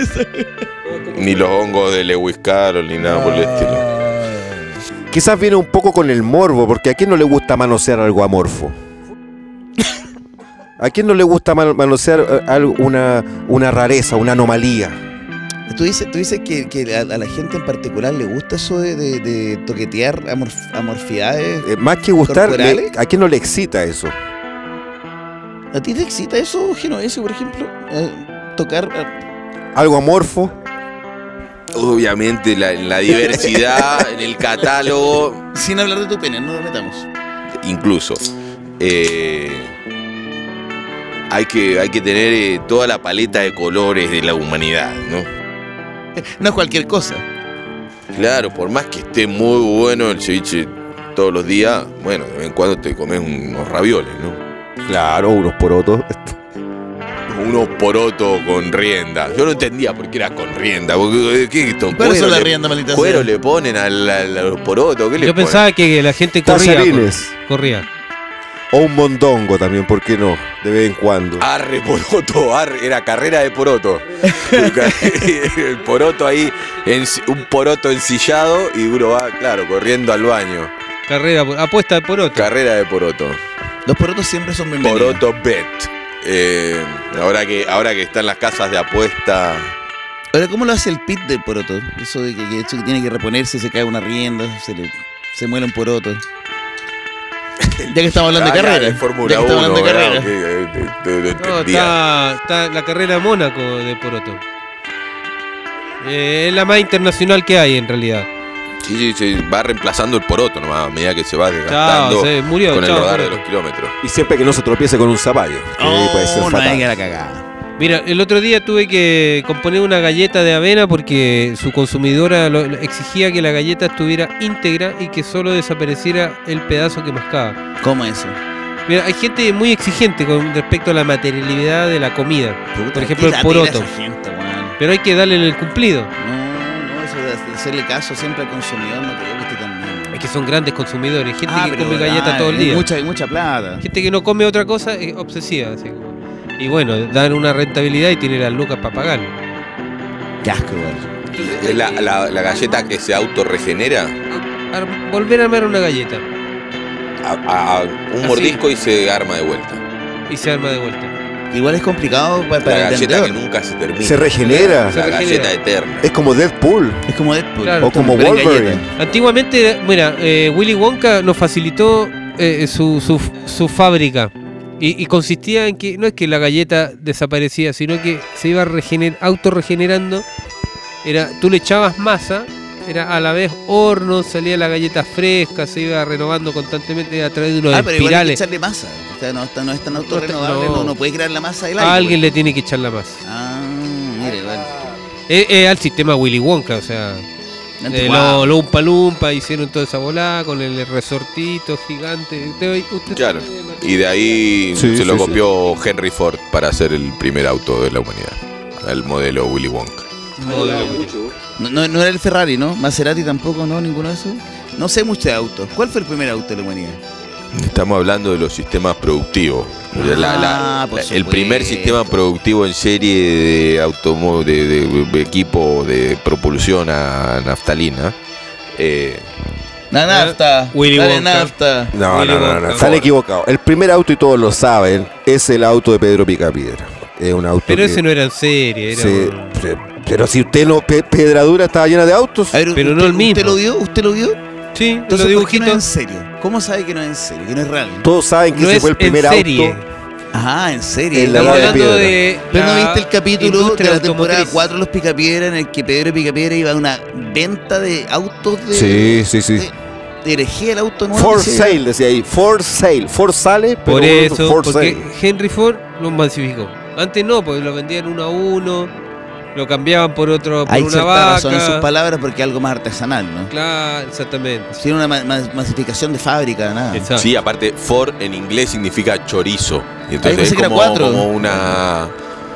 [SPEAKER 3] ni los hongos de Lewis Carroll, ni nada por el estilo.
[SPEAKER 2] quizás viene un poco con el morbo, porque ¿a quién no le gusta manosear algo amorfo? ¿A quién no le gusta man- manosear eh, algo, una, una rareza, una anomalía?
[SPEAKER 1] Tú dices, tú dices que, que a, a la gente en particular le gusta eso de, de- de toquetear amorf- amorfidades.
[SPEAKER 2] Eh, más que gustar, le-
[SPEAKER 1] ¿Corporales?
[SPEAKER 2] ¿a quién no le excita eso?
[SPEAKER 1] ¿A ti te excita eso, Genovese, por ejemplo? Eh, tocar. eh,
[SPEAKER 2] Algo amorfo.
[SPEAKER 3] Obviamente la, la diversidad en el catálogo,
[SPEAKER 1] sin hablar de tu pene, no lo metamos.
[SPEAKER 3] incluso. eh, hay, que, hay que tener eh, toda la paleta de colores de la humanidad, ¿no?
[SPEAKER 1] No es cualquier cosa.
[SPEAKER 3] Claro, por más que esté muy bueno el ceviche todos los días, bueno, de vez en cuando te comes unos ravioles, ¿no?
[SPEAKER 2] Claro, unos porotos.
[SPEAKER 3] Unos porotos con rienda. Yo no entendía por qué era con rienda. Porque, ¿qué es esto?
[SPEAKER 1] ¿Cuáles son
[SPEAKER 3] Cuero
[SPEAKER 1] las
[SPEAKER 3] le-
[SPEAKER 1] riendas, maldita
[SPEAKER 3] Cuero
[SPEAKER 1] sea?
[SPEAKER 3] le ponen al- al- a los porotos. ¿Qué le
[SPEAKER 4] Yo
[SPEAKER 3] ponen?
[SPEAKER 4] pensaba que la gente corría.
[SPEAKER 2] Tallarines.
[SPEAKER 4] Corría.
[SPEAKER 2] O un mondongo también, ¿por qué no? De vez en cuando.
[SPEAKER 3] Arre poroto, arre, era carrera de poroto. El poroto ahí, en- un poroto ensillado y uno va, claro, corriendo al baño.
[SPEAKER 4] Carrera, por- apuesta por otro.
[SPEAKER 3] Carrera de poroto.
[SPEAKER 1] Los porotos siempre son bienvenidos.
[SPEAKER 3] Poroto bet. Eh, ahora que ahora que están las casas de apuesta.
[SPEAKER 1] Ahora, ¿cómo lo hace el pit del poroto? Eso de que, que, eso que tiene que reponerse, se cae una rienda, se, le, se muele un poroto. Ya que estamos hablando de
[SPEAKER 3] Ah, ya,
[SPEAKER 1] carrera.
[SPEAKER 3] de Fórmula
[SPEAKER 1] ya que estamos
[SPEAKER 3] uno,
[SPEAKER 1] hablando de
[SPEAKER 3] ¿verdad?
[SPEAKER 1] carrera.
[SPEAKER 3] Ok, eh, eh, eh,
[SPEAKER 4] No,
[SPEAKER 3] entendía.
[SPEAKER 4] está, está la carrera de Mónaco de Poroto. Eh, es la más internacional que hay en realidad.
[SPEAKER 3] Sí, sí, sí, va reemplazando el poroto nomás a medida que se va
[SPEAKER 4] Chao,
[SPEAKER 3] desgastando
[SPEAKER 4] se murió.
[SPEAKER 3] con el
[SPEAKER 4] chao,
[SPEAKER 3] rodar de
[SPEAKER 4] poroto.
[SPEAKER 3] los kilómetros.
[SPEAKER 2] Y siempre que no se tropiece con un zapallo. que
[SPEAKER 1] Oh,
[SPEAKER 2] puede ser
[SPEAKER 1] no
[SPEAKER 2] fatal.
[SPEAKER 1] hay que la cagada.
[SPEAKER 4] Mira, el otro día tuve que componer una galleta de avena porque su consumidora lo- exigía que la galleta estuviera íntegra y que solo desapareciera el pedazo que mascaba.
[SPEAKER 1] ¿Cómo eso?
[SPEAKER 4] Mira, hay gente muy exigente con respecto a la materialidad de la comida.
[SPEAKER 1] Puta,
[SPEAKER 4] Por ejemplo,
[SPEAKER 1] qué
[SPEAKER 4] el
[SPEAKER 1] latera
[SPEAKER 4] poroto.
[SPEAKER 1] esa gente, weón.
[SPEAKER 4] Pero hay que darle el cumplido.
[SPEAKER 1] No, no, eso de hacerle caso siempre al consumidor, no creo que esté tan bien.
[SPEAKER 4] Es que son grandes consumidores. Gente
[SPEAKER 1] Ah,
[SPEAKER 4] que
[SPEAKER 1] pero,
[SPEAKER 4] come galleta
[SPEAKER 1] ah,
[SPEAKER 4] todo el
[SPEAKER 1] hay
[SPEAKER 4] día.
[SPEAKER 1] Mucha, hay mucha plata.
[SPEAKER 4] Gente que no come otra cosa es obsesiva. Así como. Y bueno, dan una rentabilidad y tiene las lucas para pagarlo.
[SPEAKER 1] Qué asco, weón.
[SPEAKER 3] ¿Es la, la, la galleta que se autorregenera?
[SPEAKER 4] Ar- volver a armar una galleta
[SPEAKER 3] A, a- a un
[SPEAKER 4] Así.
[SPEAKER 3] mordisco y se arma de vuelta.
[SPEAKER 4] y se arma de vuelta.
[SPEAKER 1] Igual es complicado para, para
[SPEAKER 3] La
[SPEAKER 1] el
[SPEAKER 3] galleta que
[SPEAKER 1] vendedor.
[SPEAKER 3] nunca se termina.
[SPEAKER 2] Se regenera.
[SPEAKER 4] Se
[SPEAKER 3] La
[SPEAKER 4] regenera.
[SPEAKER 3] galleta eterna.
[SPEAKER 2] Es como Deadpool.
[SPEAKER 1] Es como Deadpool.
[SPEAKER 4] Claro.
[SPEAKER 2] O como
[SPEAKER 1] Pero en
[SPEAKER 2] Wolverine.
[SPEAKER 1] galleta.
[SPEAKER 4] Antiguamente, mira, eh, Willy Wonka nos facilitó eh, su, su, su fábrica. Y, y consistía en que no es que la galleta desaparecía, sino que se iba regener, autorregenerando. Era, tú le echabas masa, era a la vez horno, salía la galleta fresca, se iba renovando constantemente a través de unos
[SPEAKER 1] Ah, pero igual hay que
[SPEAKER 4] espirales.
[SPEAKER 1] echarle masa. O sea, no, está- no es tan autorrenovable,
[SPEAKER 4] no.
[SPEAKER 1] no, no puede crear la masa del aire.
[SPEAKER 4] A alguien
[SPEAKER 1] pues.
[SPEAKER 4] le tiene que echar la masa.
[SPEAKER 1] Ah, mire, bueno.
[SPEAKER 4] Es, es al sistema Willy Wonka, o sea, eh,
[SPEAKER 1] Anticuado.
[SPEAKER 4] los lo Umpa Lumpa hicieron toda esa volada con el resortito gigante. Usted, usted
[SPEAKER 3] Claro.
[SPEAKER 4] sabe, Martín.
[SPEAKER 3] Y de ahí
[SPEAKER 2] Sí,
[SPEAKER 3] se lo
[SPEAKER 2] sí, sí.
[SPEAKER 3] copió Henry Ford para hacer el primer auto de la humanidad. El modelo Willy Wonka.
[SPEAKER 4] Modelo Willy.
[SPEAKER 1] No, no, no era el Ferrari, ¿no? Maserati tampoco, ¿no? Ninguno de esos. No sé mucho de autos. ¿Cuál fue el primer auto de la humanidad?
[SPEAKER 3] Estamos hablando de los sistemas productivos. La- la-
[SPEAKER 1] Ah, por
[SPEAKER 3] la- el primer
[SPEAKER 1] supuesto.
[SPEAKER 3] sistema productivo en serie de automóvil, de, de- de equipo de propulsión a naftalina. Eh,
[SPEAKER 1] La nafta.
[SPEAKER 4] Willy
[SPEAKER 1] Dale
[SPEAKER 4] Wonka.
[SPEAKER 1] nafta.
[SPEAKER 2] No,
[SPEAKER 4] Willy
[SPEAKER 2] no, no, no,
[SPEAKER 4] Wonka.
[SPEAKER 2] están equivocados. El primer auto, y todos lo saben, es el auto de Pedro Picapiedra. Es un auto
[SPEAKER 4] Pero
[SPEAKER 2] que-
[SPEAKER 4] ese no era en serie, era
[SPEAKER 2] Sí,
[SPEAKER 4] un-
[SPEAKER 2] sí, pero si usted no, Pe- Pedradura estaba llena de autos.
[SPEAKER 1] A ver,
[SPEAKER 4] Pero
[SPEAKER 1] usted,
[SPEAKER 4] no el mismo.
[SPEAKER 1] ¿Usted lo vio? ¿Usted lo vio?
[SPEAKER 4] Sí,
[SPEAKER 1] Entonces,
[SPEAKER 4] los
[SPEAKER 1] ¿por qué no es
[SPEAKER 4] dibujitos.
[SPEAKER 1] en serio? ¿Cómo sabe que no es en serio? Que no es real.
[SPEAKER 2] Todos saben que
[SPEAKER 4] No
[SPEAKER 2] ese
[SPEAKER 4] es
[SPEAKER 2] fue el primer
[SPEAKER 4] en serie.
[SPEAKER 2] auto.
[SPEAKER 1] Ajá, en serio.
[SPEAKER 2] En la
[SPEAKER 4] Estamos
[SPEAKER 2] edad de
[SPEAKER 4] hablando
[SPEAKER 2] piedra.
[SPEAKER 4] de.
[SPEAKER 1] Pero no
[SPEAKER 4] la
[SPEAKER 1] viste el capítulo de
[SPEAKER 4] industria
[SPEAKER 1] la temporada
[SPEAKER 4] automotriz.
[SPEAKER 1] cuatro de Los Picapiedra en el que Pedro Picapiedra iba a una venta de autos de.
[SPEAKER 2] Sí, sí, sí.
[SPEAKER 1] De, de herejía el auto nuevo.
[SPEAKER 2] For
[SPEAKER 1] que se-
[SPEAKER 2] sale, decía ahí. For sale. For sale, pero
[SPEAKER 4] Por eso,
[SPEAKER 2] for
[SPEAKER 4] porque
[SPEAKER 2] sale.
[SPEAKER 4] Henry Ford lo masificó. Antes no, porque lo vendían uno a uno, lo cambiaban por otro, por
[SPEAKER 1] Hay
[SPEAKER 4] una
[SPEAKER 1] cierta
[SPEAKER 4] vaca.
[SPEAKER 1] razón en sus palabras porque es algo más artesanal, ¿no?
[SPEAKER 4] Claro, exactamente.
[SPEAKER 1] Tiene una ma- ma- masificación de fábrica, nada.
[SPEAKER 4] Exacto.
[SPEAKER 3] sí, aparte, Ford en inglés significa chorizo. Y
[SPEAKER 1] Ahí
[SPEAKER 3] entonces
[SPEAKER 1] pensé
[SPEAKER 3] es
[SPEAKER 1] que era
[SPEAKER 3] como,
[SPEAKER 1] cuatro.
[SPEAKER 3] como una.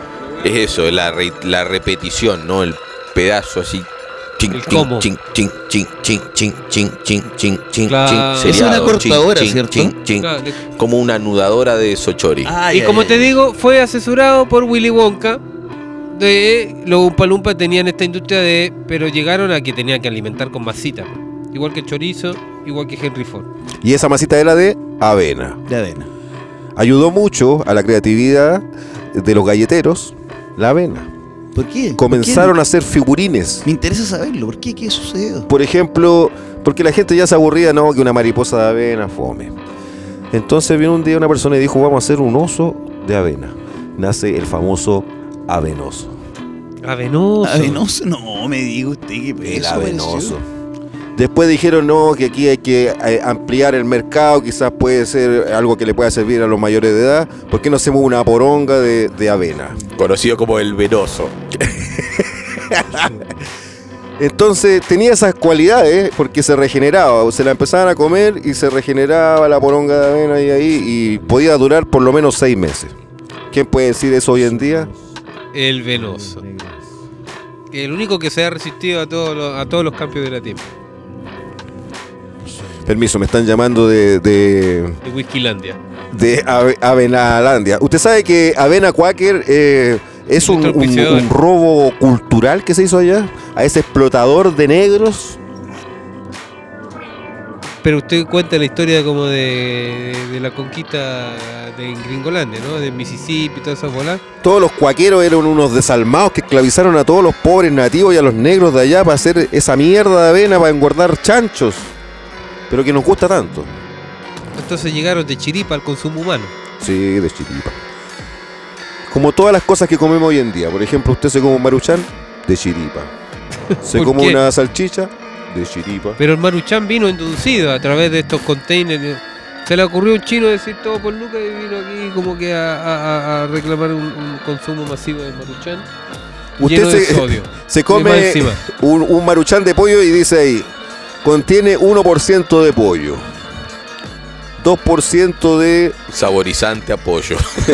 [SPEAKER 3] Es eso, es la, re- la repetición, ¿no? El pedazo así. Chin,
[SPEAKER 4] El
[SPEAKER 3] chin,
[SPEAKER 4] cómo.
[SPEAKER 3] chin, chin, chin, chin, chin, chin, chin, chin, chin,
[SPEAKER 4] Claro.
[SPEAKER 3] chin,
[SPEAKER 4] Es
[SPEAKER 3] seriado,
[SPEAKER 1] una cortadora,
[SPEAKER 3] chin,
[SPEAKER 1] ¿cierto?
[SPEAKER 3] chin, chin.
[SPEAKER 4] Claro, de-
[SPEAKER 3] Como una anudadora de sochori.
[SPEAKER 1] Ah,
[SPEAKER 4] y
[SPEAKER 1] ya,
[SPEAKER 4] como
[SPEAKER 1] ya,
[SPEAKER 4] te
[SPEAKER 1] ya.
[SPEAKER 4] digo, fue asesorado por Willy Wonka. De los Umpa Lumpa tenían esta industria de. Pero llegaron a que tenían que alimentar con masita. Igual que el chorizo, igual que Henry Ford.
[SPEAKER 2] Y esa masita era de avena.
[SPEAKER 1] De avena.
[SPEAKER 2] Ayudó mucho a la creatividad de los galleteros la avena.
[SPEAKER 1] ¿Por qué?
[SPEAKER 2] Comenzaron
[SPEAKER 1] ¿Por
[SPEAKER 2] a hacer figurines.
[SPEAKER 1] qué? Me interesa saberlo. ¿Por qué? ¿Qué sucedió?
[SPEAKER 2] Por ejemplo, porque la gente ya se aburría, no, que una mariposa de avena, fome. Entonces vino un día una persona y dijo, vamos a hacer un oso de avena. Nace el famoso avenoso.
[SPEAKER 4] Avenoso.
[SPEAKER 1] ¿Avenoso? No, me diga usted que
[SPEAKER 2] El
[SPEAKER 1] eso
[SPEAKER 2] avenoso.
[SPEAKER 1] pareció.
[SPEAKER 2] Después dijeron, no, que aquí hay que eh, ampliar el mercado, quizás puede ser algo que le pueda servir a los mayores de edad. ¿Por qué no hacemos una poronga de, de avena?
[SPEAKER 3] Conocido como el venoso.
[SPEAKER 2] Entonces tenía esas cualidades porque se regeneraba, se la empezaban a comer y se regeneraba la poronga de avena y ahí y podía durar por lo menos seis meses. ¿Quién puede decir eso hoy en día?
[SPEAKER 4] El venoso. El único que se ha resistido a todos los, a todos los cambios de la tiempo.
[SPEAKER 2] Permiso, me están llamando de, de,
[SPEAKER 4] De Whiskylandia.
[SPEAKER 2] de Ave- Avenalandia. Usted sabe que Avena Quaker eh, es un,
[SPEAKER 4] Nuestro
[SPEAKER 2] un-
[SPEAKER 4] auspiciador.
[SPEAKER 2] un robo cultural que se hizo allá a ese explotador de negros.
[SPEAKER 4] Pero usted cuenta la historia como de, de la conquista de Gringolandia, ¿no? De Mississippi y todas esas bolas.
[SPEAKER 2] Todos los cuaqueros eran unos desalmados que esclavizaron a todos los pobres nativos y a los negros de allá para hacer esa mierda de avena para engordar chanchos. Pero que nos gusta tanto.
[SPEAKER 4] Entonces llegaron de chiripa al consumo humano.
[SPEAKER 2] Sí, de chiripa. Como todas las cosas que comemos hoy en día. Por ejemplo, usted se come un maruchan de chiripa. Se
[SPEAKER 4] ¿Por
[SPEAKER 2] come
[SPEAKER 4] qué?
[SPEAKER 2] una salchicha de chiripa.
[SPEAKER 4] Pero el Maruchan vino inducido a través de estos containers. Se le ocurrió a un chino decir todo por lucas y vino aquí como que a, a- a reclamar un, un consumo masivo de Maruchan. Lleno
[SPEAKER 2] Usted
[SPEAKER 4] de
[SPEAKER 2] se,
[SPEAKER 4] sodio.
[SPEAKER 2] se
[SPEAKER 4] Y más
[SPEAKER 2] come
[SPEAKER 4] encima.
[SPEAKER 2] un, un maruchan de pollo y dice ahí, contiene uno por ciento de pollo, dos por ciento de
[SPEAKER 3] Saborizante a pollo.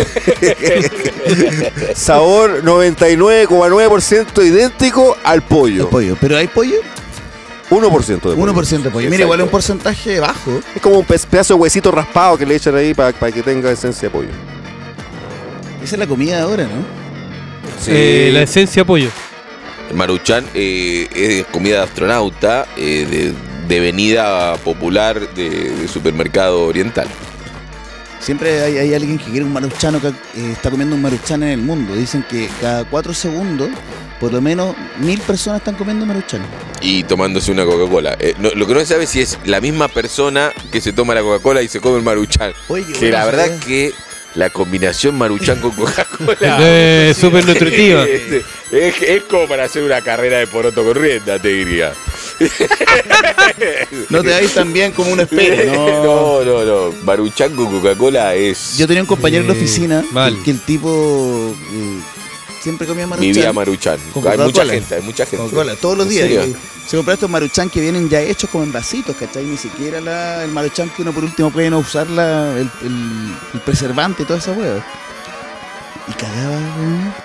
[SPEAKER 2] sabor, noventa y nueve coma nueve por ciento idéntico al pollo.
[SPEAKER 1] El pollo. ¿Pero hay pollo?
[SPEAKER 2] uno por ciento de pollo.
[SPEAKER 1] uno por ciento de pollo. Mira,
[SPEAKER 3] Exacto.
[SPEAKER 1] igual es un porcentaje bajo.
[SPEAKER 2] Es como un pe- pedazo de huesito raspado que le echan ahí para que tenga esencia de pollo.
[SPEAKER 1] Esa es la comida de ahora, ¿no?
[SPEAKER 4] Eh, la esencia pollo.
[SPEAKER 3] El Maruchan eh, es comida de astronauta, eh, de, de venida popular de, de supermercado oriental.
[SPEAKER 1] Siempre hay, hay alguien que quiere un maruchano que eh, está comiendo un maruchan en el mundo. Dicen que cada cuatro segundos, por lo menos mil personas están comiendo maruchan.
[SPEAKER 3] Y tomándose una Coca-Cola. Eh, no- lo que no se sabe es si es la misma persona que se toma la Coca-Cola y se come el Maruchan.
[SPEAKER 1] Oye, qué
[SPEAKER 3] Que
[SPEAKER 1] bueno
[SPEAKER 3] la verdad
[SPEAKER 1] saber.
[SPEAKER 3] que La combinación Maruchan con Coca-Cola.
[SPEAKER 4] Es súper nutritiva.
[SPEAKER 3] Es, es, es como para hacer una carrera de poroto corriente, te diría.
[SPEAKER 1] No te vais tan bien como uno espera, ¿no?
[SPEAKER 3] No, no, no. Maruchan con Coca-Cola es...
[SPEAKER 1] Yo tenía un compañero en la oficina
[SPEAKER 4] Mal.
[SPEAKER 1] que, que el tipo eh, siempre comía Maruchan.
[SPEAKER 3] Vivía Maruchan.
[SPEAKER 1] Con
[SPEAKER 3] Hay mucha
[SPEAKER 1] Coca-Cola.
[SPEAKER 3] gente, hay mucha gente.
[SPEAKER 1] Coca-Cola, todos los
[SPEAKER 3] ¿En
[SPEAKER 1] días.
[SPEAKER 3] serio?
[SPEAKER 1] Y se compraba estos Maruchan que vienen ya hechos como en vasitos, ¿cachai? Ni siquiera la, el Maruchan que uno por último puede no usar la, el, el, el preservante y toda esa hueá. Y cagaba, weón.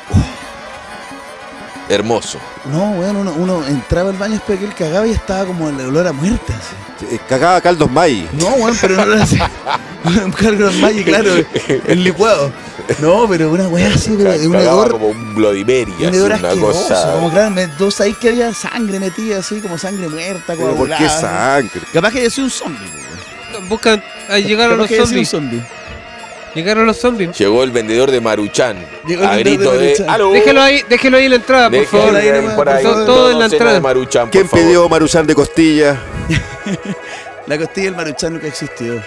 [SPEAKER 3] Hermoso.
[SPEAKER 1] No, weón, uno, uno entraba al baño después de que él cagaba y estaba como el olor a muerte, así.
[SPEAKER 2] Eh, Cagaba caldos May.
[SPEAKER 1] No, weón, pero no era así. Un cargo de Maggi, claro, el licuado. No, pero una weá así, pero de un
[SPEAKER 3] Cagaba
[SPEAKER 1] hedor,
[SPEAKER 3] como un Bloody Mary,
[SPEAKER 1] un
[SPEAKER 3] así,
[SPEAKER 1] hedor
[SPEAKER 3] una
[SPEAKER 1] asqueroso.
[SPEAKER 3] cosa...
[SPEAKER 1] Como claro, me, dos ahí que había sangre metida, así como sangre muerta,
[SPEAKER 2] Pero ¿por qué
[SPEAKER 1] coagulada.
[SPEAKER 2] sangre?
[SPEAKER 1] Capaz que haya sido un zombie, weón.
[SPEAKER 4] Buscan, ahí llegaron
[SPEAKER 1] Capaz
[SPEAKER 4] los
[SPEAKER 1] que haya sido un
[SPEAKER 4] zombies.
[SPEAKER 1] zombie.
[SPEAKER 4] Llegaron los zombies.
[SPEAKER 3] Llegó el vendedor de Maruchan.
[SPEAKER 1] Llegó el
[SPEAKER 3] a
[SPEAKER 1] vendedor
[SPEAKER 3] grito
[SPEAKER 1] de
[SPEAKER 3] de...
[SPEAKER 1] Maruchan.
[SPEAKER 3] ¡Aló!
[SPEAKER 4] Déjelo ahí, déjelo ahí en la entrada, por
[SPEAKER 3] Déjelo
[SPEAKER 4] favor.
[SPEAKER 1] ahí
[SPEAKER 3] ahí,
[SPEAKER 1] nomás,
[SPEAKER 3] por ahí.
[SPEAKER 1] todo-
[SPEAKER 4] todo en la
[SPEAKER 3] docena
[SPEAKER 4] entrada.
[SPEAKER 3] de Maruchan, por
[SPEAKER 2] ¿Quién
[SPEAKER 3] favor.
[SPEAKER 2] pidió Maruchan de costilla?
[SPEAKER 1] La costilla del Maruchan nunca existió.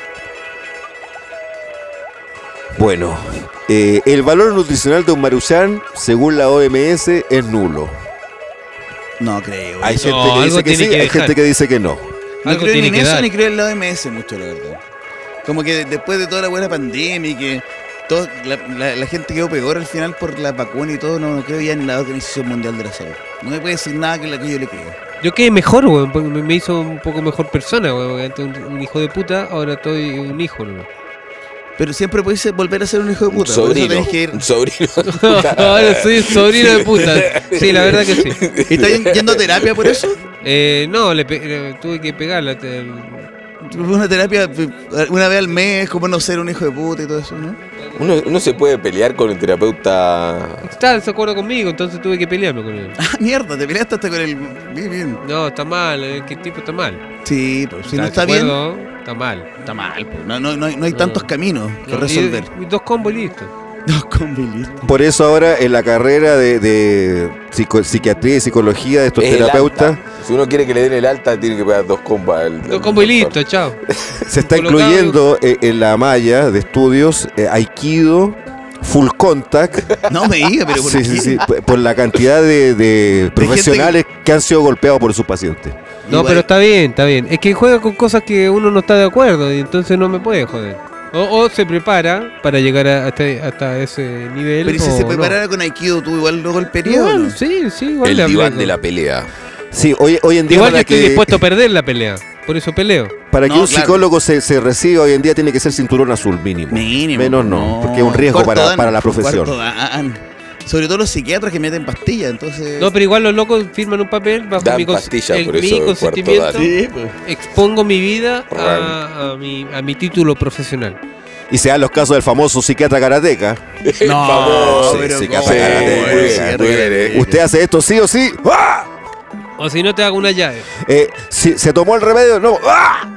[SPEAKER 2] Bueno, eh, el valor nutricional de un Maruchan, según la O M S, es nulo.
[SPEAKER 1] No creo.
[SPEAKER 2] Hay
[SPEAKER 1] weón.
[SPEAKER 2] gente
[SPEAKER 4] No,
[SPEAKER 2] que
[SPEAKER 4] algo
[SPEAKER 2] dice que
[SPEAKER 4] tiene
[SPEAKER 2] sí,
[SPEAKER 4] que
[SPEAKER 2] hay
[SPEAKER 4] dejar.
[SPEAKER 2] gente que dice que no.
[SPEAKER 1] No
[SPEAKER 4] Algo
[SPEAKER 1] creo ni
[SPEAKER 4] tiene
[SPEAKER 1] en
[SPEAKER 4] que
[SPEAKER 1] eso
[SPEAKER 4] dar.
[SPEAKER 1] ni creo en la O M S mucho, la verdad. Como que después de toda la buena pandemia y que todo, la, la- la gente quedó peor al final por la vacuna y todo, no, no creo ya en la Organización Mundial de la Salud. No me puede decir nada que la que yo le creo.
[SPEAKER 4] Yo quedé mejor, weón, porque me me hizo un poco mejor persona, weón. porque antes un, un hijo de puta, ahora estoy un hijo, ¿no?
[SPEAKER 1] Pero siempre puedes volver a ser un hijo de
[SPEAKER 3] Un
[SPEAKER 1] puta. Por eso
[SPEAKER 3] sobrino.
[SPEAKER 1] tenés que ir.
[SPEAKER 3] Un sobrino.
[SPEAKER 4] Ahora soy un sobrino de puta. Sí, la verdad que sí.
[SPEAKER 1] ¿Estás yendo a terapia por eso?
[SPEAKER 4] Eh, no, le, pe- le tuve que pegarla. te-
[SPEAKER 1] Una terapia una vez al mes, como no ser un hijo de puta y todo eso, ¿no?
[SPEAKER 3] Uno, uno se puede pelear con el terapeuta.
[SPEAKER 4] Está en desacuerdo conmigo, entonces tuve que pelearme con él.
[SPEAKER 1] Ah, mierda, te peleaste hasta con el. Bien, bien.
[SPEAKER 4] No, está mal, el que tipo está mal.
[SPEAKER 1] Sí, pues si no
[SPEAKER 4] en
[SPEAKER 1] está bien,
[SPEAKER 4] desacuerdo, está mal.
[SPEAKER 1] está mal. Pues. No, no, no, hay, no hay
[SPEAKER 4] No.
[SPEAKER 1] tantos caminos que
[SPEAKER 4] No,
[SPEAKER 1] resolver.
[SPEAKER 4] y- y dos combos y listo.
[SPEAKER 1] Dos combilistas.
[SPEAKER 2] Por eso ahora en la carrera de, de psico- psiquiatría y psicología de estos
[SPEAKER 3] Es el
[SPEAKER 2] terapeutas
[SPEAKER 3] alta. Si uno quiere que le den el alta, tiene que pegar dos combos. al-
[SPEAKER 4] Dos
[SPEAKER 3] al
[SPEAKER 4] combos y
[SPEAKER 3] doctor.
[SPEAKER 4] listo, chao.
[SPEAKER 2] se está
[SPEAKER 4] Colocado.
[SPEAKER 2] incluyendo eh, en la malla de estudios eh, Aikido, Full Contact.
[SPEAKER 1] No me diga, pero ¿por
[SPEAKER 2] Sí,
[SPEAKER 1] qué?
[SPEAKER 2] sí, sí, p- por la cantidad de, de profesionales que... han sido golpeados por sus pacientes.
[SPEAKER 4] No,
[SPEAKER 1] Igual-
[SPEAKER 4] pero está bien, está bien. Es que juega con cosas que uno no está de acuerdo y entonces no me puede joder. O, o se prepara para llegar a- hasta, hasta ese nivel.
[SPEAKER 1] Pero ¿y si
[SPEAKER 4] o
[SPEAKER 1] se
[SPEAKER 4] no.
[SPEAKER 1] preparara con Aikido, tú igual lo golpearías o
[SPEAKER 4] Igual,
[SPEAKER 1] no?
[SPEAKER 4] sí, sí, igual
[SPEAKER 3] El
[SPEAKER 4] le
[SPEAKER 3] diván
[SPEAKER 4] aplico.
[SPEAKER 3] de la pelea.
[SPEAKER 2] Sí, hoy, hoy en día
[SPEAKER 4] Igual yo
[SPEAKER 2] para
[SPEAKER 4] estoy
[SPEAKER 2] que,
[SPEAKER 4] dispuesto a perder la pelea. Por eso peleo.
[SPEAKER 2] para que
[SPEAKER 1] No,
[SPEAKER 2] un
[SPEAKER 1] claro.
[SPEAKER 2] psicólogo se, se reciba hoy en día tiene que ser cinturón azul mínimo.
[SPEAKER 1] Mínimo.
[SPEAKER 2] Menos no, porque es un riesgo
[SPEAKER 1] Cuarto
[SPEAKER 2] para,
[SPEAKER 1] dan,
[SPEAKER 2] para la profesión.
[SPEAKER 1] cuarto dan. Sobre todo los psiquiatras que meten pastillas, entonces.
[SPEAKER 4] No, pero igual los locos firman un papel bajo
[SPEAKER 3] Dan
[SPEAKER 4] mi, cons-
[SPEAKER 3] pastillas,
[SPEAKER 4] el-
[SPEAKER 3] por
[SPEAKER 4] mi
[SPEAKER 3] eso el cuarto
[SPEAKER 4] consentimiento.
[SPEAKER 3] dan.
[SPEAKER 1] Sí, pues.
[SPEAKER 4] Expongo mi vida a, a mi, a mi título profesional.
[SPEAKER 2] Y se dan los casos del famoso psiquiatra karateca.
[SPEAKER 1] No,
[SPEAKER 3] famoso,
[SPEAKER 1] pero
[SPEAKER 2] sí,
[SPEAKER 1] ¿cómo?
[SPEAKER 2] sí,
[SPEAKER 1] Bueno,
[SPEAKER 3] muy
[SPEAKER 1] psiquiatra
[SPEAKER 3] bien,
[SPEAKER 1] que-
[SPEAKER 3] eh.
[SPEAKER 2] Usted hace esto sí o sí. ¡Ah!
[SPEAKER 4] O si no te hago una llave.
[SPEAKER 2] Eh, si se tomó el remedio, no. ¡Ah!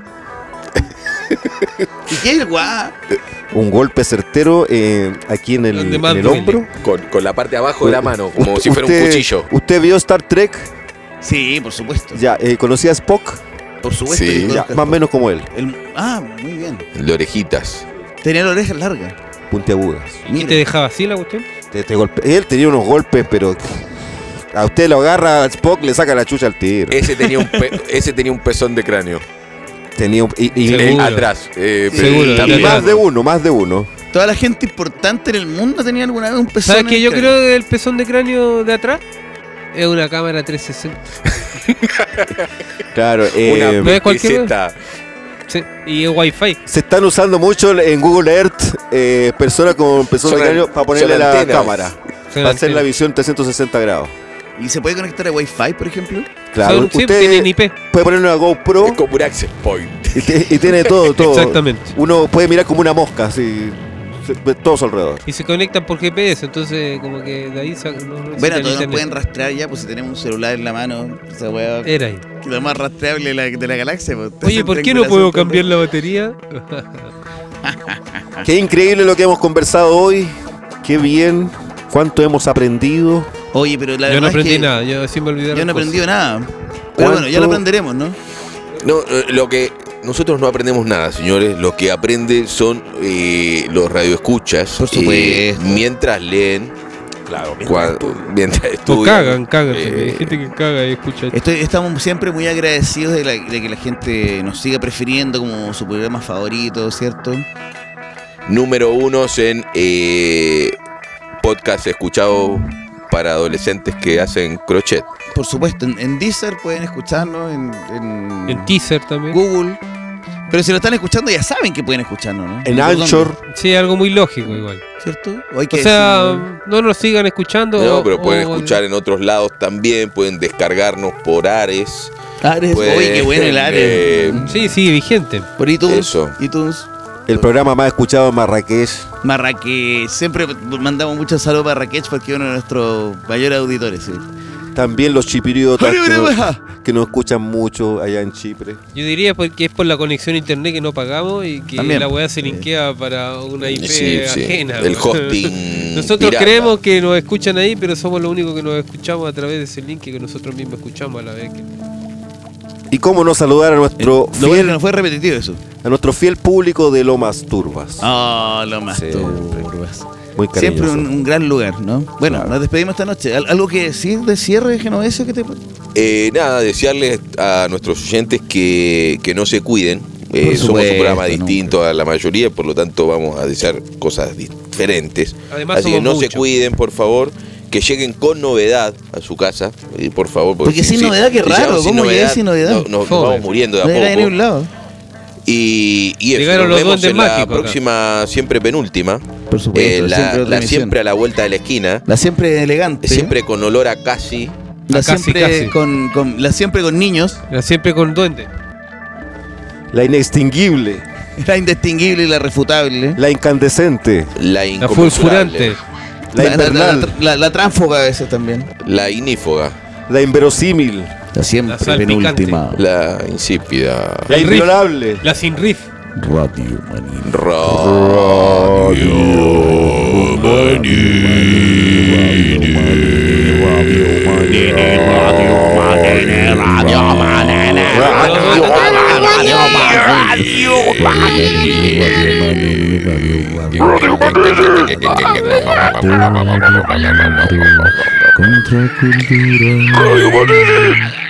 [SPEAKER 1] ¿Y qué es el guá?
[SPEAKER 2] Un golpe certero eh, aquí en el,
[SPEAKER 4] Donde
[SPEAKER 2] en
[SPEAKER 4] más
[SPEAKER 2] el
[SPEAKER 4] duele.
[SPEAKER 2] hombro.
[SPEAKER 3] Con, con la parte de abajo de la mano, como
[SPEAKER 2] Usted-
[SPEAKER 3] si fuera un
[SPEAKER 2] usted-
[SPEAKER 3] cuchillo.
[SPEAKER 2] ¿Usted vio Star Trek?
[SPEAKER 1] Sí, por supuesto.
[SPEAKER 2] Ya, eh, ¿conocía a Spock?
[SPEAKER 1] Por supuesto.
[SPEAKER 3] Sí.
[SPEAKER 1] que
[SPEAKER 2] Ya,
[SPEAKER 1] conozco.
[SPEAKER 2] más o menos como él,
[SPEAKER 1] El- Ah, muy bien.
[SPEAKER 3] De orejitas.
[SPEAKER 1] Tenía las orejas largas.
[SPEAKER 2] puntiagudas.
[SPEAKER 4] ¿Y
[SPEAKER 1] Mira.
[SPEAKER 4] te dejaba así la cuestión?
[SPEAKER 2] Te- te golpe- Él tenía unos golpes, pero a usted lo agarra Spock, le saca la chucha al tiro.
[SPEAKER 3] Ese tenía un, pe- ese tenía un pezón de cráneo.
[SPEAKER 2] Tenía un- y, y-
[SPEAKER 4] Seguro.
[SPEAKER 3] Eh, atrás. Eh,
[SPEAKER 4] Seguro,
[SPEAKER 2] y
[SPEAKER 3] también.
[SPEAKER 2] más de uno, más de uno.
[SPEAKER 1] Toda la gente importante en el mundo tenía alguna vez un pezón.
[SPEAKER 4] ¿Sabes
[SPEAKER 1] en
[SPEAKER 4] que
[SPEAKER 1] el
[SPEAKER 4] yo
[SPEAKER 1] cráneo.
[SPEAKER 4] creo que el pezón de cráneo de atrás es una cámara trescientos sesenta?
[SPEAKER 2] Claro, eh,
[SPEAKER 3] Una
[SPEAKER 4] ¿no es cualquier-
[SPEAKER 3] peseta.
[SPEAKER 4] Sí, y es wifi.
[SPEAKER 2] se están usando mucho en Google Earth eh, personas con pezón de
[SPEAKER 3] Son
[SPEAKER 2] cráneo
[SPEAKER 3] an-
[SPEAKER 2] para ponerle
[SPEAKER 3] son
[SPEAKER 2] la
[SPEAKER 3] antenas.
[SPEAKER 2] cámara. Para hacer la visión trescientos sesenta grados.
[SPEAKER 1] ¿Y se puede conectar a Wi-Fi, por ejemplo?
[SPEAKER 2] Claro,
[SPEAKER 4] Son- sí,
[SPEAKER 2] usted
[SPEAKER 4] tienen I P.
[SPEAKER 2] puede ponerle una GoPro
[SPEAKER 3] Es como un access point.
[SPEAKER 2] y, te- y tiene todo, todo.
[SPEAKER 4] Exactamente.
[SPEAKER 2] Uno puede mirar como una mosca, así, se- ve todo a su alrededor.
[SPEAKER 4] Y se conectan por G P S, entonces como que de ahí sa- no, no necesitan
[SPEAKER 1] Bueno, todos nos
[SPEAKER 4] internet.
[SPEAKER 1] pueden rastrear ya, pues si tenemos un celular en la mano, esa weá,
[SPEAKER 4] Era ahí.
[SPEAKER 1] que lo más rastreable de la, de la galaxia. Pues. Te
[SPEAKER 4] Oye,
[SPEAKER 1] hacen
[SPEAKER 4] ¿por qué no
[SPEAKER 1] triangulación
[SPEAKER 4] puedo
[SPEAKER 1] todo el
[SPEAKER 4] cambiar la batería?
[SPEAKER 2] Qué increíble lo que hemos conversado hoy. Qué bien. Cuánto hemos aprendido.
[SPEAKER 1] rato. Oye, pero la
[SPEAKER 4] Yo no
[SPEAKER 1] verdad es
[SPEAKER 4] aprendí
[SPEAKER 1] que
[SPEAKER 4] nada, yo sí me olvidé.
[SPEAKER 1] Yo
[SPEAKER 4] las
[SPEAKER 1] no he
[SPEAKER 4] cosas.
[SPEAKER 1] aprendido nada. Pero bueno, ya lo
[SPEAKER 2] ¿Cuánto?
[SPEAKER 1] aprenderemos, ¿no?
[SPEAKER 3] No, eh, lo que nosotros no aprendemos nada, señores. Lo que aprenden son eh, los radioescuchas.
[SPEAKER 1] Por supuesto.
[SPEAKER 3] eh, mientras leen.
[SPEAKER 2] Claro,
[SPEAKER 3] Cuando, mientras
[SPEAKER 4] O
[SPEAKER 3] estudian.
[SPEAKER 4] cagan, cagan.
[SPEAKER 3] eh,
[SPEAKER 4] Hay gente que caga y escucha.
[SPEAKER 1] Estoy, estamos siempre muy agradecidos de, la- de que la gente nos siga prefiriendo como su programa favorito, ¿cierto?
[SPEAKER 3] Número uno en eh, podcast escuchado para adolescentes que hacen crochet.
[SPEAKER 1] Por supuesto, en, en Deezer pueden escucharnos, en, en,
[SPEAKER 4] En teaser también.
[SPEAKER 1] Google. Pero si lo están escuchando ya saben que pueden escucharnos, ¿no?
[SPEAKER 2] En
[SPEAKER 1] ¿Por dónde?
[SPEAKER 2] Anchor.
[SPEAKER 4] Sí, algo muy lógico igual.
[SPEAKER 1] ¿Cierto? O, hay
[SPEAKER 4] O
[SPEAKER 1] que
[SPEAKER 4] sea,
[SPEAKER 1] decirlo.
[SPEAKER 4] no nos sigan escuchando.
[SPEAKER 3] No,
[SPEAKER 4] o-
[SPEAKER 3] pero pueden
[SPEAKER 4] o-
[SPEAKER 3] escuchar en otros lados también. Pueden descargarnos por Ares.
[SPEAKER 1] Ares,
[SPEAKER 3] pueden,
[SPEAKER 1] oye, qué bueno el Ares.
[SPEAKER 3] eh,
[SPEAKER 4] Sí, sí, vigente.
[SPEAKER 1] Por iTunes,
[SPEAKER 3] Eso.
[SPEAKER 1] iTunes,
[SPEAKER 2] El programa más escuchado en Marrakech.
[SPEAKER 1] Marrakech. Siempre mandamos muchos saludos a Marrakech porque es uno de nuestros mayores auditores. ¿sí?
[SPEAKER 2] También los chipriotas que,
[SPEAKER 1] ¡Arriba,
[SPEAKER 2] nos-
[SPEAKER 1] baja!
[SPEAKER 2] que nos escuchan mucho allá en Chipre.
[SPEAKER 4] Yo diría porque es por la conexión a internet que no pagamos y que
[SPEAKER 1] También.
[SPEAKER 4] la weá se linkea para una I P
[SPEAKER 3] Sí, sí.
[SPEAKER 4] ajena.
[SPEAKER 3] El
[SPEAKER 4] weón.
[SPEAKER 3] hosting.
[SPEAKER 4] Nosotros
[SPEAKER 3] pirata.
[SPEAKER 4] creemos que nos escuchan ahí, pero somos los únicos que nos escuchamos a través de ese link que nosotros mismos escuchamos a la vez. Que...
[SPEAKER 2] Y cómo no saludar a nuestro
[SPEAKER 1] Lo bueno es que
[SPEAKER 2] fiel,
[SPEAKER 1] no fue repetitivo eso.
[SPEAKER 2] a nuestro fiel público de Lomas Turbas.
[SPEAKER 1] Ah, lo más
[SPEAKER 2] Siempre.
[SPEAKER 1] turbas.
[SPEAKER 2] Muy cariñoso.
[SPEAKER 1] Siempre un, un gran lugar, ¿no? Bueno,
[SPEAKER 2] Claro.
[SPEAKER 1] nos despedimos esta noche. ¿Al- ¿Algo que decir de cierre, Genovese? ¿Qué te...
[SPEAKER 3] Eh, nada, desearles a nuestros oyentes que, que no se cuiden. Eh,
[SPEAKER 1] Por
[SPEAKER 3] somos
[SPEAKER 1] supuesto,
[SPEAKER 3] un programa
[SPEAKER 1] nunca.
[SPEAKER 3] distinto a la mayoría, por lo tanto vamos a desear cosas diferentes.
[SPEAKER 4] Además,
[SPEAKER 3] Así que
[SPEAKER 4] somos
[SPEAKER 3] no se
[SPEAKER 4] muchos.
[SPEAKER 3] cuiden, por favor. Que lleguen con novedad a su casa, y por favor.
[SPEAKER 1] Porque sin novedad, qué
[SPEAKER 3] si
[SPEAKER 1] raro,
[SPEAKER 3] llegamos
[SPEAKER 1] ¿cómo llegué sin novedad?
[SPEAKER 3] no- nos
[SPEAKER 4] Joder.
[SPEAKER 3] vamos muriendo de
[SPEAKER 1] No
[SPEAKER 3] a
[SPEAKER 1] llega a ningún
[SPEAKER 3] poco.
[SPEAKER 1] lado.
[SPEAKER 3] Y, y eso,
[SPEAKER 4] Llegaron
[SPEAKER 3] nos
[SPEAKER 4] los
[SPEAKER 3] vemos
[SPEAKER 4] duendes
[SPEAKER 3] en la
[SPEAKER 4] mágicos acá.
[SPEAKER 3] próxima, siempre penúltima.
[SPEAKER 1] Por supuesto,
[SPEAKER 3] Eh, la,
[SPEAKER 1] siempre otra
[SPEAKER 3] la
[SPEAKER 1] emisión.
[SPEAKER 3] siempre a la vuelta de la esquina.
[SPEAKER 1] La siempre elegante.
[SPEAKER 3] Siempre con olor a casi.
[SPEAKER 1] La
[SPEAKER 4] Casi,
[SPEAKER 1] siempre
[SPEAKER 4] casi.
[SPEAKER 1] Con, con- la siempre con niños.
[SPEAKER 4] Era siempre con duende.
[SPEAKER 2] La inextinguible,
[SPEAKER 1] La indistinguible y la refutable.
[SPEAKER 2] la incandescente,
[SPEAKER 3] La
[SPEAKER 4] La
[SPEAKER 3] inconmensurable.
[SPEAKER 4] fulfurante.
[SPEAKER 2] la
[SPEAKER 1] la, la,
[SPEAKER 2] invernal,
[SPEAKER 1] la- la tránfuga a veces también.
[SPEAKER 3] La inífoga.
[SPEAKER 2] la inverosímil,
[SPEAKER 1] La siempre
[SPEAKER 4] La salpicante.
[SPEAKER 1] penúltima.
[SPEAKER 3] La insípida.
[SPEAKER 2] la
[SPEAKER 4] El riff.
[SPEAKER 2] inviolable.
[SPEAKER 4] La sin riff.
[SPEAKER 1] Radio Manini.
[SPEAKER 5] Contra cultura.